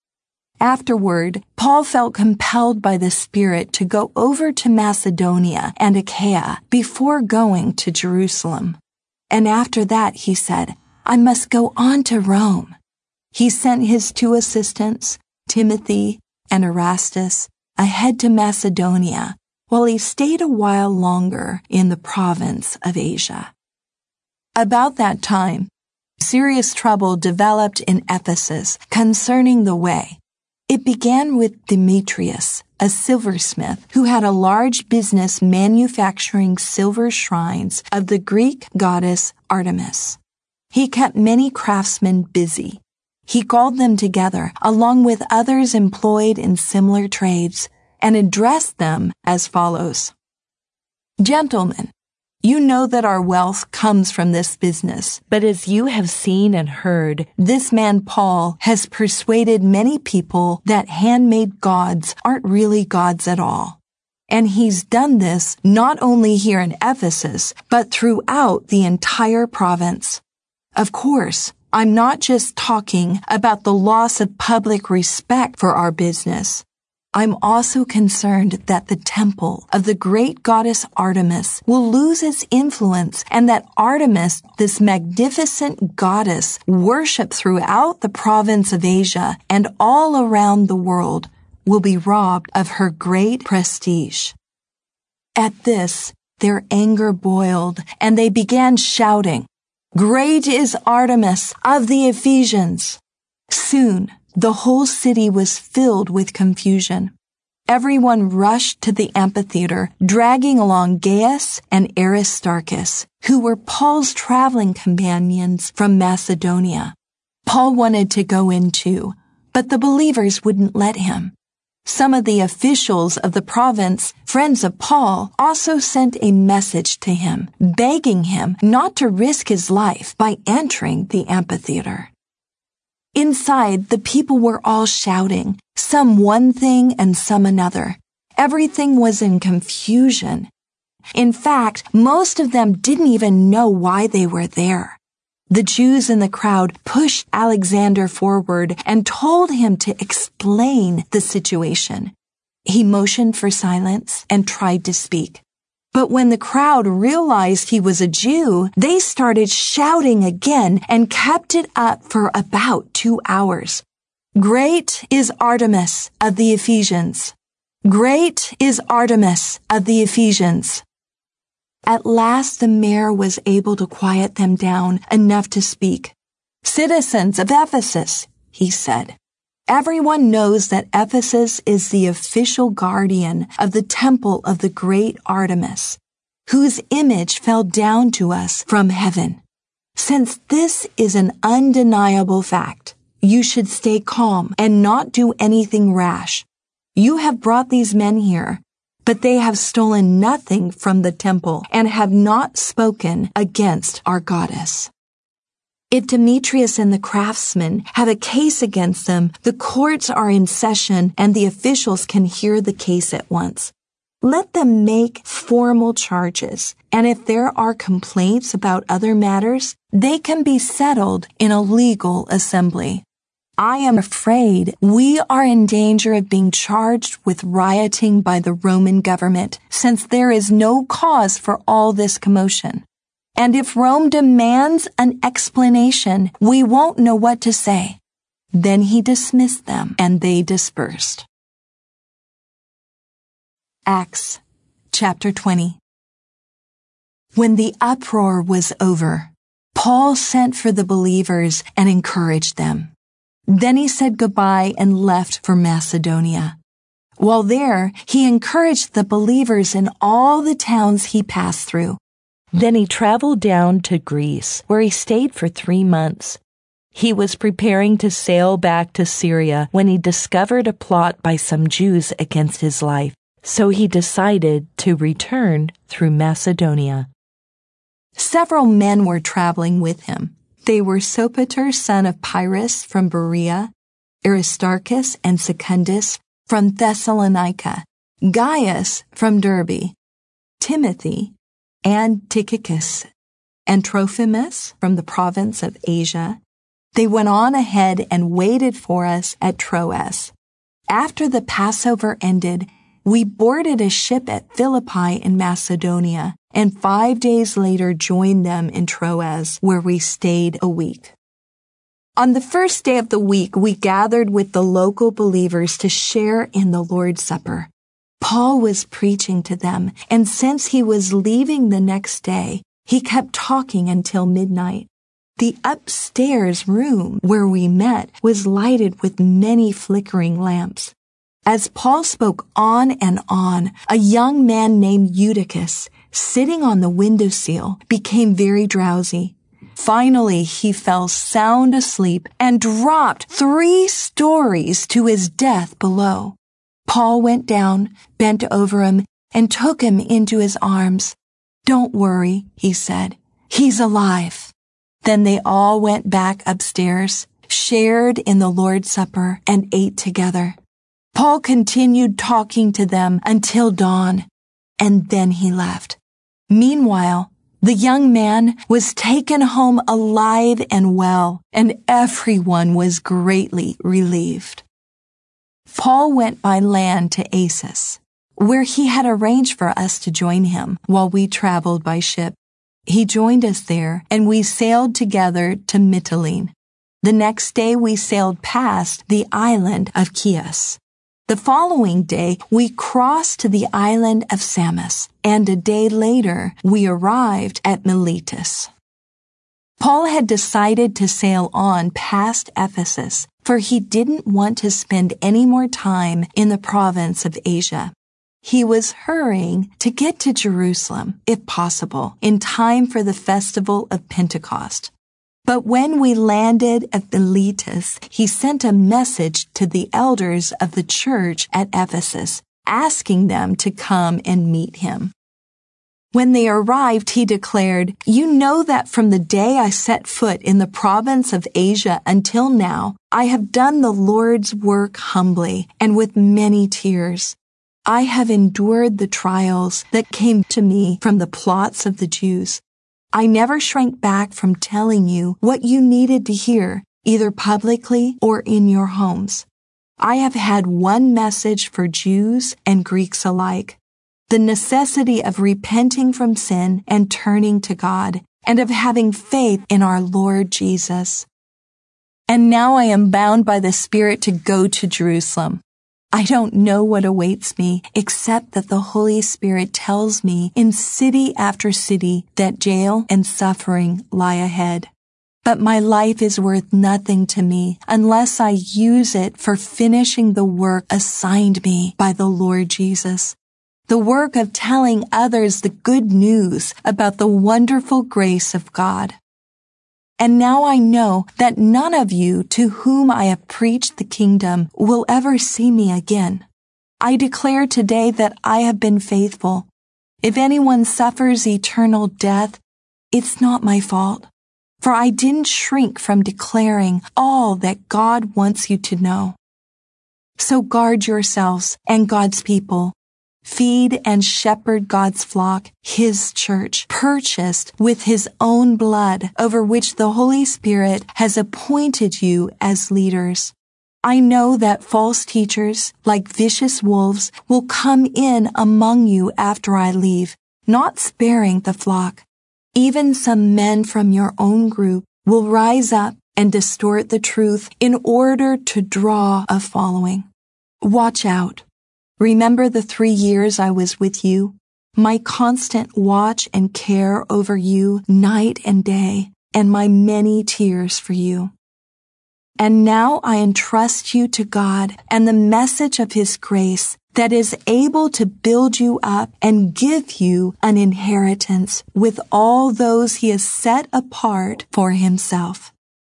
Speaker 1: Afterward, Paul felt compelled by the Spirit to go over to Macedonia and Achaia before going to Jerusalem. And after that, he said, "I must go on to Rome." He sent his 2 assistants, Timothy and Erastus, ahead to Macedonia, while he stayed a while longer in the province of Asia. About that time, serious trouble developed in Ephesus concerning the way. It began with Demetrius, a silversmith who had a large business manufacturing silver shrines of the Greek goddess Artemis. He kept many craftsmen busy. He called them together, along with others employed in similar trades, and addressed them as follows. "Gentlemen, you know that our wealth comes from this business, but as you have seen and heard, this man Paul has persuaded many people that handmade gods aren't really gods at all. And he's done this not only here in Ephesus, but throughout the entire province. Of course, I'm not just talking about the loss of public respect for our business. I'm also concerned that the temple of the great goddess Artemis will lose its influence, and that Artemis, this magnificent goddess, worshipped throughout the province of Asia and all around the world, will be robbed of her great prestige." At this, their anger boiled, and they began shouting, "Great is Artemis of the Ephesians!" Soon, the whole city was filled with confusion. Everyone rushed to the amphitheater, dragging along Gaius and Aristarchus, who were Paul's traveling companions from Macedonia. Paul wanted to go in too, but the believers wouldn't let him. Some of the officials of the province, friends of Paul, also sent a message to him, begging him not to risk his life by entering the amphitheater. Inside, the people were all shouting, some one thing and some another. Everything was in confusion. In fact, most of them didn't even know why they were there. The Jews in the crowd pushed Alexander forward and told him to explain the situation. He motioned for silence and tried to speak. But when the crowd realized he was a Jew, they started shouting again and kept it up for about 2 hours. "Great is Artemis of the Ephesians! Great is Artemis of the Ephesians!" At last the mayor was able to quiet them down enough to speak. "Citizens of Ephesus," he said, "everyone knows that Ephesus is the official guardian of the temple of the great Artemis, whose image fell down to us from heaven. Since this is an undeniable fact, you should stay calm and not do anything rash. You have brought these men here, but they have stolen nothing from the temple and have not spoken against our goddess. If Demetrius and the craftsmen have a case against them, the courts are in session and the officials can hear the case at once. Let them make formal charges, and if there are complaints about other matters, they can be settled in a legal assembly. I am afraid we are in danger of being charged with rioting by the Roman government, since there is no cause for all this commotion. And if Rome demands an explanation, we won't know what to say." Then he dismissed them, and they dispersed. Acts chapter 20. When the uproar was over, Paul sent for the believers and encouraged them. Then he said goodbye and left for Macedonia. While there, he encouraged the believers in all the towns he passed through. Then he traveled down to Greece, where he stayed for 3 months. He was preparing to sail back to Syria when he discovered a plot by some Jews against his life, so he decided to return through Macedonia. Several men were traveling with him. They were Sopater, son of Pyrrhus from Berea, Aristarchus and Secundus from Thessalonica, Gaius from Derbe, Timothy and Tychicus, and Trophimus from the province of Asia. They went on ahead and waited for us at Troas. After the Passover ended, we boarded a ship at Philippi in Macedonia, and 5 days later joined them in Troas, where we stayed a week. On the first day of the week, we gathered with the local believers to share in the Lord's Supper. Paul was preaching to them, and since he was leaving the next day, he kept talking until midnight. The upstairs room where we met was lighted with many flickering lamps. As Paul spoke on and on, a young man named Eutychus, sitting on the windowsill, became very drowsy. Finally, he fell sound asleep and dropped 3 stories to his death below. Paul went down, bent over him, and took him into his arms. "Don't worry," he said. "He's alive." Then they all went back upstairs, shared in the Lord's Supper, and ate together. Paul continued talking to them until dawn, and then he left. Meanwhile, the young man was taken home alive and well, and everyone was greatly relieved. Paul went by land to Assos, where he had arranged for us to join him while we traveled by ship. He joined us there, and we sailed together to Mytilene. The next day we sailed past the island of Chios. The following day, we crossed to the island of Samos, and a day later, we arrived at Miletus. Paul had decided to sail on past Ephesus, for he didn't want to spend any more time in the province of Asia. He was hurrying to get to Jerusalem, if possible, in time for the festival of Pentecost. But when we landed at Miletus, he sent a message to the elders of the church at Ephesus, asking them to come and meet him. When they arrived, he declared, "You know that from the day I set foot in the province of Asia until now, I have done the Lord's work humbly and with many tears. I have endured the trials that came to me from the plots of the Jews. I never shrank back from telling you what you needed to hear, either publicly or in your homes. I have had one message for Jews and Greeks alike: the necessity of repenting from sin and turning to God, and of having faith in our Lord Jesus. And now I am bound by the Spirit to go to Jerusalem. I don't know what awaits me, except that the Holy Spirit tells me in city after city that jail and suffering lie ahead. But my life is worth nothing to me unless I use it for finishing the work assigned me by the Lord Jesus, the work of telling others the good news about the wonderful grace of God. And now I know that none of you to whom I have preached the kingdom will ever see me again. I declare today that I have been faithful. If anyone suffers eternal death, it's not my fault, for I didn't shrink from declaring all that God wants you to know. So guard yourselves and God's people. Feed and shepherd God's flock, His church, purchased with His own blood, over which the Holy Spirit has appointed you as leaders. I know that false teachers, like vicious wolves, will come in among you after I leave, not sparing the flock. Even some men from your own group will rise up and distort the truth in order to draw a following. Watch out. Remember the 3 years I was with you, my constant watch and care over you night and day, and my many tears for you. And now I entrust you to God and the message of His grace that is able to build you up and give you an inheritance with all those He has set apart for Himself.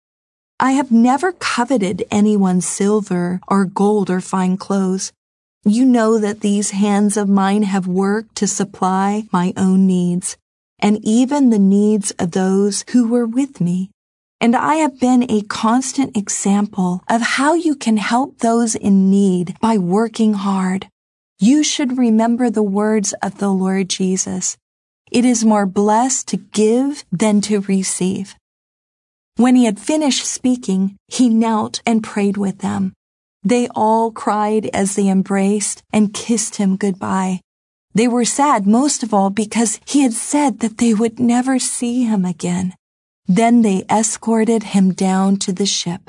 Speaker 1: I have never coveted anyone's silver or gold or fine clothes. You know that these hands of mine have worked to supply my own needs, and even the needs of those who were with me. And I have been a constant example of how you can help those in need by working hard. You should remember the words of the Lord Jesus. It is more blessed to give than to receive. When he had finished speaking, he knelt and prayed with them. They all cried as they embraced and kissed him goodbye. They were sad most of all because he had said that they would never see him again. Then they escorted him down to the ship.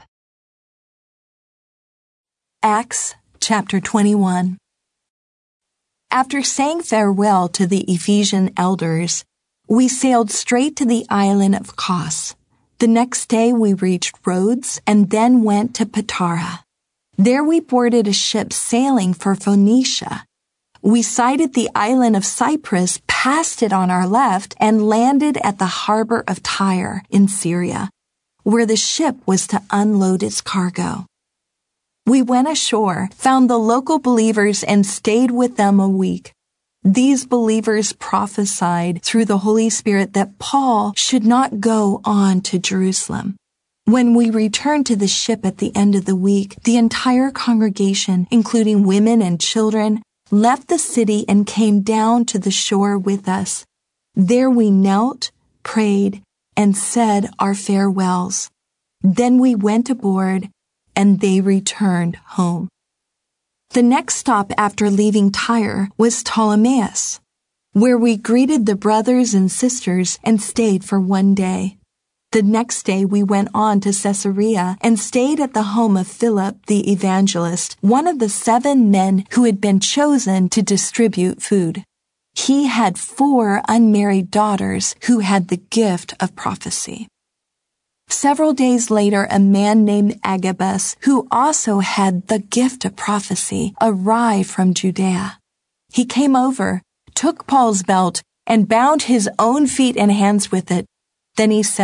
Speaker 1: Acts chapter 21. After saying farewell to the Ephesian elders, we sailed straight to the island of Kos. The next day we reached Rhodes and then went to Patara. There we boarded a ship sailing for Phoenicia. We sighted the island of Cyprus, passed it on our left, and landed at the harbor of Tyre in Syria, where the ship was to unload its cargo. We went ashore, found the local believers, and stayed with them a week. These believers prophesied through the Holy Spirit that Paul should not go on to Jerusalem. When we returned to the ship at the end of the week, the entire congregation, including women and children, left the city and came down to the shore with us. There we knelt, prayed, and said our farewells. Then we went aboard, and they returned home. The next stop after leaving Tyre was Ptolemais, where we greeted the brothers and sisters and stayed for 1 day. The next day we went on to Caesarea and stayed at the home of Philip the evangelist, one of the 7 men who had been chosen to distribute food. He had 4 unmarried daughters who had the gift of prophecy. Several days later, a man named Agabus, who also had the gift of prophecy, arrived from Judea. He came over, took Paul's belt, and bound his own feet and hands with it. Then he said,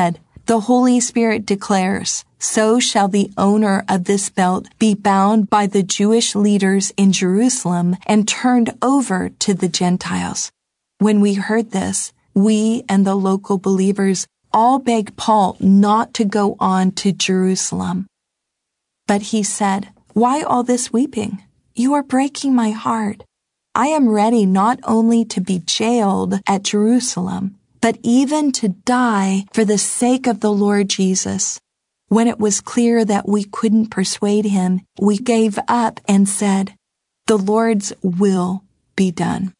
Speaker 1: The Holy Spirit declares, "So shall the owner of this belt be bound by the Jewish leaders in Jerusalem and turned over to the Gentiles." When we heard this, we and the local believers all begged Paul not to go on to Jerusalem. But he said, "Why all this weeping? You are breaking my heart. I am ready not only to be jailed at Jerusalem, but even to die for the sake of the Lord Jesus." When it was clear that we couldn't persuade him, we gave up and said, "The Lord's will be done."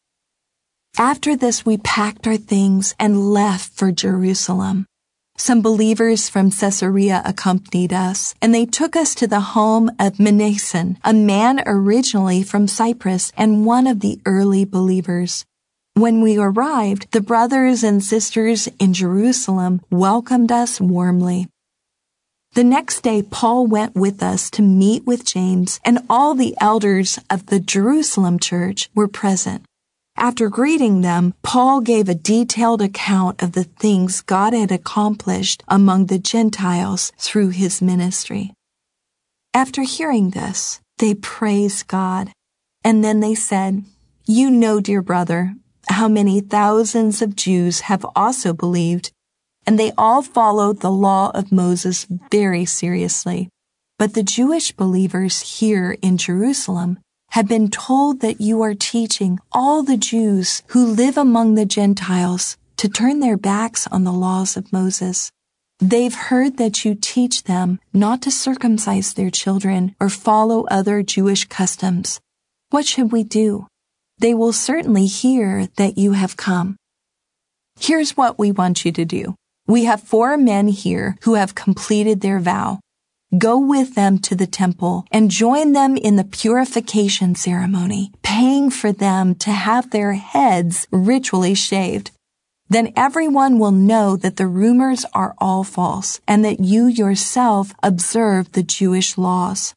Speaker 1: After this, we packed our things and left for Jerusalem. Some believers from Caesarea accompanied us, and they took us to the home of Mnason, a man originally from Cyprus and one of the early believers. When we arrived, the brothers and sisters in Jerusalem welcomed us warmly. The next day, Paul went with us to meet with James, and all the elders of the Jerusalem church were present. After greeting them, Paul gave a detailed account of the things God had accomplished among the Gentiles through his ministry. After hearing this, they praised God, and then they said, "You know, dear brother, how many thousands of Jews have also believed, and they all followed the law of Moses very seriously. But the Jewish believers here in Jerusalem have been told that you are teaching all the Jews who live among the Gentiles to turn their backs on the laws of Moses. They've heard that you teach them not to circumcise their children or follow other Jewish customs. What should we do? They will certainly hear that you have come. Here's what we want you to do. We have 4 men here who have completed their vow. Go with them to the temple and join them in the purification ceremony, paying for them to have their heads ritually shaved. Then everyone will know that the rumors are all false and that you yourself observe the Jewish laws.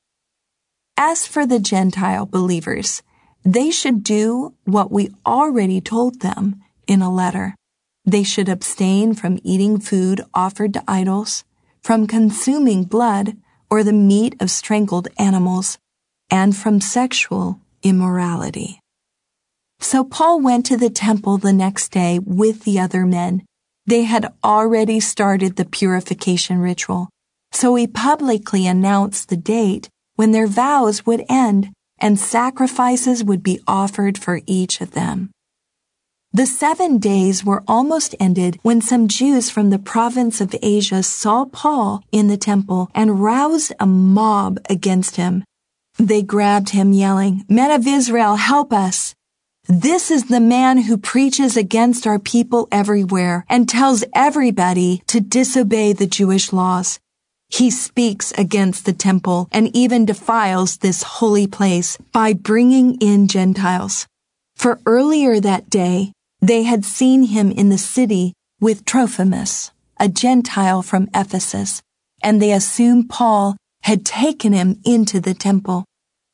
Speaker 1: As for the Gentile believers, they should do what we already told them in a letter. They should abstain from eating food offered to idols, from consuming blood or the meat of strangled animals, and from sexual immorality. So Paul went to the temple the next day with the other men. They had already started the purification ritual, so he publicly announced the date when their vows would end and sacrifices would be offered for each of them. The 7 days were almost ended when some Jews from the province of Asia saw Paul in the temple and roused a mob against him. They grabbed him, yelling, "Men of Israel, help us! This is the man who preaches against our people everywhere and tells everybody to disobey the Jewish laws. He speaks against the temple and even defiles this holy place by bringing in Gentiles." For earlier that day, they had seen him in the city with Trophimus, a Gentile from Ephesus, and they assumed Paul had taken him into the temple.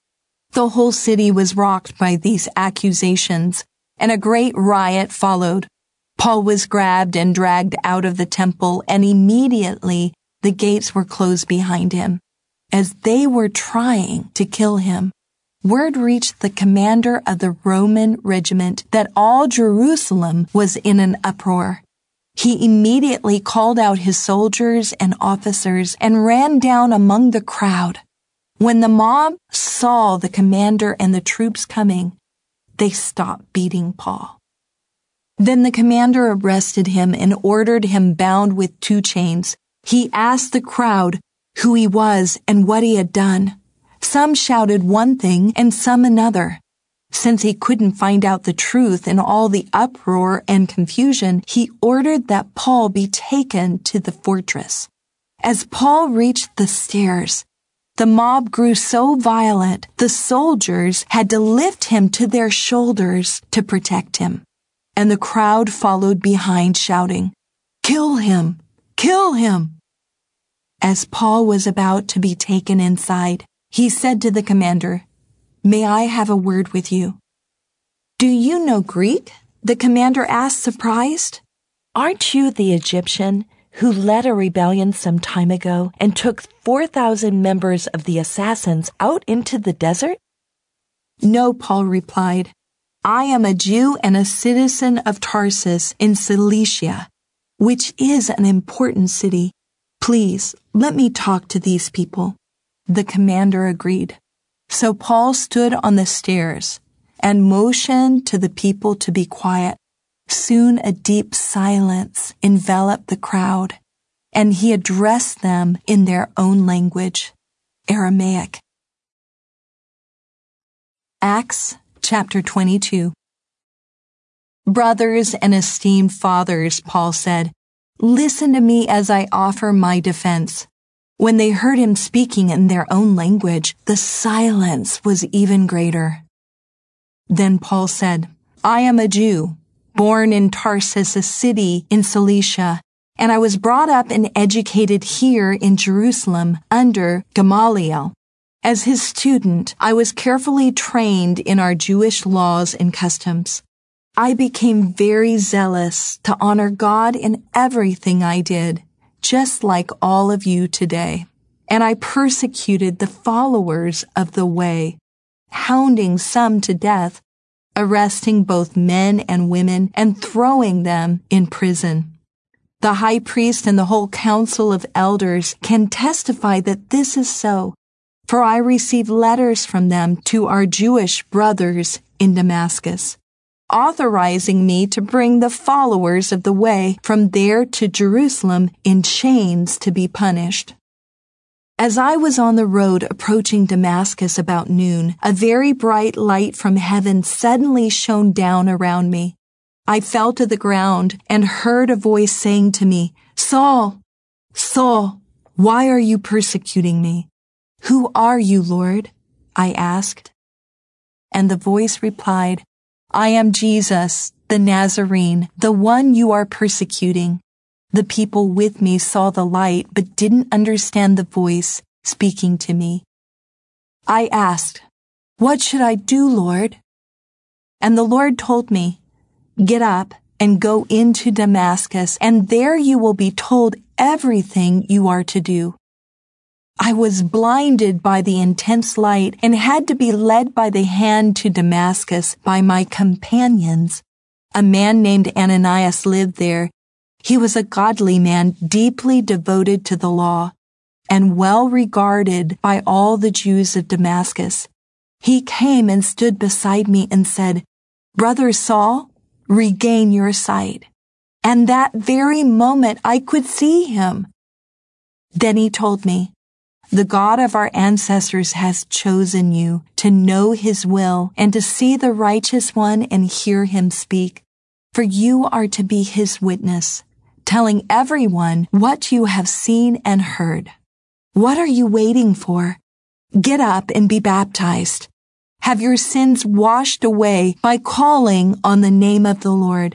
Speaker 1: The whole city was rocked by these accusations, and a great riot followed. Paul was grabbed and dragged out of the temple, and immediately the gates were closed behind him, as they were trying to kill him. Word reached the commander of the Roman regiment that all Jerusalem was in an uproar. He immediately called out his soldiers and officers and ran down among the crowd. When the mob saw the commander and the troops coming, they stopped beating Paul. Then the commander arrested him and ordered him bound with 2 chains. He asked the crowd who he was and what he had done. Some shouted one thing and some another. Since he couldn't find out the truth in all the uproar and confusion, he ordered that Paul be taken to the fortress. As Paul reached the stairs, the mob grew so violent, the soldiers had to lift him to their shoulders to protect him. And the crowd followed behind, shouting, "Kill him! Kill him!" As Paul was about to be taken inside, he said to the commander, "May I have a word with you?" "Do you know Greek?" the commander asked, surprised. "Aren't you the Egyptian who led a rebellion some time ago and took 4,000 members of the assassins out into the desert? No, Paul replied. I am a Jew and a citizen of Tarsus in Cilicia, which is an important city. Please, let me talk to these people. The commander agreed. So Paul stood on the stairs and motioned to the people to be quiet. Soon a deep silence enveloped the crowd, and he addressed them in their own language, Aramaic. Acts chapter 22. Brothers and esteemed fathers, Paul said, listen to me as I offer my defense. When they heard him speaking in their own language, the silence was even greater. Then Paul said, I am a Jew, born in Tarsus, a city in Cilicia, and I was brought up and educated here in Jerusalem under Gamaliel. As his student, I was carefully trained in our Jewish laws and customs. I became very zealous to honor God in everything I did, just like all of you today. And I persecuted the followers of the way, hounding some to death, arresting both men and women, and throwing them in prison. The high priest and the whole council of elders can testify that this is so, for I received letters from them to our Jewish brothers in Damascus, authorizing me to bring the followers of the way from there to Jerusalem in chains to be punished. As I was on the road approaching Damascus about noon, a very bright light from heaven suddenly shone down around me. I fell to the ground and heard a voice saying to me, Saul, Saul, why are you persecuting me? Who are you, Lord? I asked. And the voice replied, I am Jesus, the Nazarene, the one you are persecuting. The people with me saw the light but didn't understand the voice speaking to me. I asked, What should I do, Lord? And the Lord told me, Get up and go into Damascus, and there you will be told everything you are to do. I was blinded by the intense light and had to be led by the hand to Damascus by my companions. A man named Ananias lived there. He was a godly man, deeply devoted to the law, and well regarded by all the Jews of Damascus. He came and stood beside me and said, Brother Saul, regain your sight. And that very moment I could see him. Then he told me, The God of our ancestors has chosen you to know his will and to see the righteous one and hear him speak. For you are to be his witness, telling everyone what you have seen and heard. What are you waiting for? Get up and be baptized. Have your sins washed away by calling on the name of the Lord.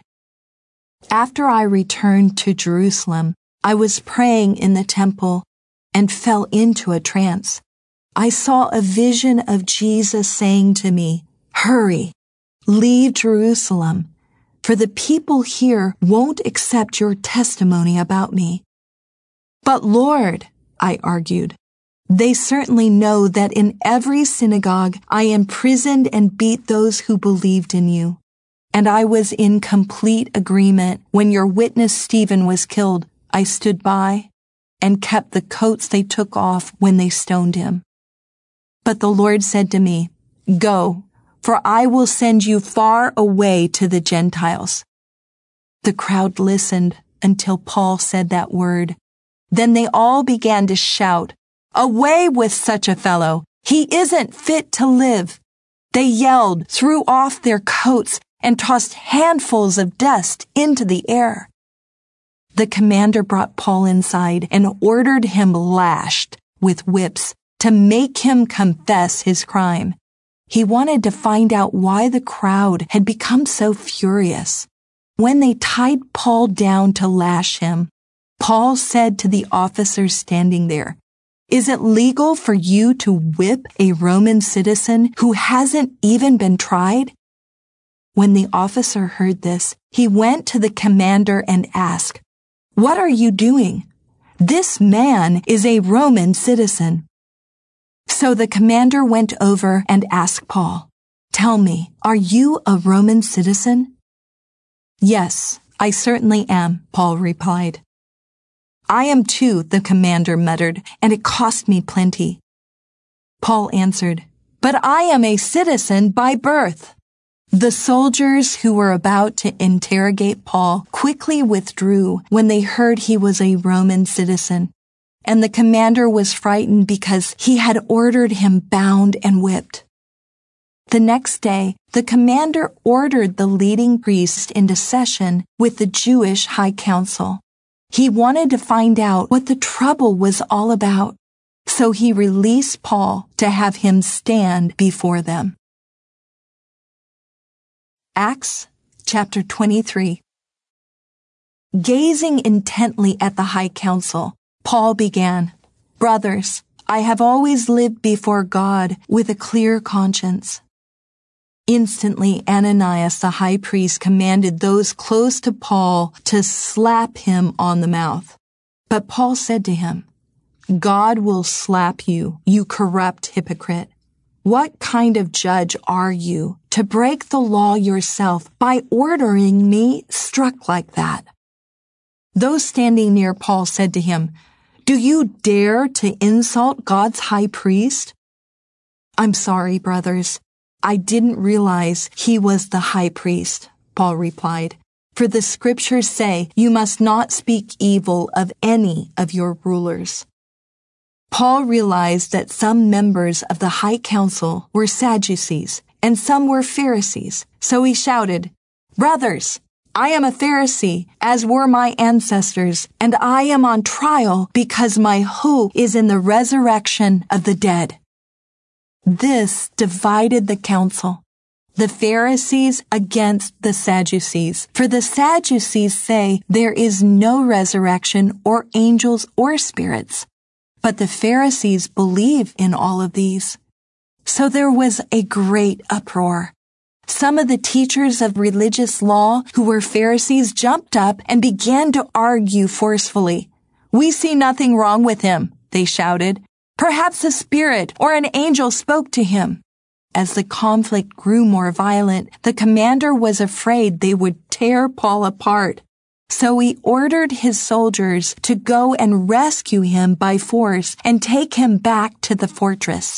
Speaker 1: After I returned to Jerusalem, I was praying in the temple and fell into a trance. I saw a vision of Jesus saying to me, Hurry, leave Jerusalem, for the people here won't accept your testimony about me. But Lord, I argued, they certainly know that in every synagogue I imprisoned and beat those who believed in you. And I was in complete agreement when your witness Stephen was killed. I stood by and kept the coats they took off when they stoned him. But the Lord said to me, Go, for I will send you far away to the Gentiles. The crowd listened until Paul said that word. Then they all began to shout, Away with such a fellow! He isn't fit to live! They yelled, threw off their coats, and tossed handfuls of dust into the air. The commander brought Paul inside and ordered him lashed with whips to make him confess his crime. He wanted to find out why the crowd had become so furious. When they tied Paul down to lash him, Paul said to the officers standing there, Is it legal for you to whip a Roman citizen who hasn't even been tried? When the officer heard this, he went to the commander and asked, What are you doing? This man is a Roman citizen." So the commander went over and asked Paul, "Tell me, are you a Roman citizen?" "Yes, I certainly am," Paul replied. "I am too," the commander muttered, "and it cost me plenty." Paul answered, "But I am a citizen by birth." The soldiers who were about to interrogate Paul quickly withdrew when they heard he was a Roman citizen, and the commander was frightened because he had ordered him bound and whipped. The next day, the commander ordered the leading priest into session with the Jewish High Council. He wanted to find out what the trouble was all about, so he released Paul to have him stand before them. Acts chapter 23. Gazing intently at the High Council, Paul began, "Brothers, I have always lived before God with a clear conscience." Instantly, Ananias the high priest commanded those close to Paul to slap him on the mouth. But Paul said to him, "God will slap you, you corrupt hypocrite. What kind of judge are you to break the law yourself by ordering me struck like that?" Those standing near Paul said to him, "Do you dare to insult God's high priest?" "I'm sorry, brothers. I didn't realize he was the high priest," Paul replied. "For the scriptures say you must not speak evil of any of your rulers." Paul realized that some members of the High Council were Sadducees and some were Pharisees, so he shouted, "Brothers, I am a Pharisee, as were my ancestors, and I am on trial because my hope is in the resurrection of the dead." This divided the council, the Pharisees against the Sadducees, for the Sadducees say there is no resurrection or angels or spirits, but the Pharisees believe in all of these. So there was a great uproar. Some of the teachers of religious law who were Pharisees jumped up and began to argue forcefully. "We see nothing wrong with him," they shouted. "Perhaps a spirit or an angel spoke to him." As the conflict grew more violent, the commander was afraid they would tear Paul apart. So he ordered his soldiers to go and rescue him by force and take him back to the fortress.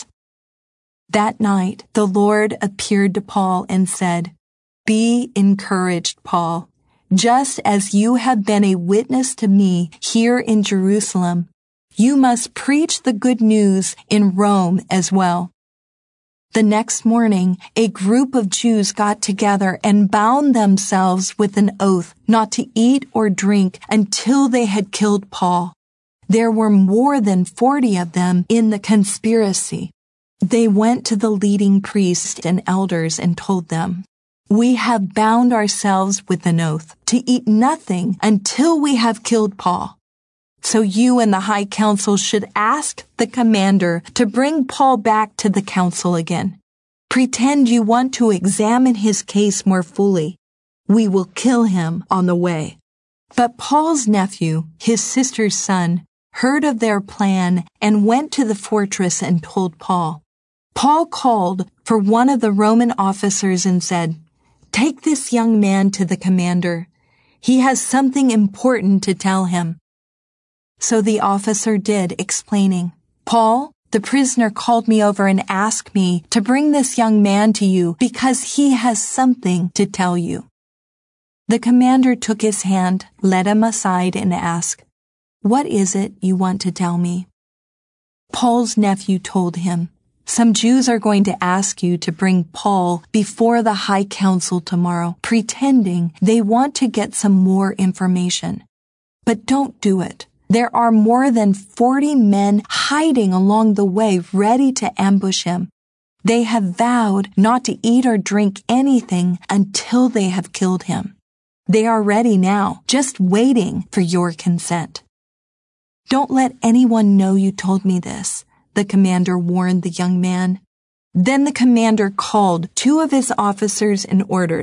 Speaker 1: That night, the Lord appeared to Paul and said, "Be encouraged, Paul. Just as you have been a witness to me here in Jerusalem, you must preach the good news in Rome as well." The next morning, a group of Jews got together and bound themselves with an oath not to eat or drink until they had killed Paul. There were more than 40 of them in the conspiracy. They went to the leading priests and elders and told them, "We have bound ourselves with an oath to eat nothing until we have killed Paul. So you and the High Council should ask the commander to bring Paul back to the council again. Pretend you want to examine his case more fully. We will kill him on the way." But Paul's nephew, his sister's son, heard of their plan and went to the fortress and told Paul. Paul called for one of the Roman officers and said, "Take this young man to the commander. He has something important to tell him." So the officer did, explaining, "Paul, the prisoner called me over and asked me to bring this young man to you because he has something to tell you." The commander took his hand, led him aside, and asked, "What is it you want to tell me?" Paul's nephew told him, "Some Jews are going to ask you to bring Paul before the High Council tomorrow, pretending they want to get some more information. But don't do it. There are more than 40 men hiding along the way ready to ambush him. They have vowed not to eat or drink anything until they have killed him. They are ready now, just waiting for your consent. Don't let anyone know you told me this," the commander warned the young man. Then the commander called 2 of his officers and ordered,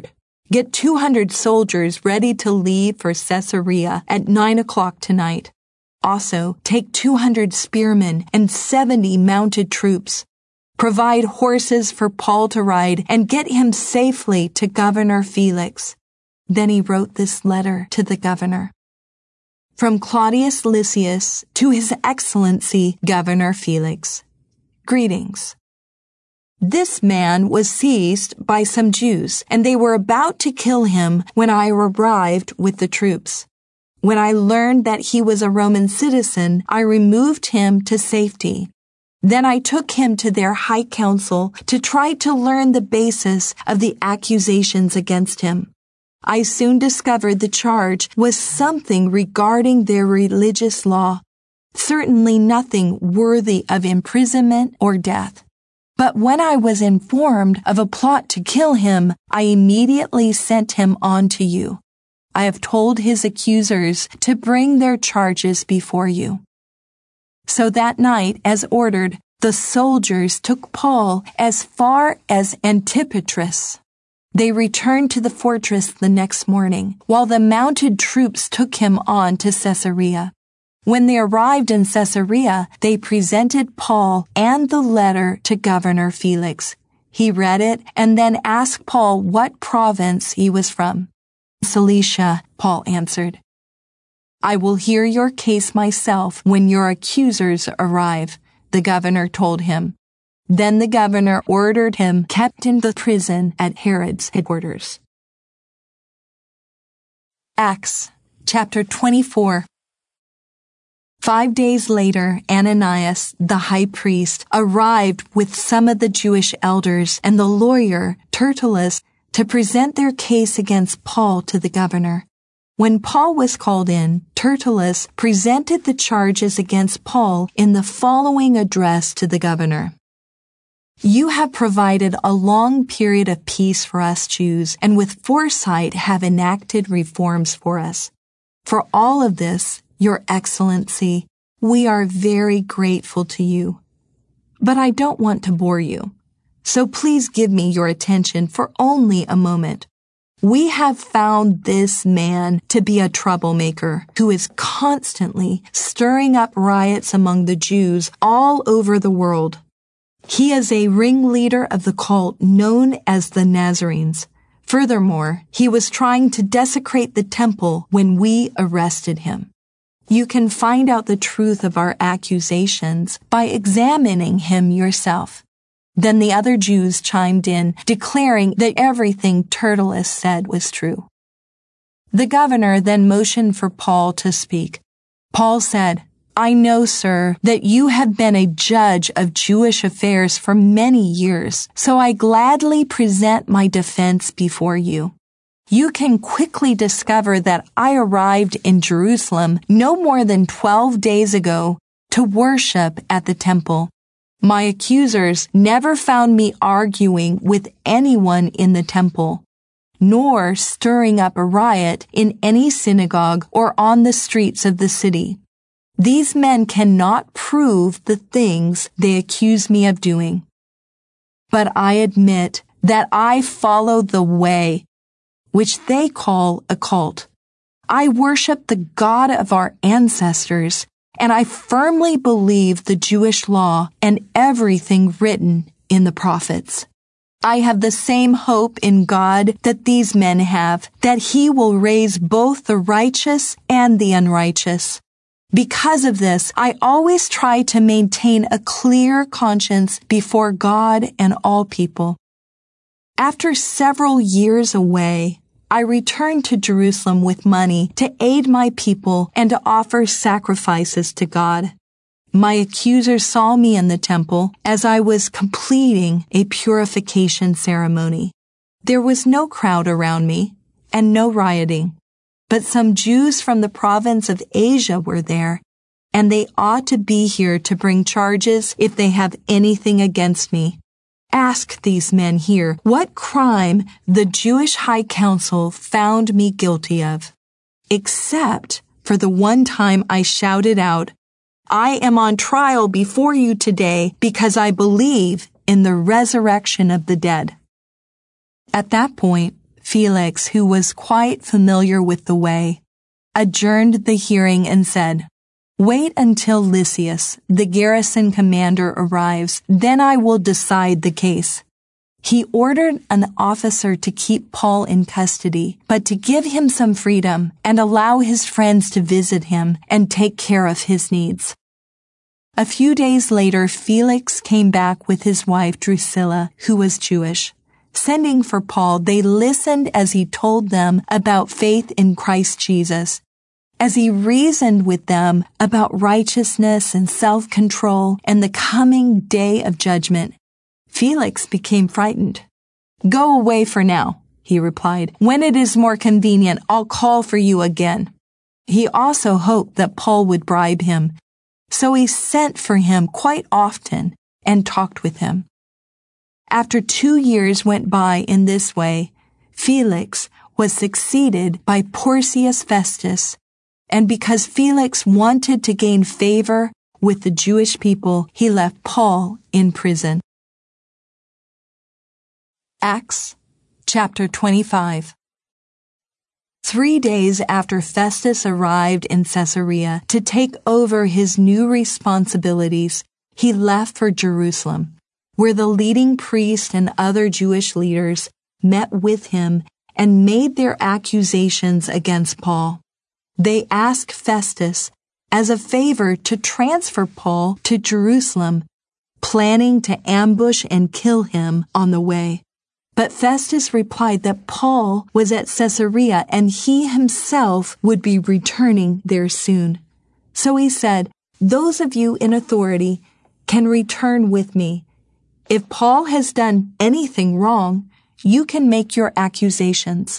Speaker 1: Get 200 soldiers ready to leave for Caesarea at 9 o'clock tonight. Also, take 200 spearmen and 70 mounted troops. Provide horses for Paul to ride and get him safely to Governor Felix." Then he wrote this letter to the governor. From Claudius Lysias to His Excellency Governor Felix. Greetings. This man was seized by some Jews, and they were about to kill him when I arrived with the troops. When I learned that he was a Roman citizen, I removed him to safety. Then I took him to their high council to try to learn the basis of the accusations against him. I soon discovered the charge was something regarding their religious law, certainly nothing worthy of imprisonment or death. But when I was informed of a plot to kill him, I immediately sent him on to you. I have told his accusers to bring their charges before you. So that night, as ordered, the soldiers took Paul as far as Antipatris. They returned to the fortress the next morning, while the mounted troops took him on to Caesarea. When they arrived in Caesarea, they presented Paul and the letter to Governor Felix. He read it and then asked Paul what province he was from. "Cilicia," Paul answered. "I will hear your case myself when your accusers arrive," the governor told him. Then the governor ordered him kept in the prison at Herod's headquarters. Acts chapter 24. 5 days later, Ananias, the high priest, arrived with some of the Jewish elders and the lawyer, Tertullus, to present their case against Paul to the governor. When Paul was called in, Tertullus presented the charges against Paul in the following address to the governor. "You have provided a long period of peace for us Jews, and with foresight have enacted reforms for us. For all of this, Your Excellency, we are very grateful to you. But I don't want to bore you, so please give me your attention for only a moment. We have found this man to be a troublemaker who is constantly stirring up riots among the Jews all over the world. He is a ringleader of the cult known as the Nazarenes. Furthermore, he was trying to desecrate the temple when we arrested him. You can find out the truth of our accusations by examining him yourself." Then the other Jews chimed in, declaring that everything Tertullus said was true. The governor then motioned for Paul to speak. Paul said, "I know, sir, that you have been a judge of Jewish affairs for many years, so I gladly present my defense before you. You can quickly discover that I arrived in Jerusalem no more than 12 days ago to worship at the temple. My accusers never found me arguing with anyone in the temple, nor stirring up a riot in any synagogue or on the streets of the city. These men cannot prove the things they accuse me of doing. But I admit that I follow the way, which they call a cult. I worship the God of our ancestors, and I firmly believe the Jewish law and everything written in the prophets. I have the same hope in God that these men have, that He will raise both the righteous and the unrighteous. Because of this, I always try to maintain a clear conscience before God and all people. After several years away, I returned to Jerusalem with money to aid my people and to offer sacrifices to God. My accusers saw me in the temple as I was completing a purification ceremony. There was no crowd around me and no rioting, but some Jews from the province of Asia were there, and they ought to be here to bring charges if they have anything against me. Ask these men here what crime the Jewish High Council found me guilty of, except for the one time I shouted out, "I am on trial before you today because I believe in the resurrection of the dead." At that point, Felix, who was quite familiar with the way, adjourned the hearing and said, "Wait until Lysias, the garrison commander, arrives, then I will decide the case." He ordered an officer to keep Paul in custody, but to give him some freedom and allow his friends to visit him and take care of his needs. A few days later, Felix came back with his wife Drusilla, who was Jewish. Sending for Paul, they listened as he told them about faith in Christ Jesus. As he reasoned with them about righteousness and self-control and the coming day of judgment, Felix became frightened. "Go away for now," he replied. "When it is more convenient, I'll call for you again." He also hoped that Paul would bribe him, so he sent for him quite often and talked with him. After 2 years went by in this way, Felix was succeeded by Porcius Festus, and because Felix wanted to gain favor with the Jewish people, he left Paul in prison. Acts chapter 25. 3 days after Festus arrived in Caesarea to take over his new responsibilities, he left for Jerusalem, where the leading priests and other Jewish leaders met with him and made their accusations against Paul. They asked Festus as a favor to transfer Paul to Jerusalem, planning to ambush and kill him on the way. But Festus replied that Paul was at Caesarea and he himself would be returning there soon. So he said, "Those of you in authority can return with me. If Paul has done anything wrong, you can make your accusations."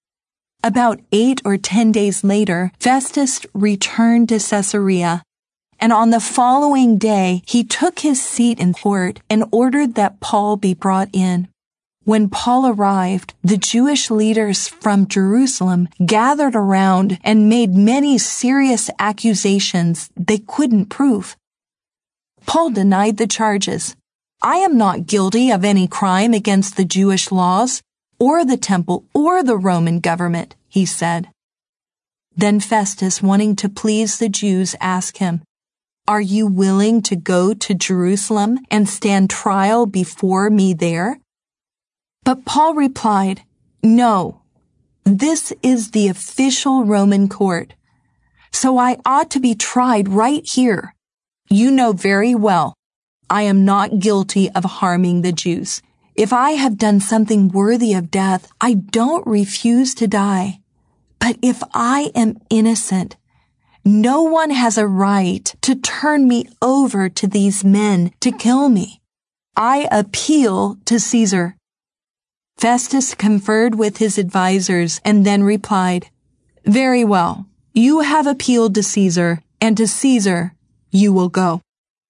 Speaker 1: About 8 or 10 days later, Festus returned to Caesarea, and on the following day he took his seat in court and ordered that Paul be brought in. When Paul arrived, the Jewish leaders from Jerusalem gathered around and made many serious accusations they couldn't prove. Paul denied the charges. "I am not guilty of any crime against the Jewish laws, or the temple, or the Roman government," he said. Then Festus, wanting to please the Jews, asked him, "Are you willing to go to Jerusalem and stand trial before me there?" But Paul replied, "No, this is the official Roman court, so I ought to be tried right here. You know very well, I am not guilty of harming the Jews. If I have done something worthy of death, I don't refuse to die. But if I am innocent, no one has a right to turn me over to these men to kill me. I appeal to Caesar." Festus conferred with his advisers and then replied, "Very well, you have appealed to Caesar, and to Caesar you will go."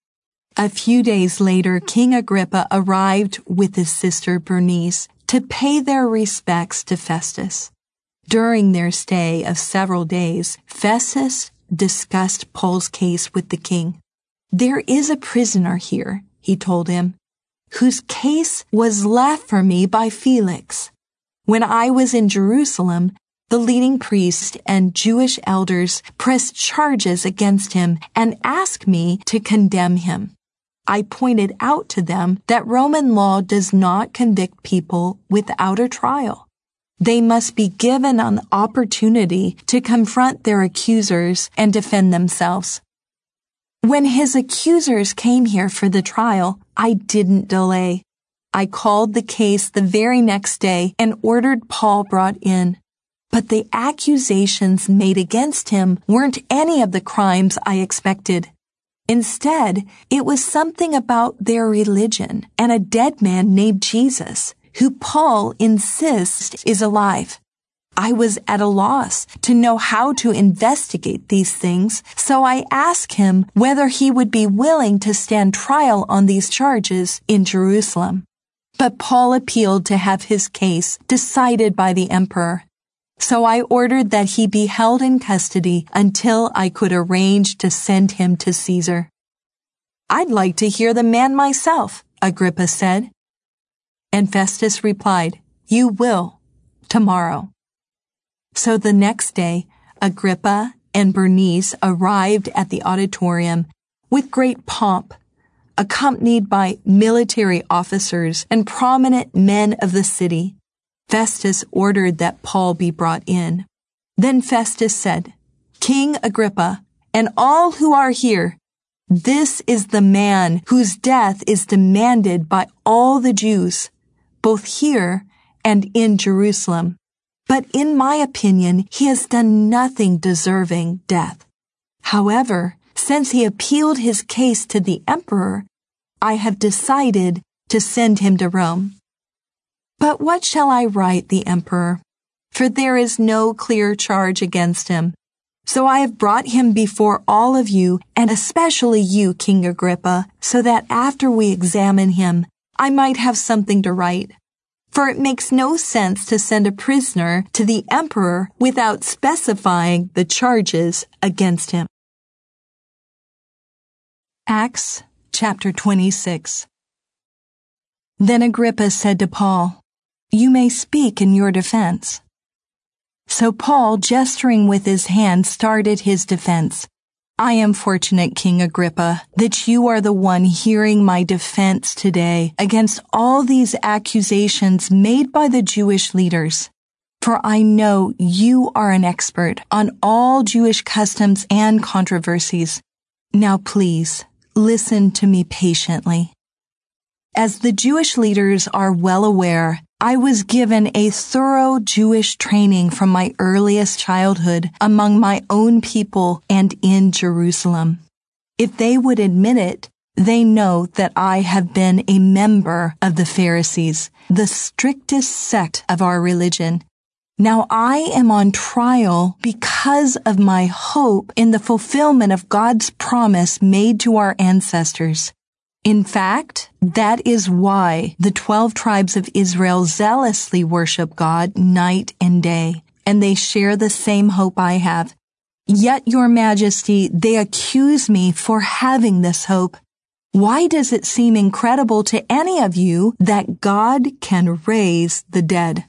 Speaker 1: A few days later, King Agrippa arrived with his sister Bernice to pay their respects to Festus. During their stay of several days, Festus discussed Paul's case with the king. "There is a prisoner here," he told him, "whose case was left for me by Felix. When I was in Jerusalem, the leading priests and Jewish elders pressed charges against him and asked me to condemn him. I pointed out to them that Roman law does not convict people without a trial. They must be given an opportunity to confront their accusers and defend themselves. When his accusers came here for the trial, I didn't delay. I called the case the very next day and ordered Paul brought in. But the accusations made against him weren't any of the crimes I expected. Instead, it was something about their religion and a dead man named Jesus, who Paul insists is alive. I was at a loss to know how to investigate these things, so I asked him whether he would be willing to stand trial on these charges in Jerusalem. But Paul appealed to have his case decided by the emperor. So I ordered that he be held in custody until I could arrange to send him to Caesar. "I'd like to hear the man myself," Agrippa said. And Festus replied, "You will. tomorrow." So the next day, Agrippa and Bernice arrived at the auditorium with great pomp, accompanied by military officers and prominent men of the city. Festus ordered that Paul be brought in. Then Festus said, "King Agrippa, and all who are here, this is the man whose death is demanded by all the Jews, both here and in Jerusalem. But in my opinion, he has done nothing deserving death. However, since he appealed his case to the emperor, I have decided to send him to Rome. But what shall I write the emperor? For there is no clear charge against him. So I have brought him before all of you, and especially you, King Agrippa, so that after we examine him, I might have something to write. For it makes no sense to send a prisoner to the emperor without specifying the charges against him." Acts chapter 26. Then Agrippa said to Paul, "You may speak in your defense." So Paul, gesturing with his hand, started his defense. "I am fortunate, King Agrippa, that you are the one hearing my defense today against all these accusations made by the Jewish leaders. For I know you are an expert on all Jewish customs and controversies. Now please, listen to me patiently. As the Jewish leaders are well aware, I was given a thorough Jewish training from my earliest childhood among my own people and in Jerusalem. If they would admit it, they know that I have been a member of the Pharisees, the strictest sect of our religion. Now I am on trial because of my hope in the fulfillment of God's promise made to our ancestors. In fact, that is why the 12 tribes of Israel zealously worship God night and day, and they share the same hope I have. Yet, Your Majesty, they accuse me for having this hope. Why does it seem incredible to any of you that God can raise the dead?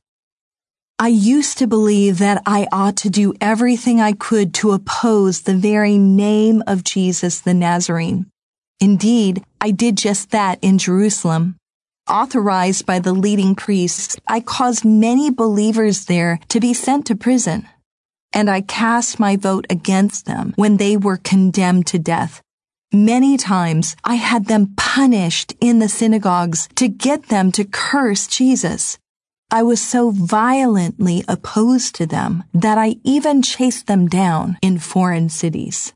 Speaker 1: I used to believe that I ought to do everything I could to oppose the very name of Jesus the Nazarene. Indeed, I did just that in Jerusalem. Authorized by the leading priests, I caused many believers there to be sent to prison, and I cast my vote against them when they were condemned to death. Many times I had them punished in the synagogues to get them to curse Jesus. I was so violently opposed to them that I even chased them down in foreign cities.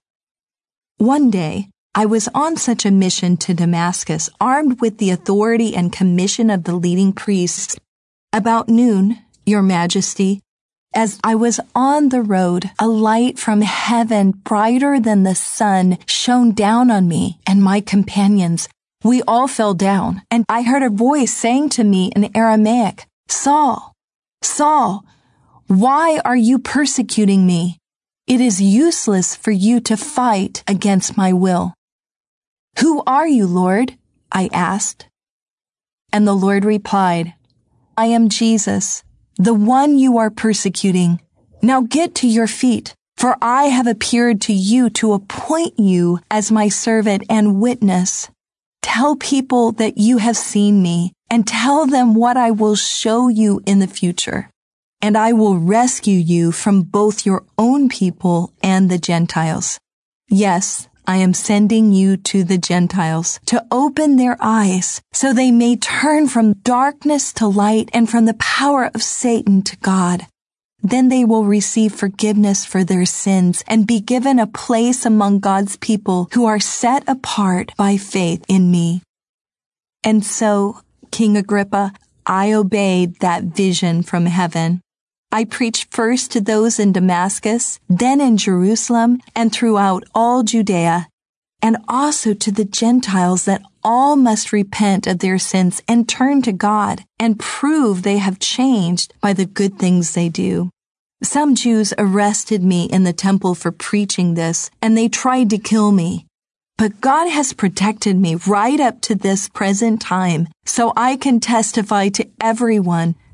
Speaker 1: One day, I was on such a mission to Damascus, armed with the authority and commission of the leading priests. About noon, Your Majesty, as I was on the road, a light from heaven brighter than the sun shone down on me and my companions. We all fell down, and I heard a voice saying to me in Aramaic, "Saul, Saul, why are you persecuting me? It is useless for you to fight against my will." "Who are you, Lord?" I asked. And the Lord replied, "I am Jesus, the one you are persecuting. Now get to your feet, for I have appeared to you to appoint you as my servant and witness. Tell people that you have seen me, and tell them what I will show you in the future. And I will rescue you from both your own people and the Gentiles. Yes, I am sending you to the Gentiles to open their eyes so they may turn from darkness to light and from the power of Satan to God. Then they will receive forgiveness for their sins and be given a place among God's people who are set apart by faith in me." And so, King Agrippa, I obeyed that vision from heaven. I preached first to those in Damascus, then in Jerusalem, and throughout all Judea, and also to the Gentiles that all must repent of their sins and turn to God and prove they have changed by the good things they do. Some Jews arrested me in the temple for preaching this, and they tried to kill me. But God has protected me right up to this present time, so I can testify to everyone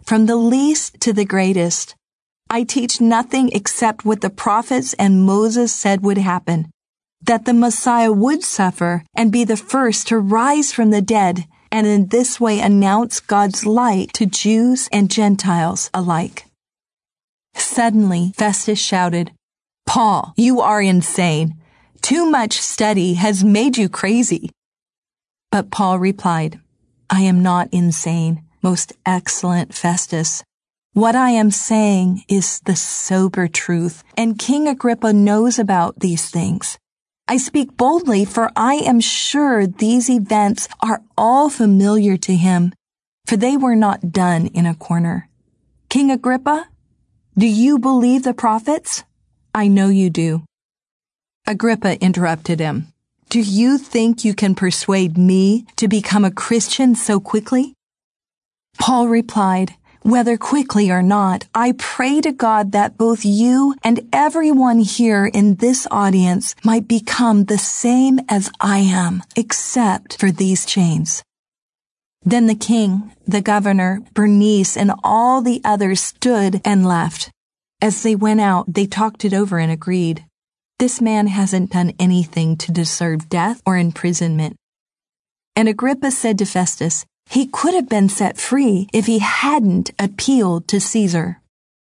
Speaker 1: from the least to the greatest. I teach nothing except what the prophets and Moses said would happen, that the Messiah would suffer and be the first to rise from the dead, and in this way announce God's light to Jews and Gentiles alike." Suddenly, Festus shouted, "Paul, you are insane. Too much study has made you crazy." But Paul replied, "I am not insane, most excellent Festus. What I am saying is the sober truth, and King Agrippa knows about these things. I speak boldly, for I am sure these events are all familiar to him, for they were not done in a corner. King Agrippa, do you believe the prophets? I know you do." Agrippa interrupted him. "Do you think you can persuade me to become a Christian so quickly?" Paul replied, "Whether quickly or not, I pray to God that both you and everyone here in this audience might become the same as I am, except for these chains." Then the king, the governor, Bernice, and all the others stood and left. As they went out, they talked it over and agreed, "This man hasn't done anything to deserve death or imprisonment." And Agrippa said to Festus, he could have been set free if he hadn't appealed to Caesar.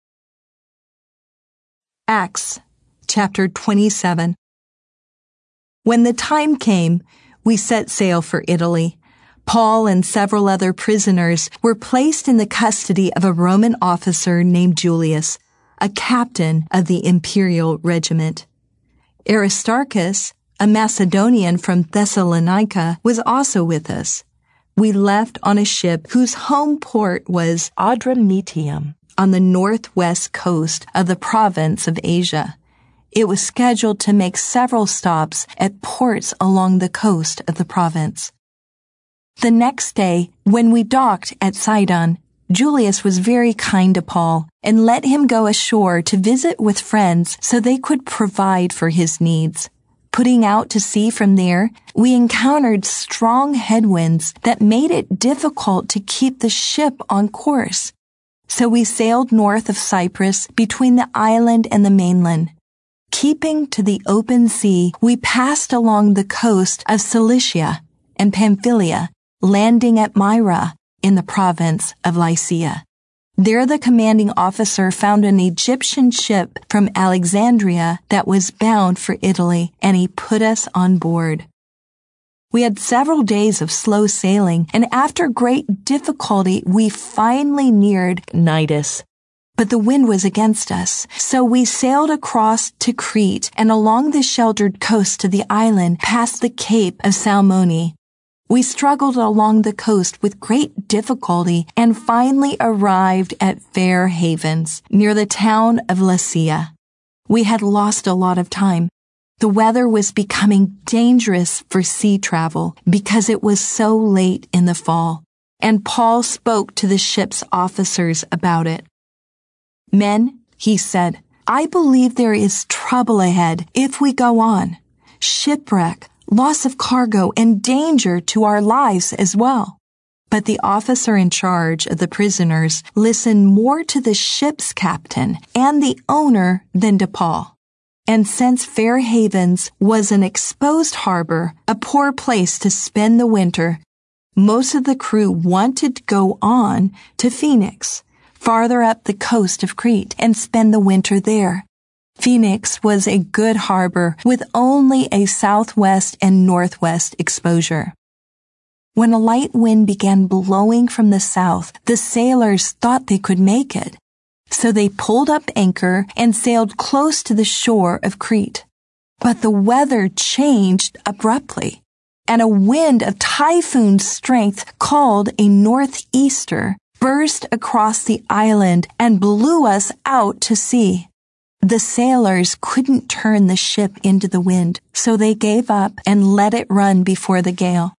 Speaker 1: Acts chapter 27. When the time came, we set sail for Italy. Paul and several other prisoners were placed in the custody of a Roman officer named Julius, a captain of the imperial regiment. Aristarchus, a Macedonian from Thessalonica, was also with us. We left on a ship whose home port was Adramyttium on the northwest coast of the province of Asia. It was scheduled to make several stops at ports along the coast of the province. The next day, when we docked at Sidon, Julius was very kind to Paul and let him go ashore to visit with friends so they could provide for his needs. Putting out to sea from there, we encountered strong headwinds that made it difficult to keep the ship on course. So we sailed north of Cyprus between the island and the mainland. Keeping to the open sea, we passed along the coast of Cilicia and Pamphylia, landing at Myra in the province of Lycia. There the commanding officer found an Egyptian ship from Alexandria that was bound for Italy, and he put us on board. We had several days of slow sailing, and after great difficulty we finally neared Cnidus. But the wind was against us, so we sailed across to Crete and along the sheltered coast to the island past the Cape of Salmone. We struggled along the coast with great difficulty and finally arrived at Fair Havens, near the town of Lasea. We had lost a lot of time. The weather was becoming dangerous for sea travel because it was so late in the fall, and Paul spoke to the ship's officers about it. "Men," he said, "I believe there is trouble ahead if we go on. Shipwreck, loss of cargo, and danger to our lives as well." But the officer in charge of the prisoners listened more to the ship's captain and the owner than to Paul. And since Fair Havens was an exposed harbor, a poor place to spend the winter, most of the crew wanted to go on to Phoenix, farther up the coast of Crete, and spend the winter there. Phoenix was a good harbor with only a southwest and northwest exposure. When a light wind began blowing from the south, the sailors thought they could make it. So they pulled up anchor and sailed close to the shore of Crete. But the weather changed abruptly, and a wind of typhoon strength called a northeaster burst across the island and blew us out to sea. The sailors couldn't turn the ship into the wind, so they gave up and let it run before the gale.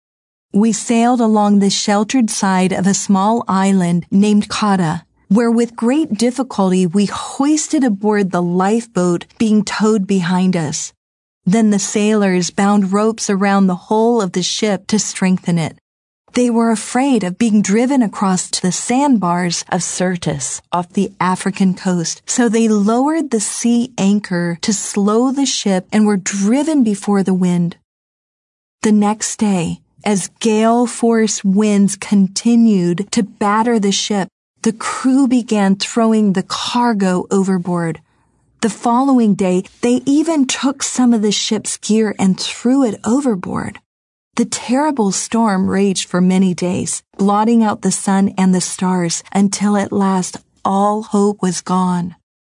Speaker 1: We sailed along the sheltered side of a small island named Cauda, where with great difficulty we hoisted aboard the lifeboat being towed behind us. Then the sailors bound ropes around the hull of the ship to strengthen it. They were afraid of being driven across to the sandbars of Syrtis off the African coast, so they lowered the sea anchor to slow the ship and were driven before the wind. The next day, as gale-force winds continued to batter the ship, the crew began throwing the cargo overboard. The following day, they even took some of the ship's gear and threw it overboard. The terrible storm raged for many days, blotting out the sun and the stars until at last all hope was gone.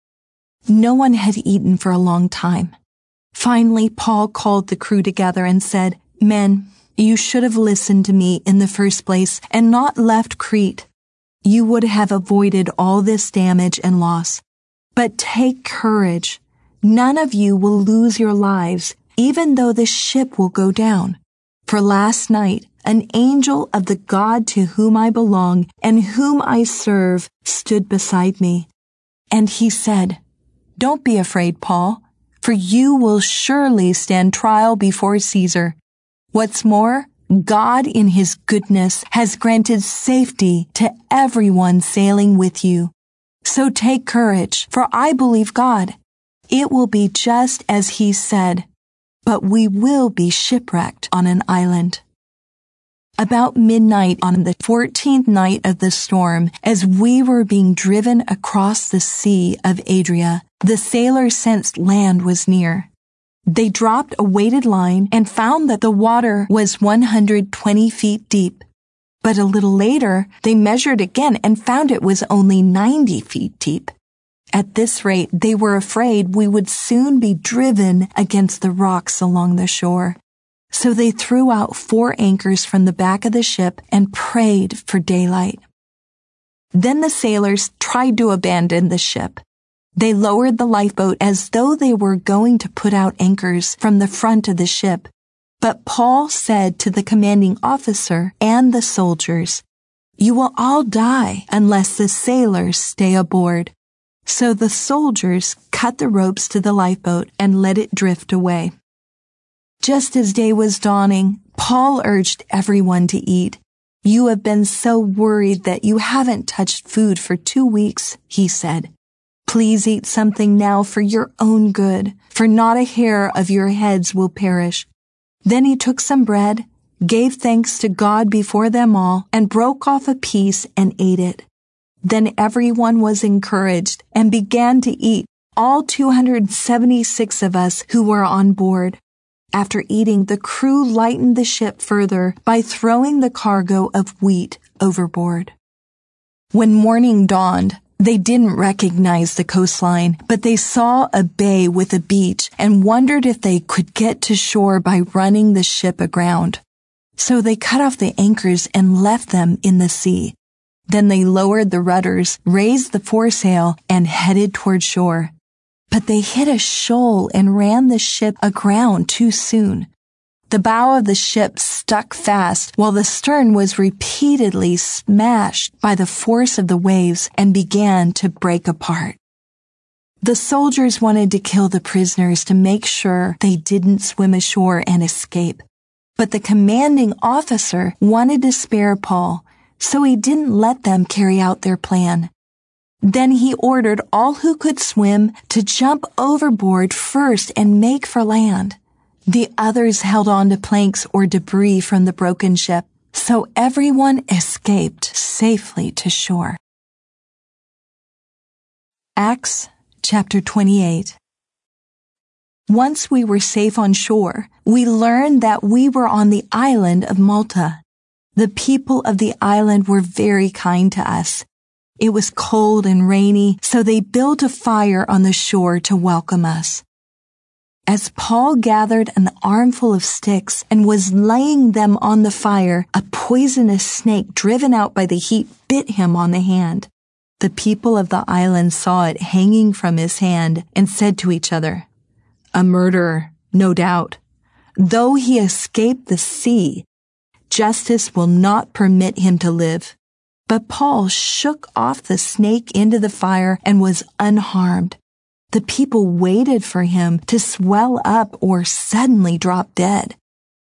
Speaker 1: No one had eaten for a long time. Finally, Paul called the crew together and said, "Men, you should have listened to me in the first place and not left Crete. You would have avoided all this damage and loss. But take courage. None of you will lose your lives, even though the ship will go down. For last night, an angel of the God to whom I belong and whom I serve stood beside me. And he said, 'Don't be afraid, Paul, for you will surely stand trial before Caesar. What's more, God in his goodness has granted safety to everyone sailing with you. So take courage, for I believe God. It will be just as he said, but we will be shipwrecked on an island.'" About midnight on the 14th night of the storm, as we were being driven across the Sea of Adria, the sailors sensed land was near. They dropped a weighted line and found that the water was 120 feet deep. But a little later, they measured again and found it was only 90 feet deep. At this rate, they were afraid we would soon be driven against the rocks along the shore. So they threw out 4 anchors from the back of the ship and prayed for daylight. Then the sailors tried to abandon the ship. They lowered the lifeboat as though they were going to put out anchors from the front of the ship. But Paul said to the commanding officer and the soldiers, "You will all die unless the sailors stay aboard." So the soldiers cut the ropes to the lifeboat and let it drift away. Just as day was dawning, Paul urged everyone to eat. "You have been so worried that you haven't touched food for 2 weeks," he said. "Please eat something now for your own good, for not a hair of your heads will perish." Then he took some bread, gave thanks to God before them all, and broke off a piece and ate it. Then everyone was encouraged and began to eat, all 276 of us who were on board. After eating, the crew lightened the ship further by throwing the cargo of wheat overboard. When morning dawned, they didn't recognize the coastline, but they saw a bay with a beach and wondered if they could get to shore by running the ship aground. So they cut off the anchors and left them in the sea. Then they lowered the rudders, raised the foresail, and headed toward shore. But they hit a shoal and ran the ship aground too soon. The bow of the ship stuck fast while the stern was repeatedly smashed by the force of the waves and began to break apart. The soldiers wanted to kill the prisoners to make sure they didn't swim ashore and escape. But the commanding officer wanted to spare Paul, so he didn't let them carry out their plan. Then he ordered all who could swim to jump overboard first and make for land. The others held on to planks or debris from the broken ship, so everyone escaped safely to shore. Acts chapter 28. Once we were safe on shore, we learned that we were on the island of Malta. The people of the island were very kind to us. It was cold and rainy, so they built a fire on the shore to welcome us. As Paul gathered an armful of sticks and was laying them on the fire, a poisonous snake driven out by the heat bit him on the hand. The people of the island saw it hanging from his hand and said to each other, "A murderer, no doubt. Though he escaped the sea, justice will not permit him to live." But Paul shook off the snake into the fire and was unharmed. The people waited for him to swell up or suddenly drop dead.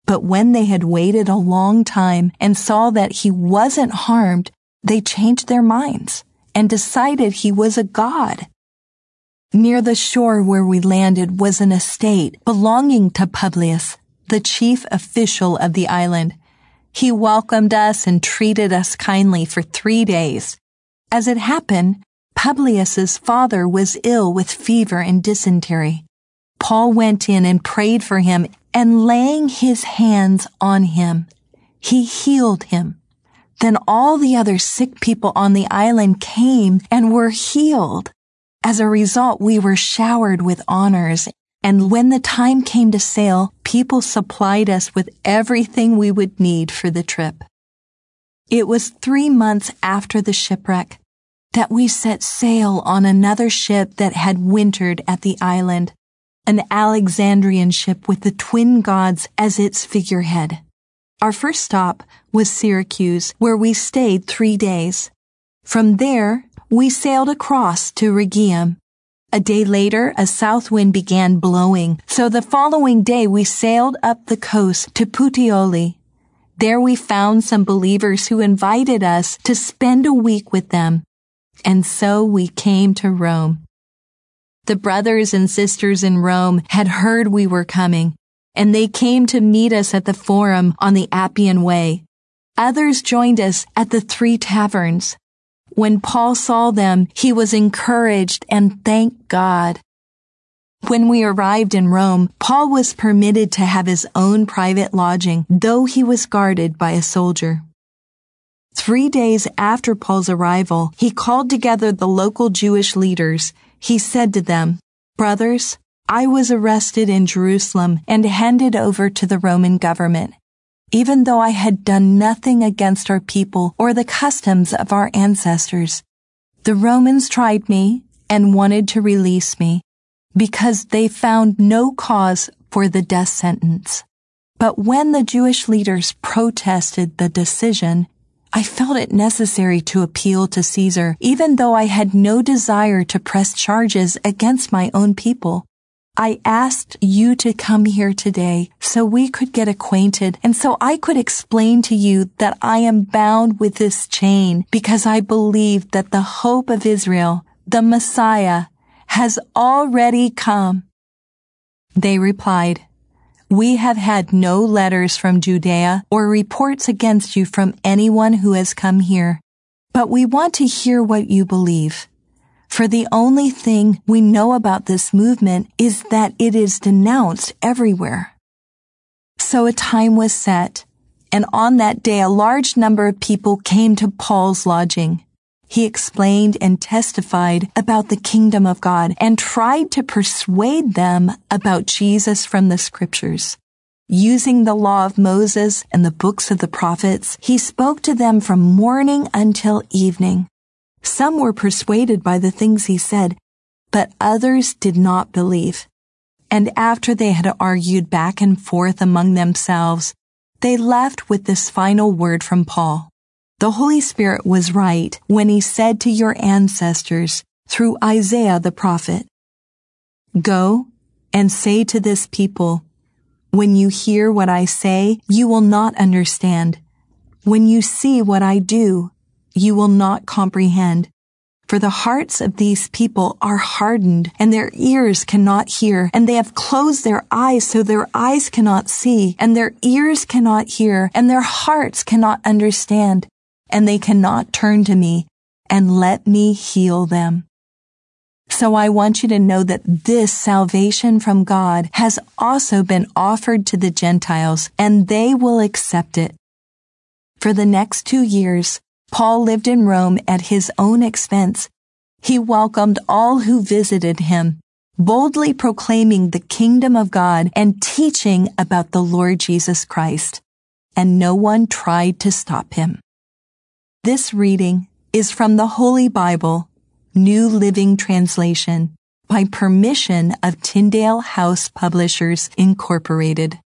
Speaker 1: But when they had waited a long time and saw that he wasn't harmed, they changed their minds and decided he was a god. Near the shore where we landed was an estate belonging to Publius, the chief official of the island. He welcomed us and treated us kindly for 3 days. As it happened, Publius's father was ill with fever and dysentery. Paul went in and prayed for him, and laying his hands on him, he healed him. Then all the other sick people on the island came and were healed. As a result, we were showered with honors, and when the time came to sail, people supplied us with everything we would need for the trip. It was 3 months after the shipwreck that we set sail on another ship that had wintered at the island, an Alexandrian ship with the twin gods as its figurehead. Our first stop was Syracuse, where we stayed 3 days. From there, we sailed across to Rhegium. A day later, a south wind began blowing, so the following day we sailed up the coast to Puteoli. There we found some believers who invited us to spend a week with them, and so we came to Rome. The brothers and sisters in Rome had heard we were coming, and they came to meet us at the Forum on the Appian Way. Others joined us at the 3 taverns. When Paul saw them, he was encouraged and thanked God. When we arrived in Rome, Paul was permitted to have his own private lodging, though he was guarded by a soldier. 3 days after Paul's arrival, he called together the local Jewish leaders. He said to them, "Brothers, I was arrested in Jerusalem and handed over to the Roman government, even though I had done nothing against our people or the customs of our ancestors. The Romans tried me and wanted to release me because they found no cause for the death sentence. But when the Jewish leaders protested the decision, I felt it necessary to appeal to Caesar, even though I had no desire to press charges against my own people. I asked you to come here today so we could get acquainted and so I could explain to you that I am bound with this chain because I believe that the hope of Israel, the Messiah, has already come." They replied, "We have had no letters from Judea or reports against you from anyone who has come here, but we want to hear what you believe. For the only thing we know about this movement is that it is denounced everywhere." So a time was set, and on that day a large number of people came to Paul's lodging. He explained and testified about the kingdom of God and tried to persuade them about Jesus from the scriptures. Using the law of Moses and the books of the prophets, he spoke to them from morning until evening. Some were persuaded by the things he said, but others did not believe. And after they had argued back and forth among themselves, they left with this final word from Paul. The Holy Spirit was right when he said to your ancestors through Isaiah the prophet, "Go and say to this people, when you hear what I say, you will not understand. When you see what I do, you will not comprehend. For the hearts of these people are hardened, and their ears cannot hear, and they have closed their eyes so their eyes cannot see, and their ears cannot hear, and their hearts cannot understand, and they cannot turn to me and let me heal them." So I want you to know that this salvation from God has also been offered to the Gentiles, and they will accept it. For the next 2 years, Paul lived in Rome at his own expense. He welcomed all who visited him, boldly proclaiming the kingdom of God and teaching about the Lord Jesus Christ, and no one tried to stop him. This reading is from the Holy Bible, New Living Translation, by permission of Tyndale House Publishers, Incorporated.